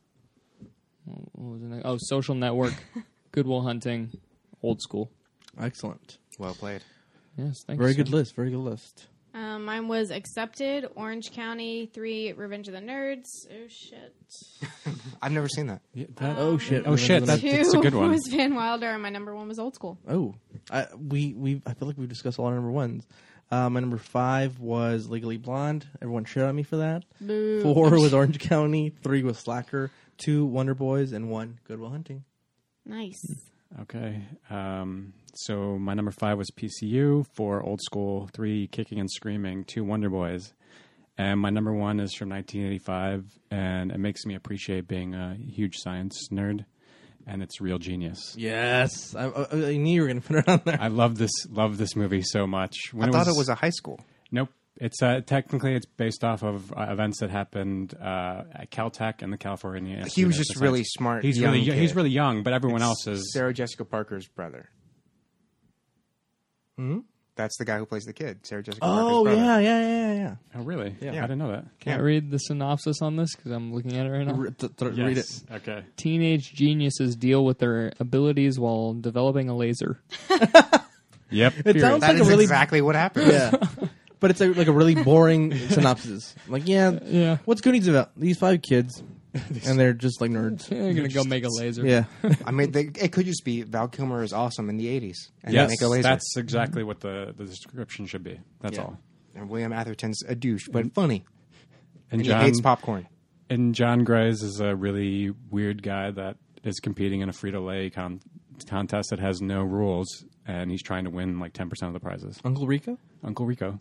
D: What was the next? Oh, Social Network, Good Will Hunting, Old School.
A: Excellent.
B: Well played.
D: Yes, thank
A: Very
D: you.
A: good list. Very good list.
E: Mine was Accepted, Orange County, 3, Revenge of the Nerds. Oh shit.
B: I've never seen that.
C: Yeah,
A: Oh shit.
C: Oh shit, that's
E: 2
C: a good one.
E: was Van Wilder, and my number 1 was Old School.
A: Oh, I feel like we've discussed all our number ones. My number 5 was Legally Blonde. Everyone shit on me for that.
E: Boo.
A: 4 was Orange County. 3 was Slacker. 2 Wonder Boys, and 1 Good Will Hunting.
E: Nice.
C: Okay. So my number 5 was PCU, 4 Old School, 3 Kicking and Screaming, 2 Wonder Boys. And my number 1 is from 1985, and it makes me appreciate being a huge science nerd, and it's Real Genius.
A: Yes, I knew you were going to put it on there.
C: I love this movie so much.
B: I thought it was a high school.
C: Nope. It's technically it's based off of events that happened at Caltech and the California Institute.
B: He was just really smart.
C: He's
B: young
C: really
B: kid.
C: he's really young, but everyone else is.
B: Sarah Jessica Parker's brother.
A: Hmm?
B: That's the guy who plays the kid. Sarah Jessica
A: Oh,
B: Parker's brother.
A: yeah.
C: Oh, really?
A: Yeah.
C: I didn't know that.
D: Can't read the synopsis on this because I'm looking at it right now.
A: Read it.
C: Okay.
D: Teenage geniuses deal with their abilities while developing a laser.
C: Yep.
A: It sounds
B: That
A: like
B: is
A: a really
B: exactly what happened.
A: yeah, but it's like a really boring synopsis. Like,
D: Yeah.
A: what's Goonies about? These 5 kids, and they're just like nerds.
D: They're going to go make a laser.
A: Yeah,
B: I mean, it could just be Val Kilmer is awesome in the 80s. And
C: Yes,
B: make a laser.
C: that's exactly what the description should be. That's
B: Yeah.
C: all.
B: And William Atherton's a douche, but funny.
C: And
B: he hates popcorn.
C: And John Grace is a really weird guy that is competing in a Frito-Lay contest that has no rules, and he's trying to win like 10% of the prizes.
A: Uncle Rico.
C: Uncle Rico.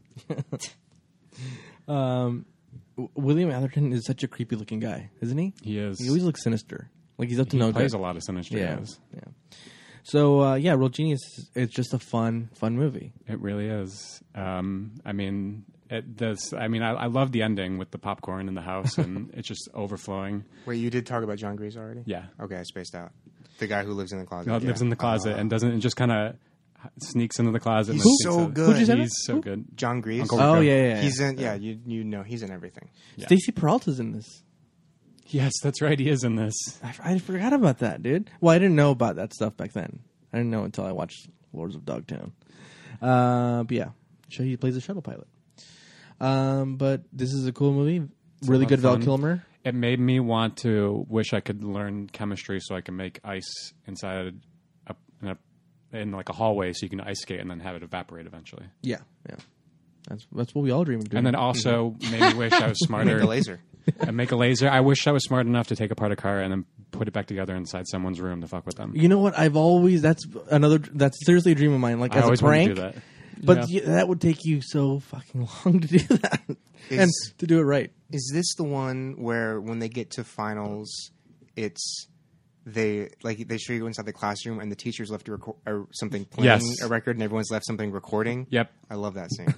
A: William Atherton is such a creepy looking guy, isn't he?
C: He is.
A: He always looks sinister. Like he's up to
C: He
A: no
C: plays
A: good.
C: a lot of sinister
A: Yeah,
C: guys.
A: yeah. So Real Genius. It's just a fun movie.
C: It really is. I mean, I love the ending with the popcorn in the house and it's just overflowing.
B: Wait, you did talk about John Grease already?
C: Yeah.
B: Okay, I spaced out. The guy who lives in the closet.
C: God lives in the closet and doesn't and just kind of sneaks into the closet.
B: He's
C: and
B: so
C: sneaks out.
B: good.
A: Who'd you say
C: He's so good.
B: John Grease.
C: Uncle
A: Oh
C: Rico.
A: yeah.
B: He's in. Yeah, you know he's in everything.
C: Yeah.
A: Stacey Peralta's in this.
C: Yes, that's right. He is in this.
A: I forgot about that, dude. Well, I didn't know about that stuff back then. I didn't know until I watched Lords of Dogtown. But yeah, he plays a shuttle pilot. But this is a cool movie. Really good Val
C: fun.
A: Kilmer.
C: It made me want to wish I could learn chemistry so I can make ice inside in like a hallway, so you can ice skate and then have it evaporate eventually.
A: Yeah. That's what we all dream of doing.
C: And then also made me wish I was smarter.
B: Make a laser.
C: And make a laser. I wish I was smart enough to take apart a car and then put it back together inside someone's room to fuck with them.
A: You know what? that's seriously a dream of mine. Like
C: I
A: as
C: always
A: a prank.
C: wanted to do that.
A: But
D: Yeah.
A: that would take you so fucking long to do that, and to do it right.
B: Is this the one where when they get to finals, they show you inside the classroom and the teacher's left something playing
C: Yes.
B: a record and everyone's left something recording?
C: Yep.
B: I love that scene.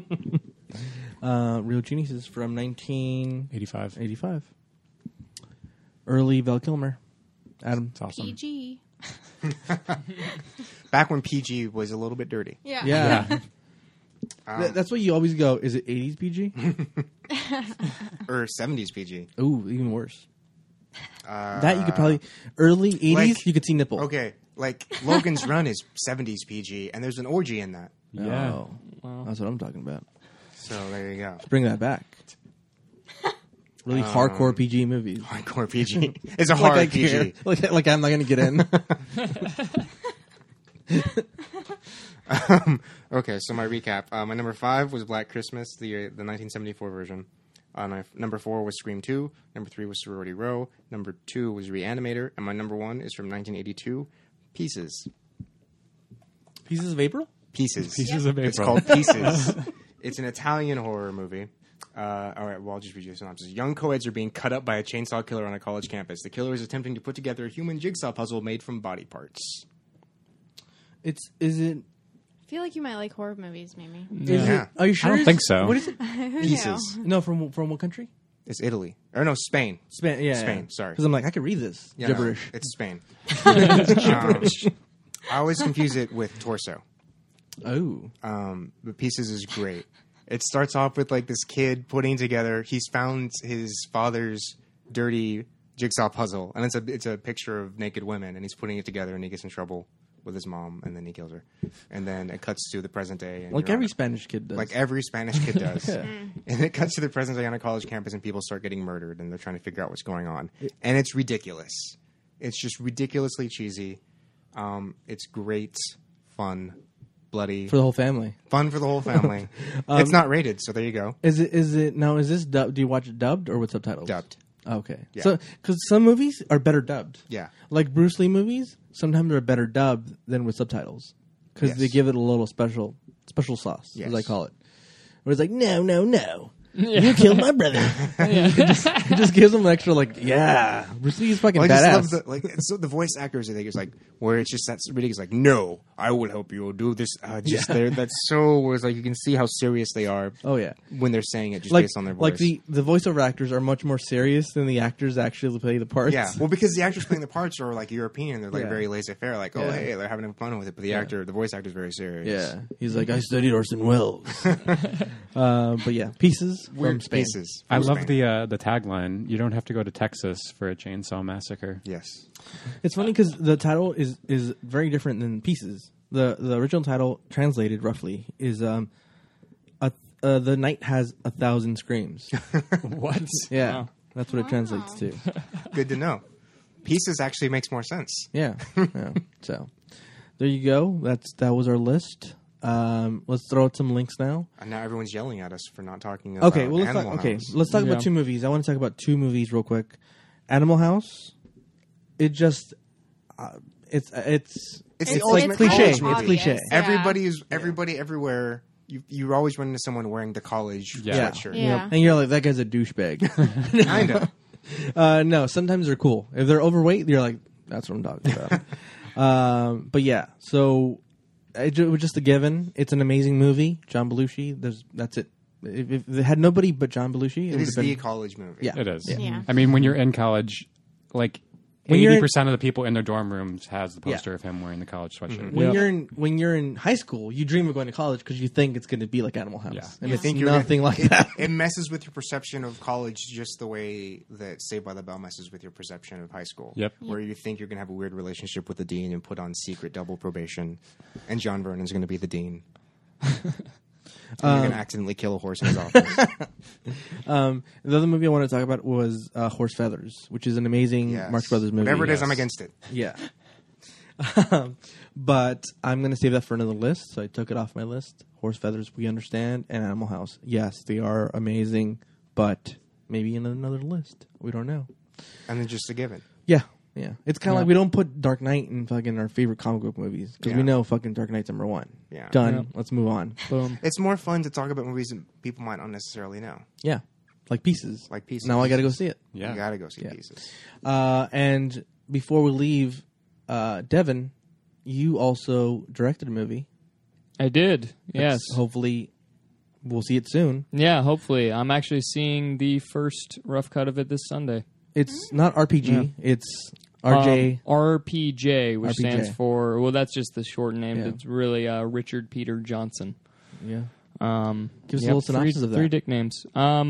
A: Real Genius is from 1985.
C: 85.
A: Early Val Kilmer. Adam.
C: It's awesome.
E: PG.
B: Back when PG was a little bit dirty.
E: Yeah.
A: Yeah. That's what you always go. Is it 80s PG?
B: Or 70s PG.
A: Ooh, even worse. That you could probably early 80s.
B: like-
A: you could see nipple.
B: Okay, like Logan's Run is 70s PG, and there's an orgy in that.
C: Yeah.
A: Oh, that's what I'm talking about.
B: So there you go.
A: Let's bring that back. Really hardcore PG movies.
B: Hardcore PG. It's a hard
A: I
B: PG.
A: care. Like I'm not going to get in.
B: Okay, so my recap. My number 5 was Black Christmas, the 1974 version. My number 4 was Scream 2. Number 3 was Sorority Row. Number 2 was Reanimator. And my number 1 is from 1982, Pieces.
A: Pieces of April?
B: Pieces.
C: Pieces of April.
B: It's called Pieces. It's an Italian horror movie. All right, well, I'll just read you the synopsis. Young co-eds are being cut up by a chainsaw killer on a college campus. The killer is attempting to put together a human jigsaw puzzle made from body parts.
A: Is it?
E: I feel like you might like horror movies, maybe.
A: Is
B: Yeah.
A: it? Are you sure?
C: I don't think so.
A: What is it?
E: Who
B: Pieces.
E: knew?
A: No, from what country?
B: It's Italy. Or no, Spain.
A: Spain. Yeah,
B: Spain, sorry.
A: Because I'm like, I could read this
B: Yeah, no,
A: gibberish.
B: it's Spain. I always confuse it with Torso.
A: Oh,
B: But Pieces is great. It starts off with like this kid putting together. He's found his father's dirty jigsaw puzzle, and it's a picture of naked women, and he's putting it together, and he gets in trouble with his mom, and then he kills her. And then it cuts to the present day, and
A: like
B: you're
A: every
B: on-
A: Spanish kid does.
B: like every Spanish kid does.
A: Yeah.
B: And it cuts to the present day on a college campus, and people start getting murdered, and they're trying to figure out what's going on. And it's ridiculous. It's just ridiculously cheesy. It's great, fun, bloody,
A: for the whole family.
B: fun for the whole family. It's not rated, so there you go.
A: Is it now? Is this dubbed? Do you watch it dubbed or with subtitles?
B: Dubbed.
A: Okay.
B: Yeah.
A: So, because some movies are better dubbed.
B: Yeah.
A: Like Bruce Lee movies, sometimes they're better dubbed than with subtitles because
B: Yes.
A: they give it a little special sauce,
B: Yes.
A: as I call it. Where it's like, no, you killed my brother. it just gives them an extra, like, yeah, Bruce Lee is fucking
B: Well, I
A: badass.
B: just love the voice actors. I think it's like where it's just that's ridiculous. Like, no, I will help you do this. That's so. Where it's like you can see how serious they are
A: Oh yeah.
B: when they're saying it just
A: Like,
B: based on their voice.
A: like the voiceover actors are much more serious than the actors that actually play the parts.
B: Yeah, well, because the actors playing the parts are like European, they're like
A: Yeah.
B: very laissez-faire, like, oh,
A: Yeah.
B: hey, they're having fun with it. But the voice actor is very serious.
A: Yeah, he's like, I studied Orson Welles. But yeah, Pieces from Spain.
B: Pieces.
C: I
B: from
C: love
B: Spain.
C: the tagline. You don't have to go to Texas for a chainsaw massacre.
B: Yes.
A: It's funny because the title is very different than Pieces. The original title, translated roughly, is the night has 1,000 screams.
C: What?
A: Yeah,
C: Wow.
A: that's what it translates to.
B: Good to know. Pieces actually makes more sense.
A: Yeah, yeah. So there you go. That was our list. Let's throw out some links now.
B: And now everyone's yelling at us for not talking about
A: Okay, well let's
B: Animal
A: talk,
B: House.
A: let's talk
D: Yeah.
A: about two movies. I want to talk about two movies real quick. Animal House. It just it's
B: the
A: like
B: ultimate
A: cliche.
B: college
A: It's
B: movie.
A: cliche.
E: Yeah.
B: Everybody everywhere. You always run into someone wearing the college
C: Yeah.
B: sweatshirt.
E: Yeah.
A: And you're like, that guy's a douchebag.
B: Kind of.
A: No, sometimes they're cool. If they're overweight, you're like, that's what I'm talking about. But yeah, so it was just a given. It's an amazing movie. John Belushi. That's it. If it had nobody but John Belushi,
B: It
A: would
B: is
A: have
B: the
A: been.
B: college movie.
A: Yeah.
C: It is.
E: Yeah.
C: I mean, when you're in college, like
A: When you're
C: 80% of the people in their dorm rooms has the poster of him wearing the college sweatshirt.
A: when you're in high school, you dream of going to college because you think it's going to be like Animal House,
C: Yeah.
A: and
B: I
A: it's
B: think you're
A: nothing like that.
B: It messes with your perception of college just the way that Saved by the Bell messes with your perception of high school.
C: Yep.
B: Where you think you're going to have a weird relationship with the dean and put on secret double probation, and John Vernon's going to be the dean. And you're going to accidentally kill a horse in his office.
A: The other movie I want to talk about was Horse Feathers, which is an amazing
B: Yes.
A: Marx Brothers movie.
B: Whatever it is, I'm against it.
A: Yeah. But I'm going to save that for another list, so I took it off my list. Horse Feathers, we understand, and Animal House. Yes, they are amazing, but maybe in another list. We don't know.
B: And then just a given.
A: Yeah. Yeah. It's kind of like we don't put Dark Knight in fucking our favorite comic book movies because we
B: Yeah.
A: know fucking Dark Knight's number one.
B: Yeah.
A: Done.
D: Yeah.
A: Let's move on.
D: Boom.
B: It's more fun to talk about movies that people might not necessarily know.
A: Yeah. Like Pieces.
B: Like Pieces.
A: Now I got to go see it.
C: Yeah.
B: You got to go see
A: Yeah.
B: Pieces.
A: And before we leave, Devin, you also directed a movie.
D: I did. Yes.
A: Hopefully, we'll see it soon.
D: Yeah, hopefully. I'm actually seeing the first rough cut of it this Sunday.
A: It's not RPG.
D: Yeah.
A: It's RJ.
D: RPJ, which
A: RPJ.
D: stands for, well, that's just the short name.
A: Yeah.
D: It's really Richard Peter Johnson.
A: Yeah.
D: Give
A: us a little synopsis of that.
D: 3 dick names.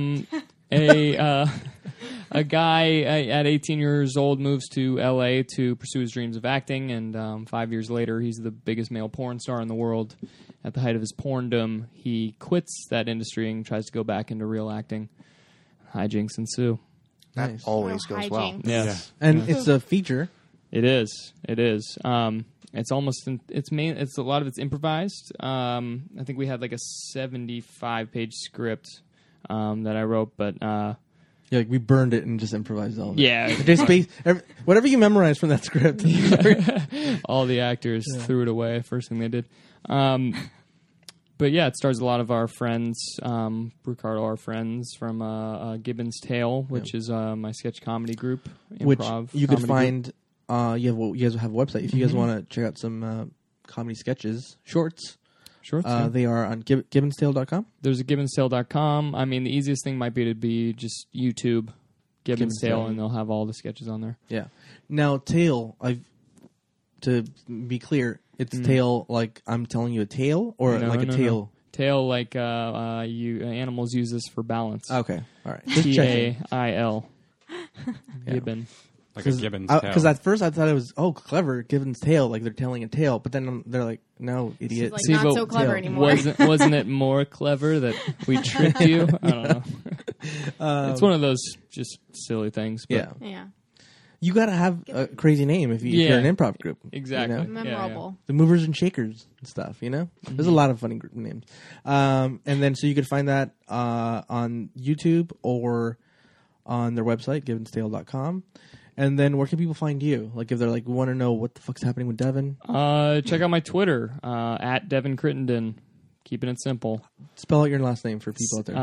D: A guy at 18 years old moves to L.A. to pursue his dreams of acting, and 5 years later, he's the biggest male porn star in the world. At the height of his porndom, he quits that industry and tries to go back into real acting. Hijinks ensue.
B: That
A: Nice.
B: always goes well.
E: hijinks.
D: Yes.
A: And it's a feature.
D: It is. It is. It's almost. It's a lot of it's improvised. I think we had like a 75-page script that I wrote, but
A: Yeah, like we burned it and just improvised all of it.
D: yeah,
A: Whatever you memorized from that script.
D: all the actors threw it away. First thing they did. But yeah, it stars a lot of our friends, Ricardo, our friends from Gibbon's Tale, which is my sketch comedy group,
A: Which
D: improv.
A: you could
D: comedy group.
A: find. You guys have a website. If you guys want to check out some comedy sketches, shorts,
D: Sure.
A: they are on gibbonstale.com.
D: There's a gibbonstale.com. I mean, the easiest thing might be to be just YouTube Gibbon's Tale,
A: Tale.
D: and they'll have all the sketches on there.
A: Yeah. Now, tale, to be clear, it's tale like I'm telling you a tale or
D: No,
A: like a
D: no,
A: tale?
D: no. Tail, like animals use this for balance.
A: Okay. All right. Just checking.
D: Tail.
A: Yeah.
D: Gibbon.
C: Like a Gibbon's tail.
A: Because at first I thought it was, clever, Gibbon's tale, like they're telling a tale. But then they're like, no, idiot.
E: Like,
D: See,
E: not
D: but
E: so clever
A: tail.
E: anymore.
D: Wasn't it more clever that we tricked you? I don't know. It's one of those just silly things. But
A: Yeah.
E: Yeah.
A: You got to have a crazy name if you're
D: Yeah.
A: an improv group.
D: Exactly.
A: You know?
E: Memorable.
A: The movers and shakers and stuff, you know? There's a lot of funny group names. And then so you could find that on YouTube or on their website, gibbonstale.com. And then where can people find you? Like if they're like, want to know what the fuck's happening with Devin?
D: Check out my Twitter, at Devin Crittenden. Keeping it simple.
A: Spell out your last name for people out there.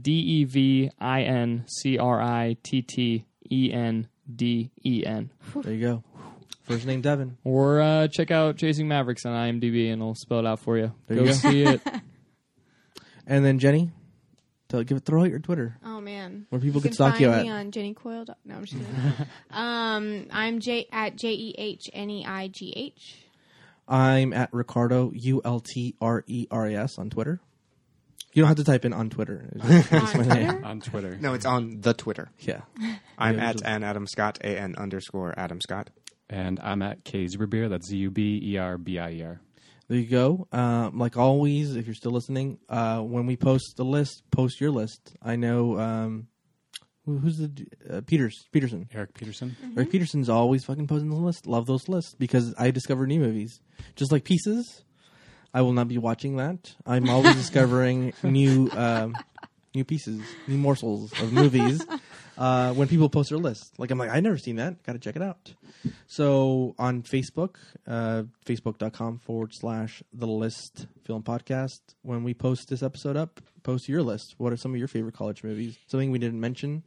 D: DevinCrittenden.
A: There you go. First name Devin.
D: Or check out Chasing Mavericks on IMDb, and I'll spell it out for you.
A: There you
D: Go
A: go.
D: see it.
A: And then Jenny, throw out your Twitter
E: Oh man.
A: where people
E: You
A: can stalk you
E: find
A: at.
E: me on Jenny Coyle. No, I'm just kidding. I'm at JEHNEIGH.
A: I'm at Ricardo ULTRERAS on Twitter. You don't have to type in on Twitter. It's just my name.
E: Twitter?
C: on Twitter.
B: No, it's on the Twitter.
A: Yeah.
B: I'm
A: Yeah,
B: at an Adam Scott, AN_Adam Scott.
C: And I'm at K Zuberbier. That's ZUBERBIER.
A: There you go. Like always, if you're still listening, when we post the list, post your list. I know who's the Peterson.
C: Eric Peterson.
A: Eric Peterson's always fucking posting the list. Love those lists because I discover new movies. Just like Pieces, I will not be watching that. I'm always discovering new pieces, new morsels of movies when people post their list. Like I'm like, I've never seen that. Got to check it out. So on Facebook, facebook.com/The List Film Podcast. When we post this episode up, post your list. What are some of your favorite college movies? Something we didn't mention.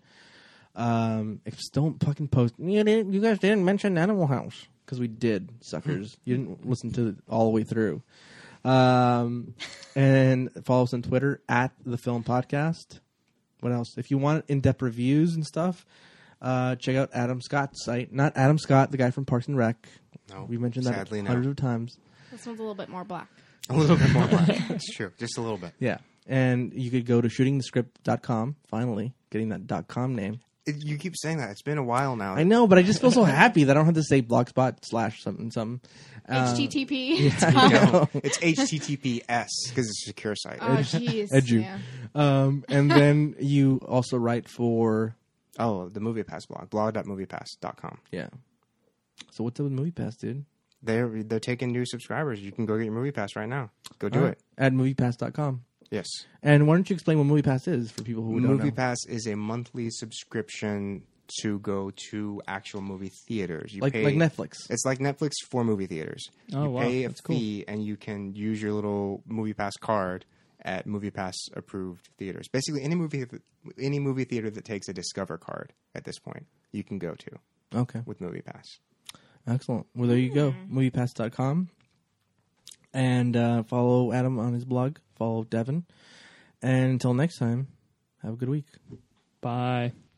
A: Don't fucking post. You guys didn't mention Animal House because we did, suckers. You didn't listen to it all the way through. And follow us on Twitter at The Film Podcast. What else? If you want in-depth reviews and stuff, Check out Adam Scott's site. Not Adam Scott, the guy from Parks and Rec.
B: No,
A: We mentioned that
B: sadly, no.
A: hundreds of times.
E: This one's a little bit more black.
B: A little bit more black. That's true. Just a little bit.
A: Yeah. And you could go to shootingthescript.com, finally, getting that .com name.
B: You keep saying that. It's been a while now.
A: I know, but I just feel so happy that I don't have to say blogspot/something.
E: HTTP.
B: No, it's HTTPS because it's a secure site.
E: Oh, jeez.
A: Edu.
E: Yeah.
A: And then you also write for...
B: Oh, the MoviePass blog.moviepass.com.
A: Yeah. So what's up with MoviePass, dude?
B: They're taking new subscribers. You can go get your MoviePass right now. Go do it.
A: At moviepass.com.
B: Yes.
A: And why don't you explain what MoviePass is for people who don't know?
B: MoviePass is a monthly subscription to go to actual movie theaters. You
A: Like
B: pay,
A: Netflix.
B: It's like Netflix for movie theaters.
D: Oh,
B: you
D: wow.
B: pay a
A: That's cool.
B: fee and you can use your little MoviePass card at MoviePass approved theaters. Basically, any movie theater that takes a Discover card at this point, you can go to
A: Okay.
B: with MoviePass.
A: Excellent. Well, there you go. MoviePass.com. And follow Adam on his blog. Follow Devin. And until next time, have a good week.
D: Bye.